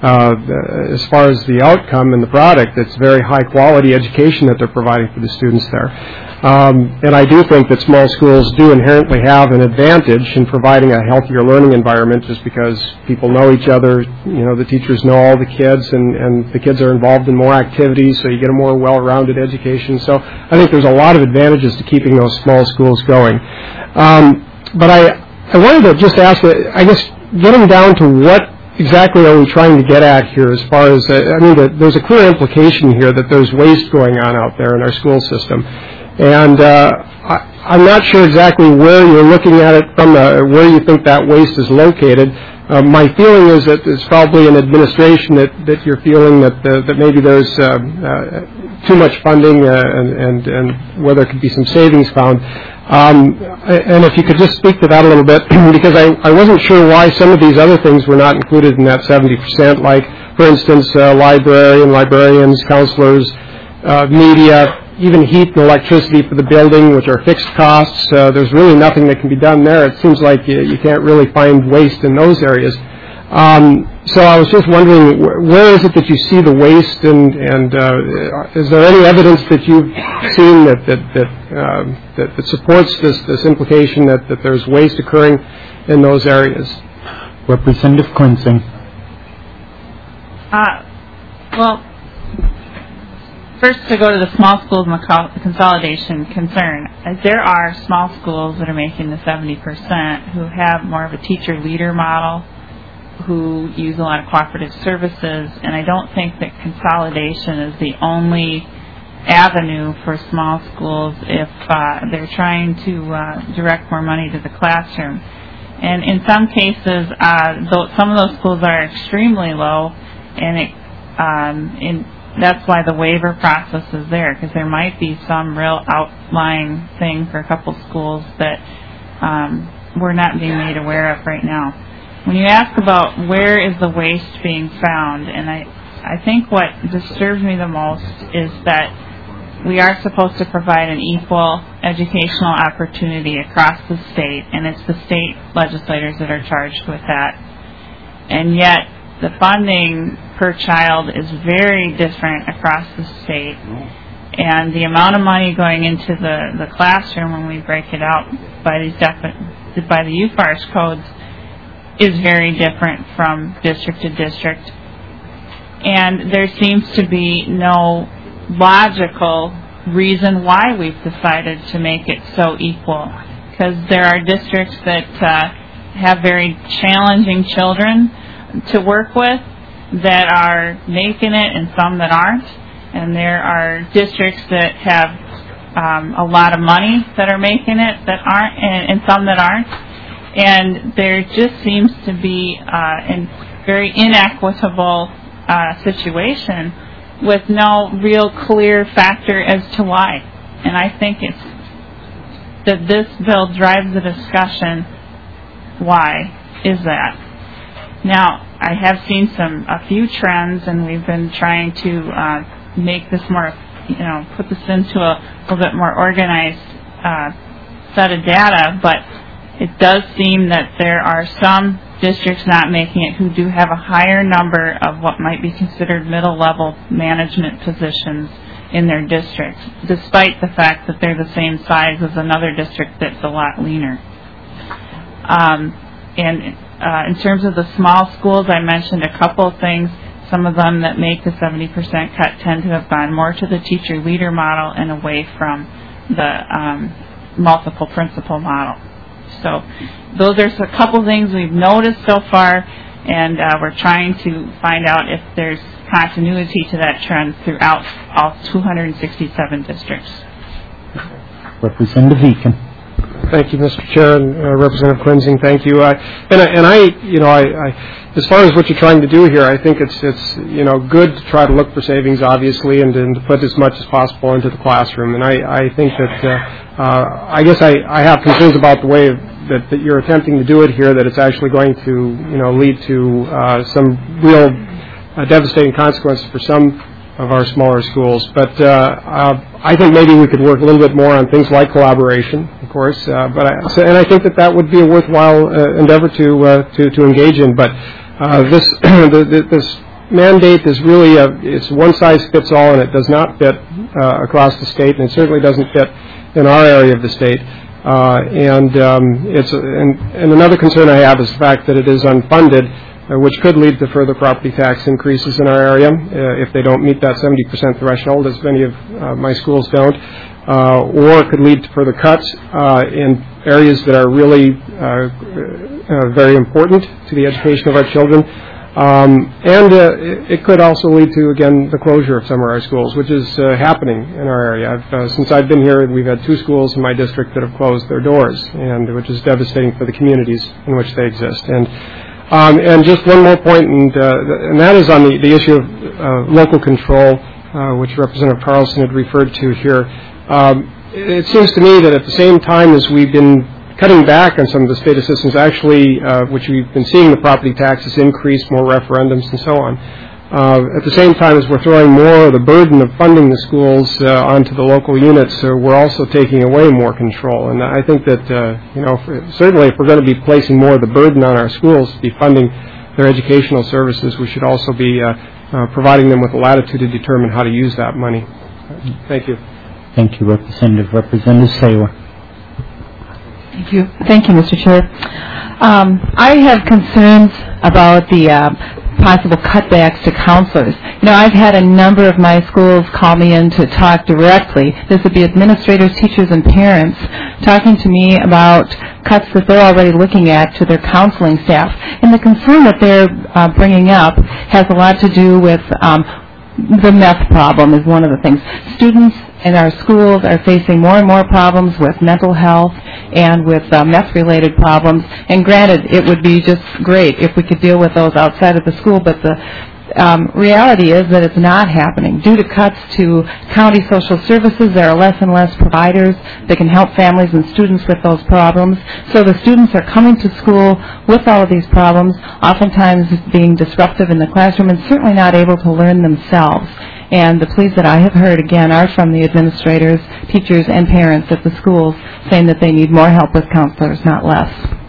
uh, as far as the outcome and the product, it's very high-quality education that they're providing for the students there. Um, and I do think that small schools do inherently have an advantage in providing a healthier learning environment just because people know each other, you know, the teachers know all the kids, and, and the kids are involved in more activities, so you get a more well-rounded education. So I think there's a lot of advantages to keeping those small schools going. Um, but I, I wanted to just ask, I guess, getting down to what exactly are we trying to get at here as far as, uh, I mean, the, there's a clear implication here that there's waste going on out there in our school system. And uh, I, I'm not sure exactly where you're looking at it from, uh, where you think that waste is located. Uh, my feeling is that it's probably an administration that, that you're feeling that uh, that maybe there's uh, uh, too much funding uh, and, and, and where there could be some savings found. Um, and if you could just speak to that a little bit, because I, I wasn't sure why some of these other things were not included in that seventy percent, like, for instance, uh, library and librarians, counselors, uh, media, even heat and electricity for the building, which are fixed costs. Uh, there's really nothing that can be done there. It seems like you, you can't really find waste in those areas. Um, so I was just wondering, wh- where is it that you see the waste, and, and uh, is there any evidence that you've seen that that that, uh, that, that supports this, this implication that, that there's waste occurring in those areas? Representative Quincy. Uh, well, first, to go to the small schools and the consolidation concern, uh, there are small schools that are making the seventy percent who have more of a teacher-leader model, who use a lot of cooperative services, and I don't think that consolidation is the only avenue for small schools if uh, they're trying to uh, direct more money to the classroom. And in some cases, uh, though some of those schools are extremely low, and it, um, in that's why the waiver process is there, because there might be some real outlying thing for a couple schools that um, we're not being made aware of right now. When you ask about where is the waste being found, and I, I think what disturbs me the most is that we are supposed to provide an equal educational opportunity across the state, and it's the state legislators that are charged with that. And yet, the funding per child is very different across the state, and the amount of money going into the, the classroom when we break it out by these defi- by the U F A R S codes is very different from district to district, and there seems to be no logical reason why we've decided to make it so equal, because there are districts that uh, have very challenging children to work with that are making it and some that aren't, and there are districts that have um, a lot of money that are making it that aren't, and, and some that aren't, and there just seems to be uh, a very inequitable uh, situation with no real clear factor as to why. And I think it's that this bill drives the discussion, why is that? Now, I have seen some a few trends, and we've been trying to uh, make this more, you know, put this into a little bit more organized uh, set of data, but it does seem that there are some districts not making it who do have a higher number of what might be considered middle-level management positions in their districts, despite the fact that they're the same size as another district that's a lot leaner. Um, and uh, in terms of the small schools, I mentioned a couple of things. Some of them that make the seventy percent cut tend to have gone more to the teacher-leader model and away from the um, multiple principal model. So those are a couple things we've noticed so far, and uh, we're trying to find out if there's continuity to that trend throughout all two hundred sixty-seven districts. Representative Eakin. Thank you, Mister Chair, and uh, Representative Quinzing. Thank you. I, and, I, and I, you know, I, I, as far as what you're trying to do here, I think it's, it's, you know, good to try to look for savings, obviously, and, and to put as much as possible into the classroom. And I, I think that, uh, uh, I guess I, I have concerns about the way that, that you're attempting to do it here, that it's actually going to, you know, lead to uh, some real uh, devastating consequences for some of our smaller schools. But uh, uh, I think maybe we could work a little bit more on things like collaboration, of course. Uh, but I, so, and I think that that would be a worthwhile uh, endeavor to, uh, to to engage in. But uh, this the, this mandate is really a, it's one size fits all, and it does not fit uh, across the state, and it certainly doesn't fit in our area of the state. Uh, and um, it's and, and another concern I have is the fact that it is unfunded, uh, which could lead to further property tax increases in our area uh, if they don't meet that seventy percent threshold, as many of uh, my schools don't, uh, or could lead to further cuts uh, in areas that are really uh, uh, very important to the education of our children. Um, and uh, it, it could also lead to, again, the closure of some of our schools, which is uh, happening in our area. I've, uh, since I've been here, we've had two schools in my district that have closed their doors, and which is devastating for the communities in which they exist. And um, and just one more point, and, uh, and that is on the, the issue of uh, local control, uh, which Representative Carlson had referred to here. Um, it seems to me that at the same time as we've been cutting back on some of the state assistance, actually, uh, which we've been seeing the property taxes increase, more referendums and so on. Uh, at the same time as we're throwing more of the burden of funding the schools uh, onto the local units, uh, we're also taking away more control. And I think that, uh, you know, if, certainly if we're going to be placing more of the burden on our schools to be funding their educational services, we should also be uh, uh, providing them with the latitude to determine how to use that money. Thank you. Thank you, Representative. Representative Saylor. Thank you. Thank you, Mister Chair. Um, I have concerns about the uh, possible cutbacks to counselors. You know, I've had a number of my schools call me in to talk directly. This would be administrators, teachers, and parents talking to me about cuts that they're already looking at to their counseling staff. And the concern that they're uh, bringing up has a lot to do with um, the meth problem is one of the things. Students in our schools are facing more and more problems with mental health and with uh, meth-related problems. And granted, it would be just great if we could deal with those outside of the school, but the um, reality is that it's not happening. Due to cuts to county social services, there are less and less providers that can help families and students with those problems. So the students are coming to school with all of these problems, oftentimes being disruptive in the classroom and certainly not able to learn themselves. And the pleas that I have heard, again, are from the administrators, teachers, and parents at the schools saying that they need more help with counselors, not less.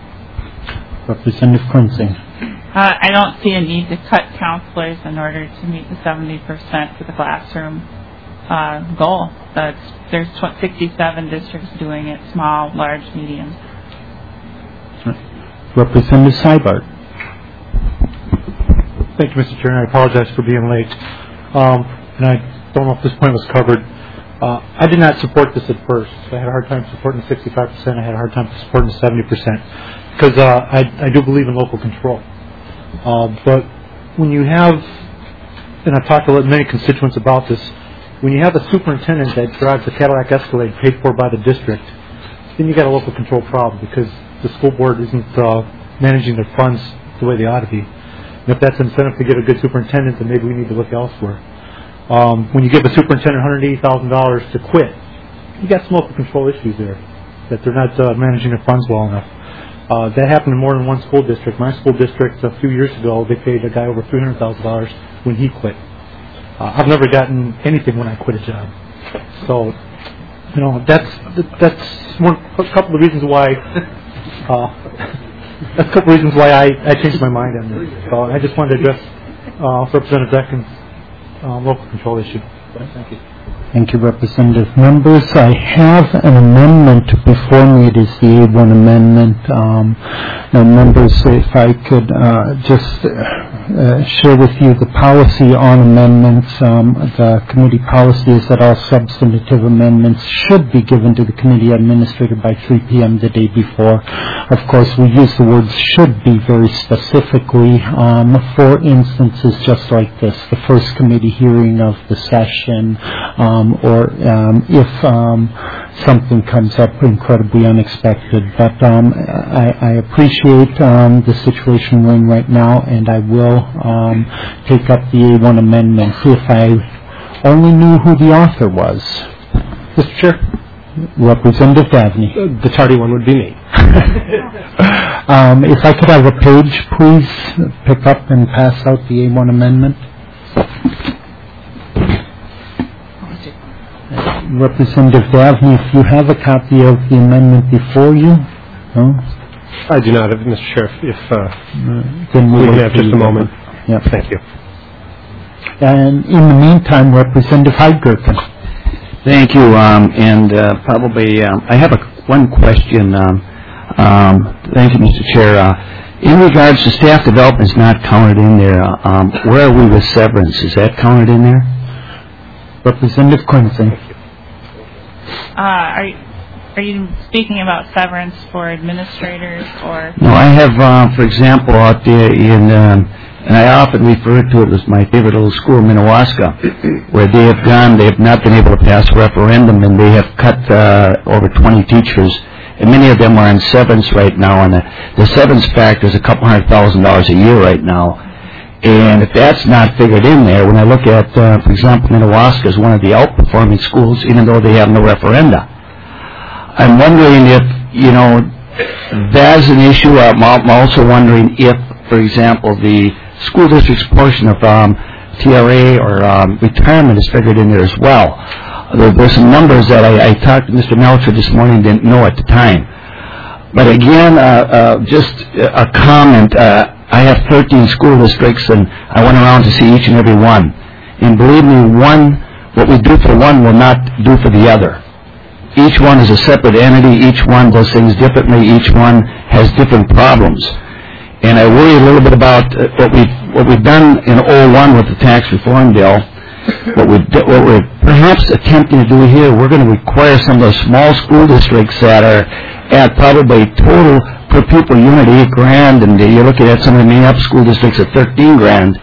Representative Clinton. Uh, I don't see a need to cut counselors in order to meet the seventy percent for the classroom uh, goal. That's, there's sixty-seven districts doing it, small, large, medium. Representative Seibert. Thank you, Mister Chair, and I apologize for being late. Um, and I don't know if this point was covered. Uh, I did not support this at first. I had a hard time supporting the sixty-five percent. I had a hard time supporting the seventy percent because uh, I, I do believe in local control. Uh, but when you have, and I've talked to many constituents about this, when you have a superintendent that drives a Cadillac Escalade paid for by the district, then you got a local control problem because the school board isn't uh, managing their funds the way they ought to be. And if that's incentive to get a good superintendent, then maybe we need to look elsewhere. Um, when you give a superintendent one hundred eighty thousand dollars to quit, you got some local control issues there, that they're not uh, managing their funds well enough. Uh, that happened in more than one school district. My school district, a few years ago, they paid a guy over three hundred thousand dollars when he quit. Uh, I've never gotten anything when I quit a job. So, you know, that's that's one, a couple of reasons why. Uh, that's a couple of reasons why I, I changed my mind on this. So I just wanted to address uh, Representative Deccan's uh, local control issue. Thank you. Thank you, Representative. Members, I have an amendment before me. It is the A one amendment. Um, now, members, if I could uh, just uh, share with you the policy on amendments. Um, the committee policy is that all substantive amendments should be given to the committee administrator by three p.m. the day before. Of course, we use the word should be very specifically um, for instances just like this, the first committee hearing of the session, um, or um, if um, something comes up incredibly unexpected. But um, I, I appreciate um, the situation we're in right now, and I will um, take up the A one amendment if I only knew who the author was. Mister Chair? Representative Dabney. Uh, the tardy one would be me. um, if I could have a page, please pick up and pass out the A one amendment. Representative Dabney, if you have a copy of the amendment before you. No? I do not, Mister Sheriff. If uh, then we we'll have just a moment. Yep. Thank you. And in the meantime, Representative Heidgerken. Thank you, um, and uh, probably um, I have a, one question. Um, um, thank you, Mister Chair. Uh, in regards to staff development is not counted in there. Uh, um, where are we with severance? Is that counted in there? Representative Quincy. Uh, are you, are you speaking about severance for administrators or? No, I have, uh, for example, out there in, um, and I often refer to it as my favorite little school, Minnewaska, where they have gone, they have not been able to pass a referendum, and they have cut uh, over twenty teachers, and many of them are on severance right now, and the, the severance factor is a couple hundred thousand dollars a year right now. And if that's not figured in there, when I look at, uh, for example, Minnewaska is one of the outperforming schools, even though they have no referenda. I'm wondering if, you know, that's an issue. I'm also wondering if, for example, the school district's portion of um, T R A or um, retirement is figured in there as well. There, there's some numbers that I, I talked to Mister Melcher this morning, didn't know at the time. But again, uh, uh, just a comment. Uh, I have thirteen school districts, and I went around to see each and every one. And believe me, one, what we do for one will not do for the other. Each one is a separate entity. Each one does things differently. Each one has different problems. And I worry a little bit about uh, what we've, what we've done in oh one with the tax reform bill. What, we, what we're perhaps attempting to do here, we're going to require some of those small school districts that are at probably total per pupil unit eight grand, and you're looking at some of the main up school districts at thirteen grand.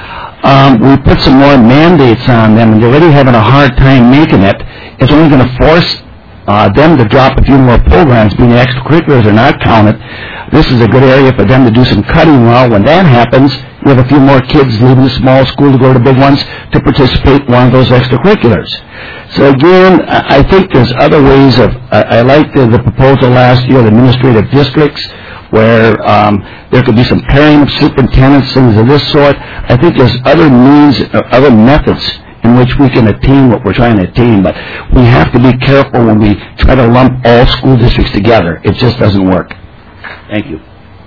Um, we put some more mandates on them, and they're already having a hard time making it. It's only going to force uh, them to drop a few more programs, being the extracurriculars are not counted. This is a good area for them to do some cutting. Well, when that happens, you have a few more kids leaving the small school to go to big ones to participate in one of those extracurriculars. So again, I think there's other ways of, I, I liked the, the proposal last year, the administrative districts, where um, there could be some pairing of superintendents, things of this sort. I think there's other means, uh, other methods in which we can attain what we're trying to attain, but we have to be careful when we try to lump all school districts together. It just doesn't work. Thank you.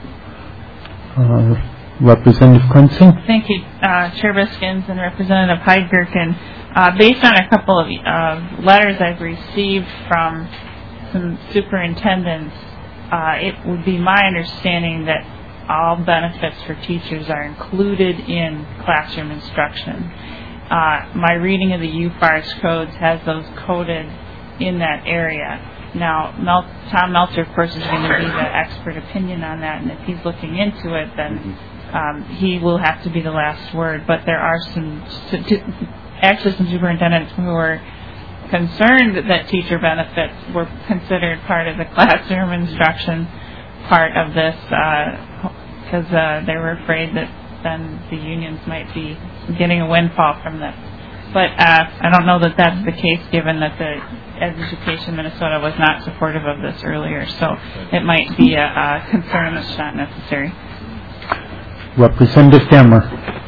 Uh, Representative Quincy. Thank you, uh, Chair Biskins and Representative Heidgerken. Uh, based on a couple of uh, letters I've received from some superintendents, uh, it would be my understanding that all benefits for teachers are included in classroom instruction. Uh, my reading of the U F A R S codes has those coded in that area. Now, Mel- Tom Melcher, of course, is going to be the expert opinion on that, and if he's looking into it, then um, he will have to be the last word. But there are some, actually some superintendents who are concerned that teacher benefits were considered part of the classroom instruction part of this, because uh, uh, they were afraid that then the unions might be getting a windfall from this. But uh, I don't know that that's the case, given that the Education Minnesota was not supportive of this earlier. So it might be a, a concern that's not necessary. Representative Demmer.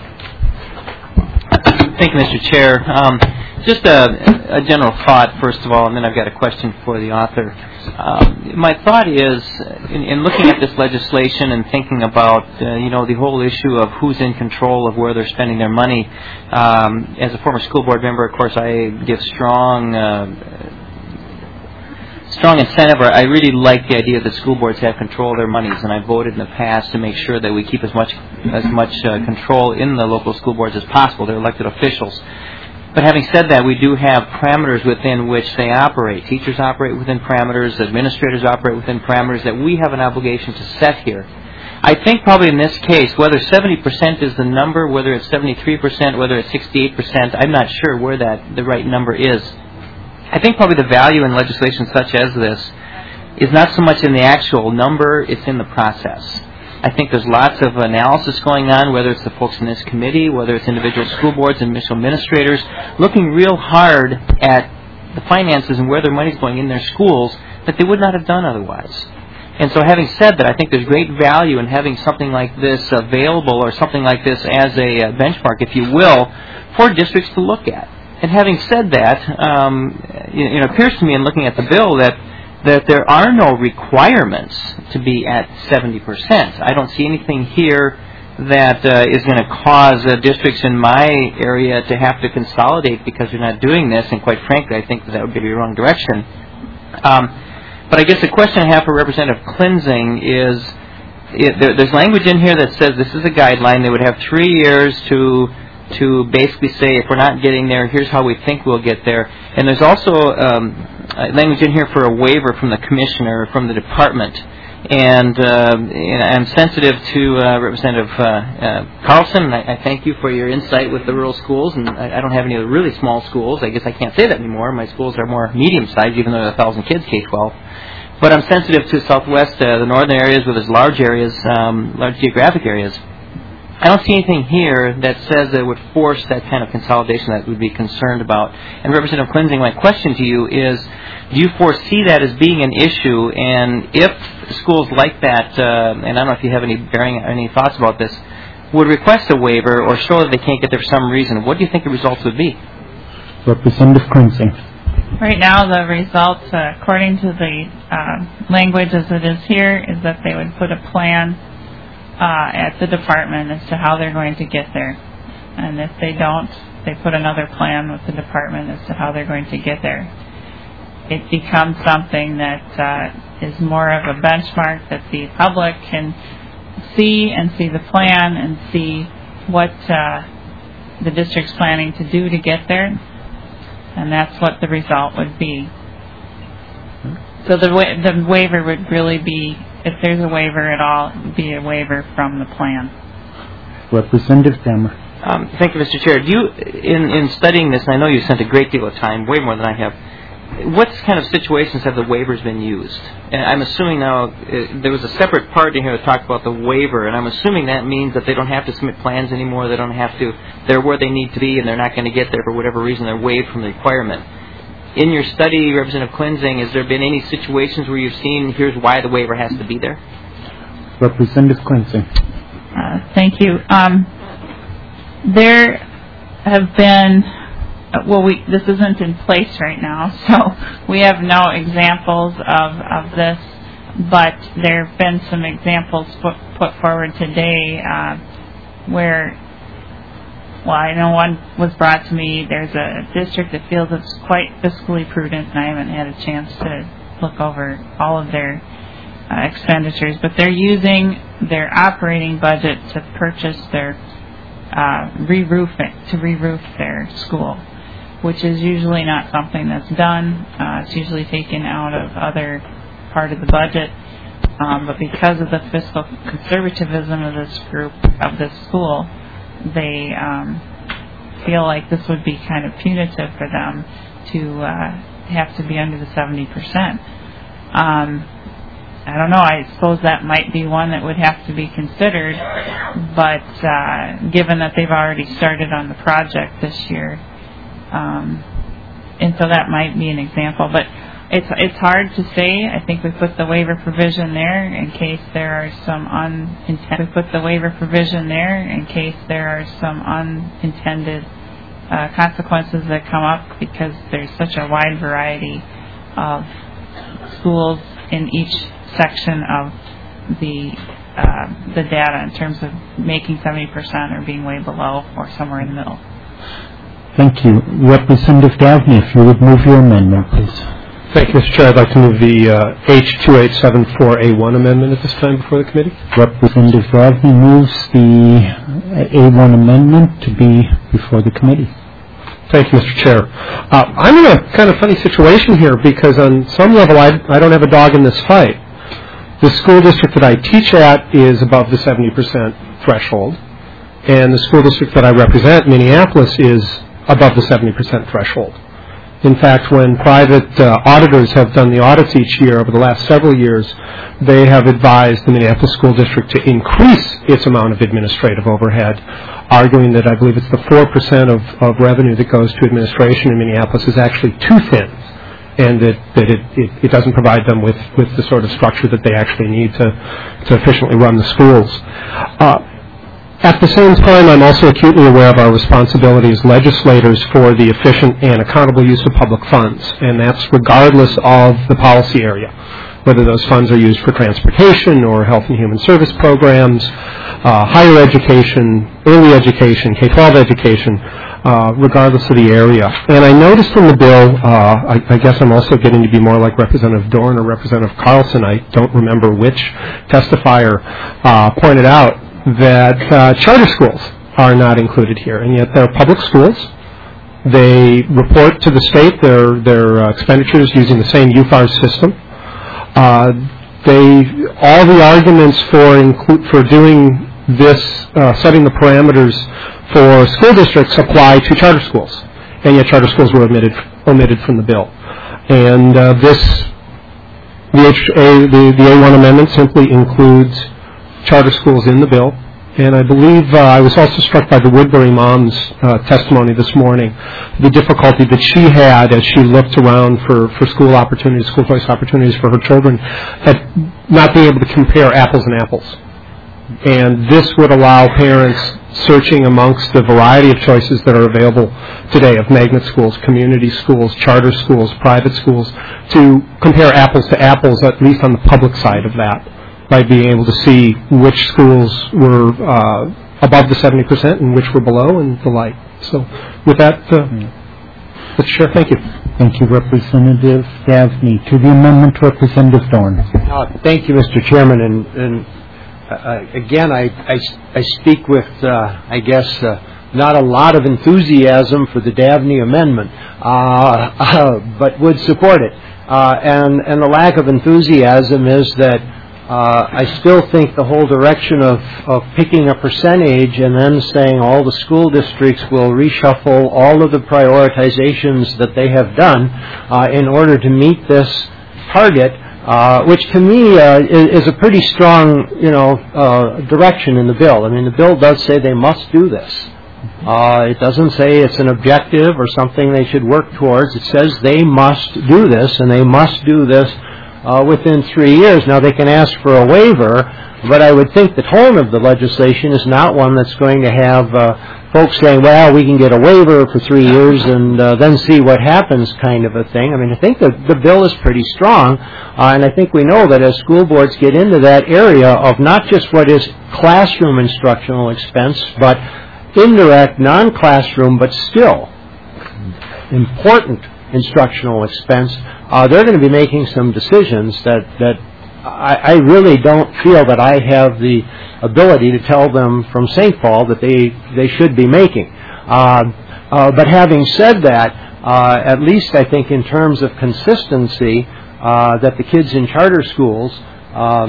Thank you, Mister Chair. Um, just a, a general thought, first of all, and then I've got a question for the author. Um, my thought is, in, in looking at this legislation and thinking about, uh, you know, the whole issue of who's in control of where they're spending their money, um, as a former school board member, of course, I give strong uh, strong incentive, or I really like the idea that school boards have control of their monies, and I voted in the past to make sure that we keep as much as much uh, control in the local school boards as possible. They're elected officials. But having said that, we do have parameters within which they operate. Teachers operate within parameters, administrators operate within parameters that we have an obligation to set here. I think probably in this case, whether seventy percent is the number, whether it's seventy-three percent, whether it's sixty-eight percent, I'm not sure where that the right number is. I think probably the value in legislation such as this is not so much in the actual number, it's in the process. I think there's lots of analysis going on, whether it's the folks in this committee, whether it's individual school boards and initial administrators, looking real hard at the finances and where their money's going in their schools that they would not have done otherwise. And so having said that, I think there's great value in having something like this available, or something like this as a benchmark, if you will, for districts to look at. And having said that, um, it appears to me in looking at the bill that that there are no requirements to be at seventy percent. I don't see anything here that uh, is going to cause uh, districts in my area to have to consolidate because you're not doing this, and quite frankly, I think that, that would be the wrong direction. Um, but I guess the question I have for Representative Klinzing is, it, there, there's language in here that says this is a guideline. They would have three years to to basically say, if we're not getting there, here's how we think we'll get there. And there's also um, language in here for a waiver from the commissioner, from the department. And, uh, and I'm sensitive to uh, Representative uh, uh, Carlson, and I, I thank you for your insight with the rural schools. And I, I don't have any of the really small schools. I guess I can't say that anymore. My schools are more medium-sized, even though there are one thousand kids K twelve. But I'm sensitive to Southwest, uh, the northern areas where there's large areas, um, large geographic areas. I don't see anything here that says that it would force that kind of consolidation that we'd be concerned about. And Representative Klinzing, my question to you is, do you foresee that as being an issue? And if schools like that, uh, and I don't know if you have any bearing, any thoughts about this, would request a waiver or show that they can't get there for some reason, what do you think the results would be? Representative Klinzing. Right now, the results, uh, according to the uh, language as it is here, is that they would put a plan uh, at the department as to how they're going to get there. And if they don't, they put another plan with the department as to how they're going to get there. It becomes something that uh, is more of a benchmark that the public can see and see the plan and see what uh, the district's planning to do to get there. And that's what the result would be. So the wa- the waiver would really be, if there's a waiver at all, it would be a waiver from the plan. Representative Dammer. Um, thank you, Mister Chair. Do you, in, in studying this, and I know you spent a great deal of time, way more than I have, what kind of situations have the waivers been used? And I'm assuming now, uh, there was a separate part in here that talked about the waiver, and I'm assuming that means that they don't have to submit plans anymore, they don't have to, they're where they need to be, and they're not going to get there for whatever reason, they're waived from the requirement. In your study, Representative Klinzing, has there been any situations where you've seen, here's why the waiver has to be there? Representative Klinzing. Uh, thank you. Um, there have been, well, we, this isn't in place right now, so we have no examples of, of this, but there have been some examples put, put forward today uh, where, well, I know one was brought to me. There's a district that feels it's quite fiscally prudent, and I haven't had a chance to look over all of their uh, expenditures, but they're using their operating budget to purchase their uh, re-roof it, to re-roof their school, which is usually not something that's done. Uh, it's usually taken out of other part of the budget. Um, but because of the fiscal conservatism of this group, of this school, they um, feel like this would be kind of punitive for them to uh, have to be under the seventy percent. Um, I don't know. I suppose that might be one that would have to be considered, but uh, given that they've already started on the project this year, Um, and so that might be an example, but it's it's hard to say. I think we put the waiver provision there in case there are some unintended. We put the waiver provision there in case there are some unintended uh, consequences that come up, because there's such a wide variety of schools in each section of the uh, the data in terms of making seventy percent or being way below or somewhere in the middle. Thank you. Representative Gaffney, if you would move your amendment, please. Thank you, Mister Chair. I'd like to move the uh, H two eight seven four A one amendment at this time before the committee. Representative Gaffney moves the A one amendment to be before the committee. Thank you, Mister Chair. Uh, I'm in a kind of funny situation here because on some level I, I don't have a dog in this fight. The school district that I teach at is above the seventy percent threshold, and the school district that I represent, Minneapolis, is above the seventy percent threshold. In fact, when private uh, auditors have done the audits each year over the last several years, they have advised the Minneapolis School District to increase its amount of administrative overhead, arguing that I believe it's the four percent of, of revenue that goes to administration in Minneapolis is actually too thin, and that, that it, it, it doesn't provide them with, with the sort of structure that they actually need to, to efficiently run the schools. Uh, At the same time, I'm also acutely aware of our responsibility as legislators for the efficient and accountable use of public funds, and that's regardless of the policy area. whether those funds are used for transportation or health and human service programs, uh, higher education, early education, K twelve education, uh, regardless of the area. And I noticed in the bill, uh, I, I guess I'm also getting to be more like Representative Dorn or Representative Carlson, I don't remember which testifier uh, pointed out that uh, charter schools are not included here, and yet they're public schools. They report to the state their their uh, expenditures using the same U F A R S system. Uh, they all the arguments for include for doing this, uh, setting the parameters for school districts apply to charter schools, and yet charter schools were omitted omitted from the bill. And uh, this the H A the the A one amendment simply includes charter schools in the bill. And I believe uh, I was also struck by the Woodbury mom's uh, testimony this morning, the difficulty that she had as she looked around for, for school opportunities, school choice opportunities for her children, at not being able to compare apples and apples. And this would allow parents searching amongst the variety of choices that are available today of magnet schools, community schools, charter schools, private schools, to compare apples to apples, at least on the public side of that, by being able to see which schools were uh, above the seventy percent and which were below and the like. So with that, uh, Mister Chair, thank you. Thank you, Representative Gaffney. To the amendment, Representative Dorn. Uh, thank you, Mister Chairman. And, and uh, again, I, I, I speak with, uh, I guess, uh, not a lot of enthusiasm for the Davney amendment, uh, uh, but would support it. Uh, and, and the lack of enthusiasm is that Uh, I still think the whole direction of, of picking a percentage and then saying all the school districts will reshuffle all of the prioritizations that they have done uh, in order to meet this target, uh, which to me uh, is, is a pretty strong, you know, uh, direction in the bill. I mean, the bill does say they must do this. Uh, it doesn't say it's an objective or something they should work towards. It says they must do this, and they must do this Uh, within three years. Now, they can ask for a waiver, but I would think the tone of the legislation is not one that's going to have uh, folks saying, well, we can get a waiver for three years and uh, then see what happens kind of a thing. I mean, I think the, the bill is pretty strong, uh, and I think we know that as school boards get into that area of not just what is classroom instructional expense, but indirect, non-classroom, but still important instructional expense, uh, they're going to be making some decisions that, that I, I really don't feel that I have the ability to tell them from Saint Paul that they, they should be making. Uh, uh, but having said that, uh, at least I think in terms of consistency, uh, that the kids in charter schools um,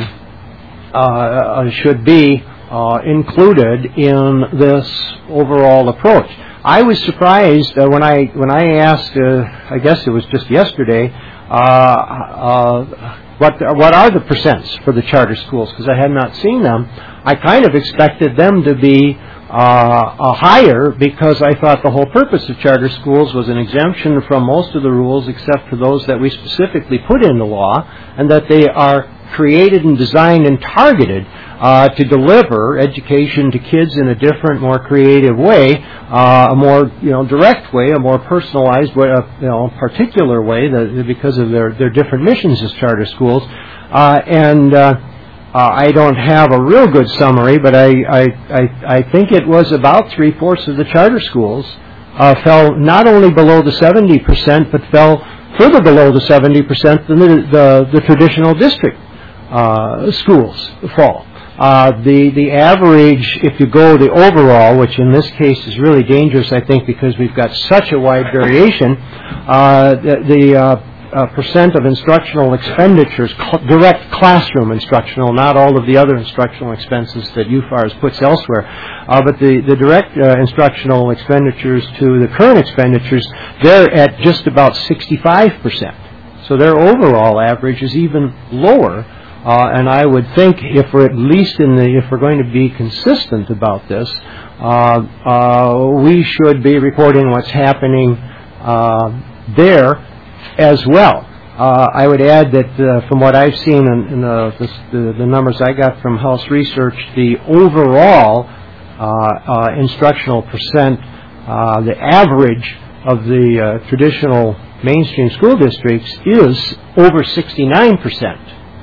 uh, should be uh, included in this overall approach. I was surprised uh, when I when I asked, uh, I guess it was just yesterday, uh, uh, what what are the percents for the charter schools? Because I had not seen them. I kind of expected them to be uh, higher because I thought the whole purpose of charter schools was an exemption from most of the rules except for those that we specifically put into law, and that they are created and designed and targeted uh, to deliver education to kids in a different, more creative way, uh, a more you know direct way, a more personalized way, a you know particular way, that, because of their, their different missions as charter schools. Uh, and uh, uh, I don't have a real good summary, but I I, I, I think it was about three fourths of the charter schools uh, fell not only below the seventy percent, but fell further below the seventy percent than the, the, the traditional district uh, schools fall. Uh, the the average, if you go the overall, which in this case is really dangerous, I think, because we've got such a wide variation, uh, the, the uh, uh, percent of instructional expenditures, cl- direct classroom instructional, not all of the other instructional expenses that U F A R S puts elsewhere, uh, but the, the direct uh, instructional expenditures to the current expenditures, they're at just about sixty-five percent. So their overall average is even lower. Uh, and I would think if we're at least in the, if we're going to be consistent about this, uh, uh, we should be reporting what's happening uh, there as well. Uh, I would add that uh, from what I've seen in, in the, the, the numbers I got from House Research, the overall uh, uh, instructional percent, uh, the average of the uh, traditional mainstream school districts is over sixty-nine percent.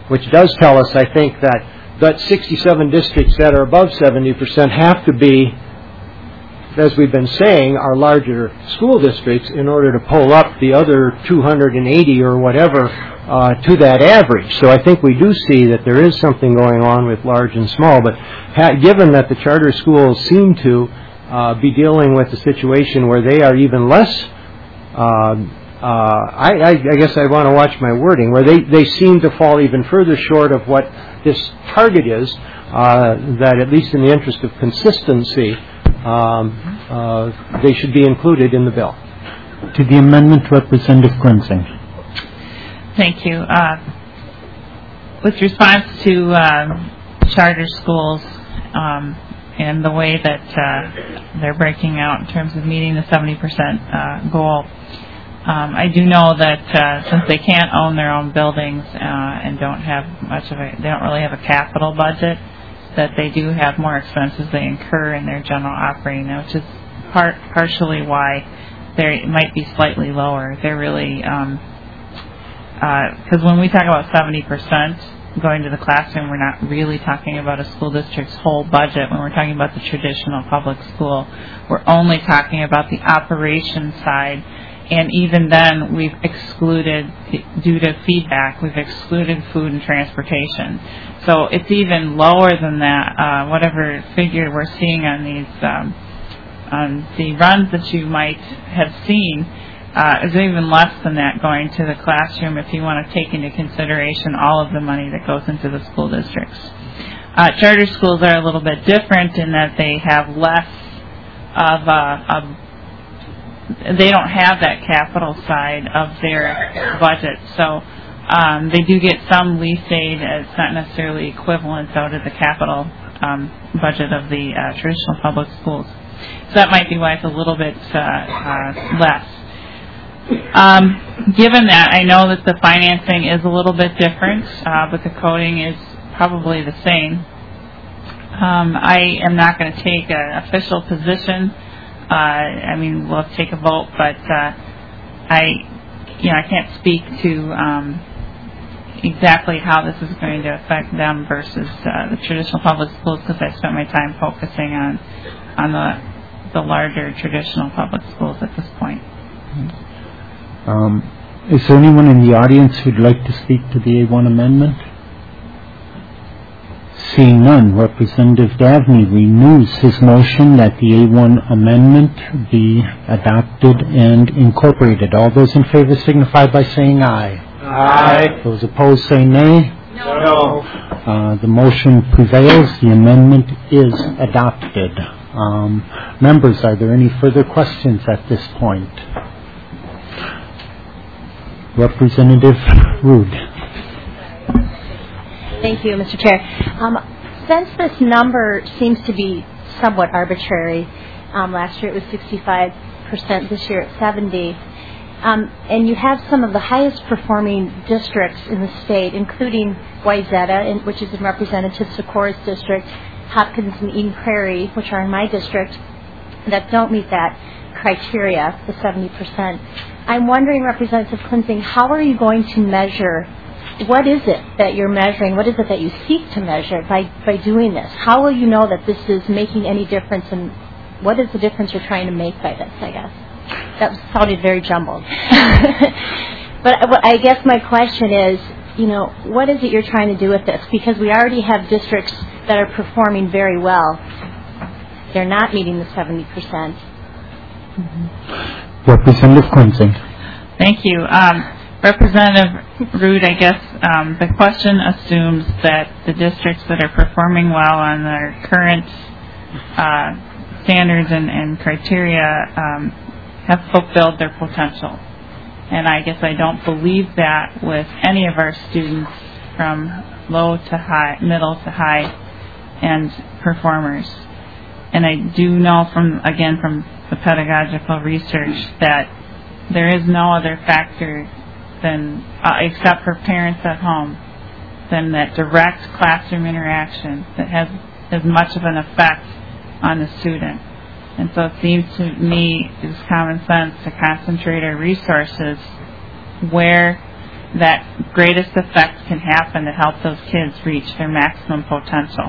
which does tell us, I think, that that sixty-seven districts that are above seventy percent have to be, as we've been saying, our larger school districts in order to pull up the other two hundred eighty or whatever uh, to that average. So I think we do see that there is something going on with large and small. But ha- given that the charter schools seem to uh, be dealing with a situation where they are even less, uh, uh, I, I, I guess I want to watch my wording, where they, they seem to fall even further short of what this target is, uh, that at least in the interest of consistency, Um, uh, they should be included in the bill. To the amendment, Representative Grinzing. Thank you. Uh, with response to um, charter schools um, and the way that uh, they're breaking out in terms of meeting the seventy percent uh, goal, um, I do know that uh, since they can't own their own buildings uh, and don't have much of a, they don't really have a capital budget, that they do have more expenses they incur in their general operating, which is part partially why they might be slightly lower. They're really, because um, uh, when we talk about seventy percent going to the classroom, we're not really talking about a school district's whole budget. When we're talking about the traditional public school, we're only talking about the operation side. And even then, we've excluded, due to feedback, we've excluded food and transportation. So it's even lower than that. Uh, whatever figure we're seeing on these, um, on the runs that you might have seen, uh, is even less than that going to the classroom if you want to take into consideration all of the money that goes into the school districts. Uh, charter schools are a little bit different in that they have less of a, a they don't have that capital side of their budget. So um, they do get some lease aid. It's not necessarily equivalent, though, to the capital um, budget of the uh, traditional public schools. So that might be why it's a little bit uh, uh, less. Um, given that, I know that the financing is a little bit different, uh, but the coding is probably the same. Um, I am not going to take an official position. Uh, I mean, we'll take a vote, but uh, I, you know, I can't speak to um, exactly how this is going to affect them versus uh, the traditional public schools, because I spent my time focusing on on the the larger traditional public schools at this point. Um, is there anyone in the audience who'd like to speak to the A one amendment? Seeing none, Representative Davnie renews his motion that the A one amendment be adopted and incorporated. All those in favor signify by saying aye. Aye. Those opposed say nay. No. Uh, the motion prevails. The amendment is adopted. Um, members, are there any further questions at this point? Representative Rood. Thank you, Mister Chair. Um, since this number seems to be somewhat arbitrary, um, last year it was sixty-five percent, this year it's seventy, um, and you have some of the highest performing districts in the state, including Wayzata, in, which is in Representative Sikora's district, Hopkins and Eden Prairie, which are in my district, that don't meet that criteria, the seventy percent. I'm wondering, Representative Klinzing, how are you going to measure? What is it that you're measuring? What is it that you seek to measure by, by doing this? How will you know that this is making any difference, and what is the difference you're trying to make by this, I guess? That sounded very jumbled. But I guess my question is, you know, what is it you're trying to do with this? Because we already have districts that are performing very well. They're not meeting the seventy percent. Mm-hmm. Representative Klinzing. Thank you. Um, Representative Rood, I guess um, the question assumes that the districts that are performing well on their current uh, standards and, and criteria um, have fulfilled their potential. And I guess I don't believe that with any of our students from low to high, middle to high end performers. And I do know from, again, from the pedagogical research that there is no other factor than, uh, except for parents at home, than that direct classroom interaction that has as much of an effect on the student. And so it seems to me, it's common sense to concentrate our resources where that greatest effect can happen to help those kids reach their maximum potential.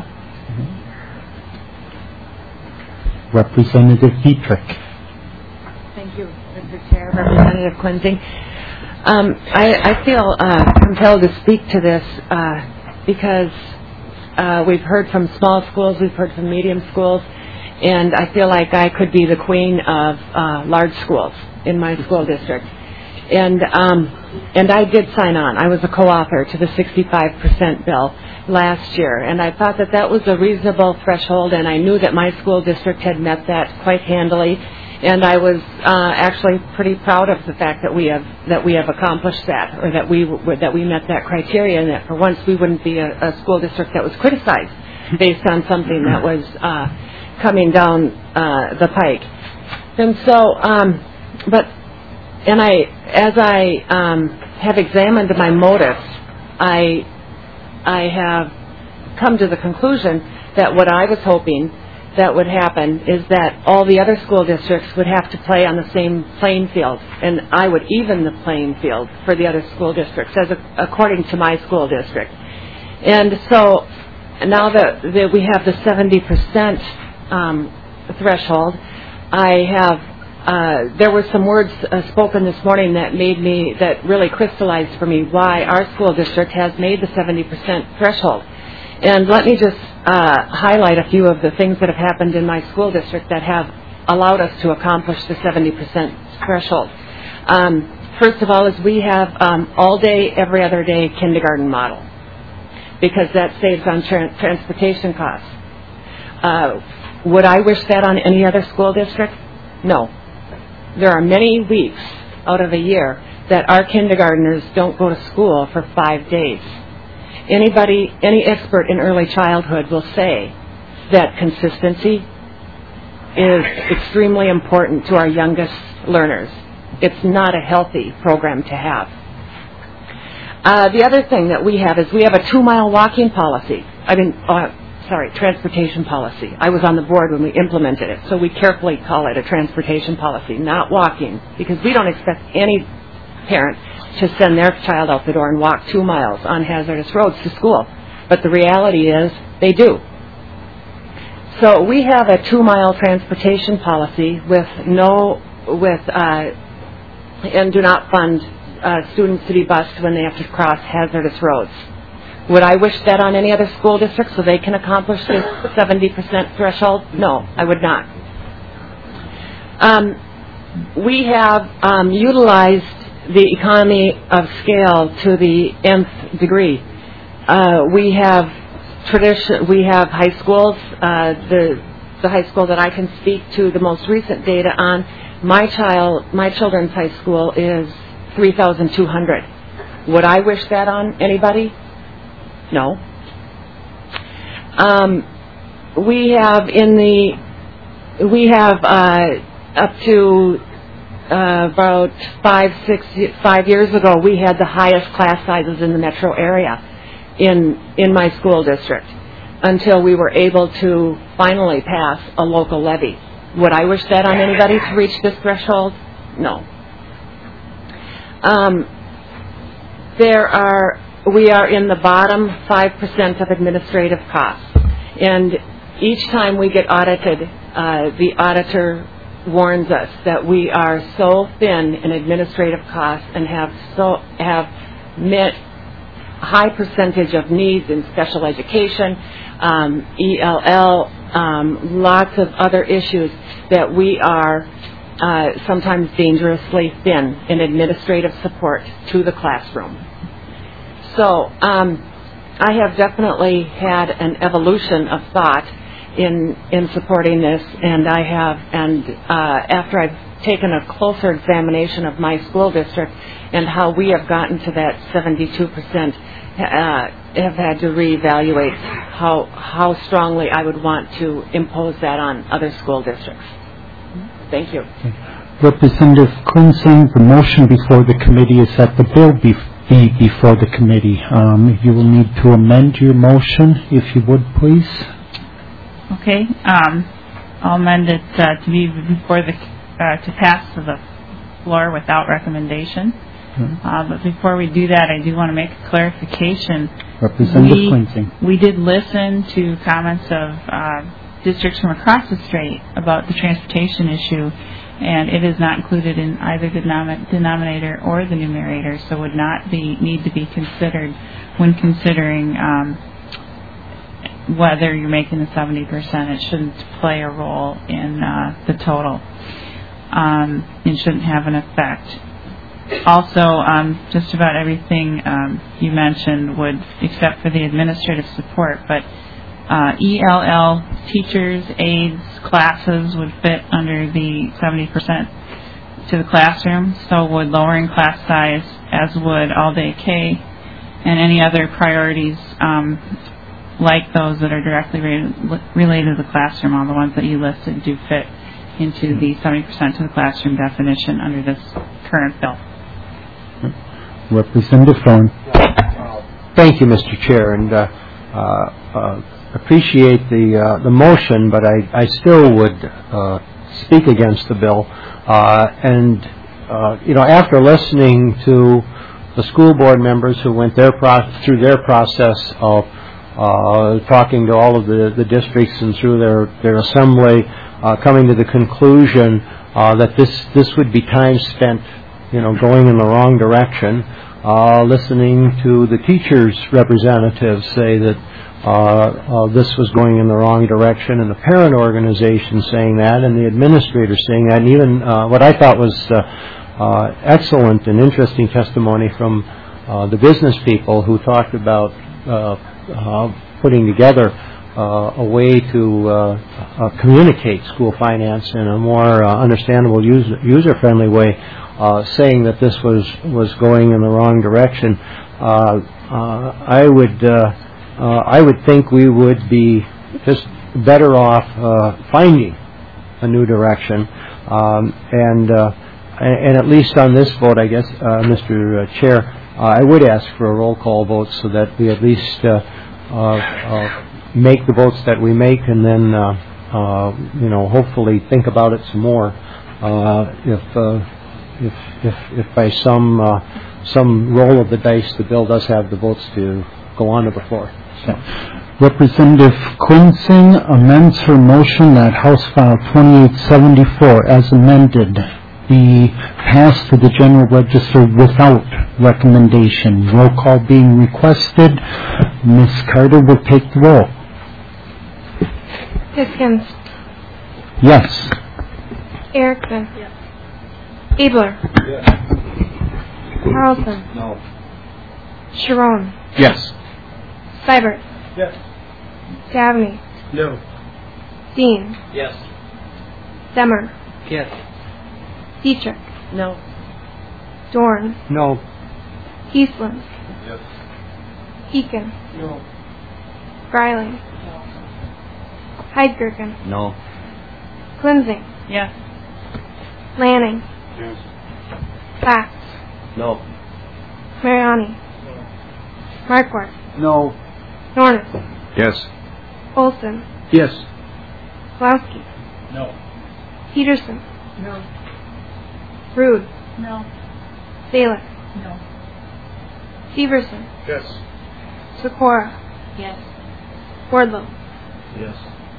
Representative Dietrich. Thank you, Mister Chair, Representative Klinzing. Um, I, I feel uh, compelled to speak to this uh, because uh, we've heard from small schools, we've heard from medium schools, and I feel like I could be the queen of uh, large schools in my school district. And um, and I did sign on. I was a co-author to the sixty-five percent bill last year, and I thought that that was a reasonable threshold, and I knew that my school district had met that quite handily, and I was uh, actually pretty proud of the fact that we have that we have accomplished that, or that we that we met that criteria, and that for once we wouldn't be a, a school district that was criticized based on something that was uh, coming down uh, the pike. And so, um, but and I, as I um, have examined my motives, I I have come to the conclusion that what I was hoping that would happen is that all the other school districts would have to play on the same playing field, and I would even the playing field for the other school districts, as a, according to my school district. And so now that, that we have the seventy percent um, threshold, I have uh, there were some words uh, spoken this morning that made me that really crystallized for me why our school district has made the seventy percent threshold. And let me just uh, highlight a few of the things that have happened in my school district that have allowed us to accomplish the seventy percent threshold. Um, first of all is we have um, all day, every other day kindergarten model, because that saves on tra- transportation costs. Uh, would I wish that on any other school district? No. There are many weeks out of a year that our kindergartners don't go to school for five days. Anybody, any expert in early childhood will say that consistency is extremely important to our youngest learners. It's not a healthy program to have. Uh, the other thing that we have is we have a two-mile walking policy. I mean, uh, sorry, transportation policy. I was on the board when we implemented it, so we carefully call it a transportation policy, not walking, because we don't expect any parent to send their child out the door and walk two miles on hazardous roads to school. But the reality is they do. So we have a two-mile transportation policy with no, with, uh, and do not fund uh, students to be bused when they have to cross hazardous roads. Would I wish that on any other school district so they can accomplish this seventy percent threshold? No, I would not. Um, we have um, utilized the economy of scale to the nth degree. Uh, we have tradition. We have high schools. Uh, the the high school that I can speak to the most recent data on, my child, my children's high school is three thousand two hundred. Would I wish that on anybody? No. Um, we have in the we have uh, up to uh, about five six five years ago we had the highest class sizes in the metro area in in my school district until we were able to finally pass a local levy. Would I wish that on anybody to reach this threshold? No. Um, there are. We are in the bottom five percent of administrative costs. And each time we get audited, uh, the auditor warns us that we are so thin in administrative costs and have so have met high percentage of needs in special education, um, E L L, um, lots of other issues that we are uh, sometimes dangerously thin in administrative support to the classroom. So um, I have definitely had an evolution of thought in in supporting this, and I have, and uh, after I've taken a closer examination of my school district and how we have gotten to that seventy-two percent, uh, have had to reevaluate how how strongly I would want to impose that on other school districts. Thank you. Representative Klinzing, the motion before the committee is that the bill be be before the committee. Um, you will need to amend your motion, if you would, please. Okay. Um, I'll amend it uh, to be before the uh, to pass to the floor without recommendation. Uh, but before we do that, I do want to make a clarification. Representative we, Quincy. We did listen to comments of uh, districts from across the state about the transportation issue, and it is not included in either the denom- denominator or the numerator, so would not be need to be considered when considering um, whether you're making the seventy percent. It shouldn't play a role in uh, the total. Um, it shouldn't have an effect. Also, um, just about everything um, you mentioned would, except for the administrative support, but uh, E L L, teachers, aides, classes would fit under the seventy percent to the classroom, so would lowering class size, as would all-day K, and any other priorities um, like those that are directly re- related to the classroom. All the ones that you listed do fit into the seventy percent to the classroom definition under this current bill. Representative Thorne. Thank you, Mister Chair, and uh, uh, uh, appreciate the uh, the motion, but I, I still would uh, speak against the bill. Uh, and uh, you know, after listening to the school board members who went their pro- through their process of uh, talking to all of the, the districts and through their their assembly, uh, coming to the conclusion uh, that this this would be time spent, you know, going in the wrong direction. Uh, listening to the teachers' representatives say that uh, uh, this was going in the wrong direction, and the parent organization saying that, and the administrators saying that, and even uh, what I thought was uh, uh, excellent and interesting testimony from uh, the business people who talked about uh, uh, putting together uh, a way to uh, uh, communicate school finance in a more uh, understandable, user, user-friendly way. Uh, saying that this was, was going in the wrong direction, uh, uh, I would uh, uh, I would think we would be just better off uh, finding a new direction, um, and uh, and at least on this vote, I guess, uh, Mister Chair, uh, I would ask for a roll call vote so that we at least uh, uh, uh, make the votes that we make, and then uh, uh, you know, hopefully think about it some more. Uh, if uh, If, if, if by some uh, some roll of the dice the bill does have the votes to go on to the floor. So. Representative Quinsing amends her motion that House File twenty-eight seventy-four, as amended, be passed to the General Register without recommendation. Roll call being requested. Miz Carter will take the roll. Piskins. Yes. Erickson. Yes. Abler. Yes. Carlson. No. Sharon. Yes. Seibert. Yes. Dabney. No. Dean. Yes. Demmer. Yes. Dietrich. No. Dorn. No. Eastland. Yes. Eakin. No. Greiling. No. Heidgergen. No. Klinzing. Yes. Lanning. Yes. Fox. No. Mariani. Marquardt. No. Norris. Yes. Olson. Yes. Blonsky. No. Peterson. No. Rude. No. Saylor. No. Severson. Yes. Sikora. Yes. Wardlow. Yes.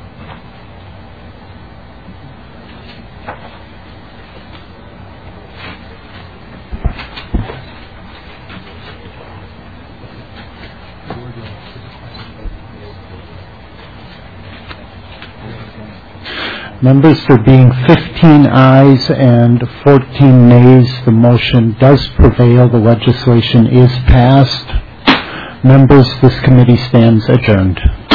Members, there being fifteen ayes and fourteen nays, the motion does prevail. The legislation is passed. Members, this committee stands adjourned.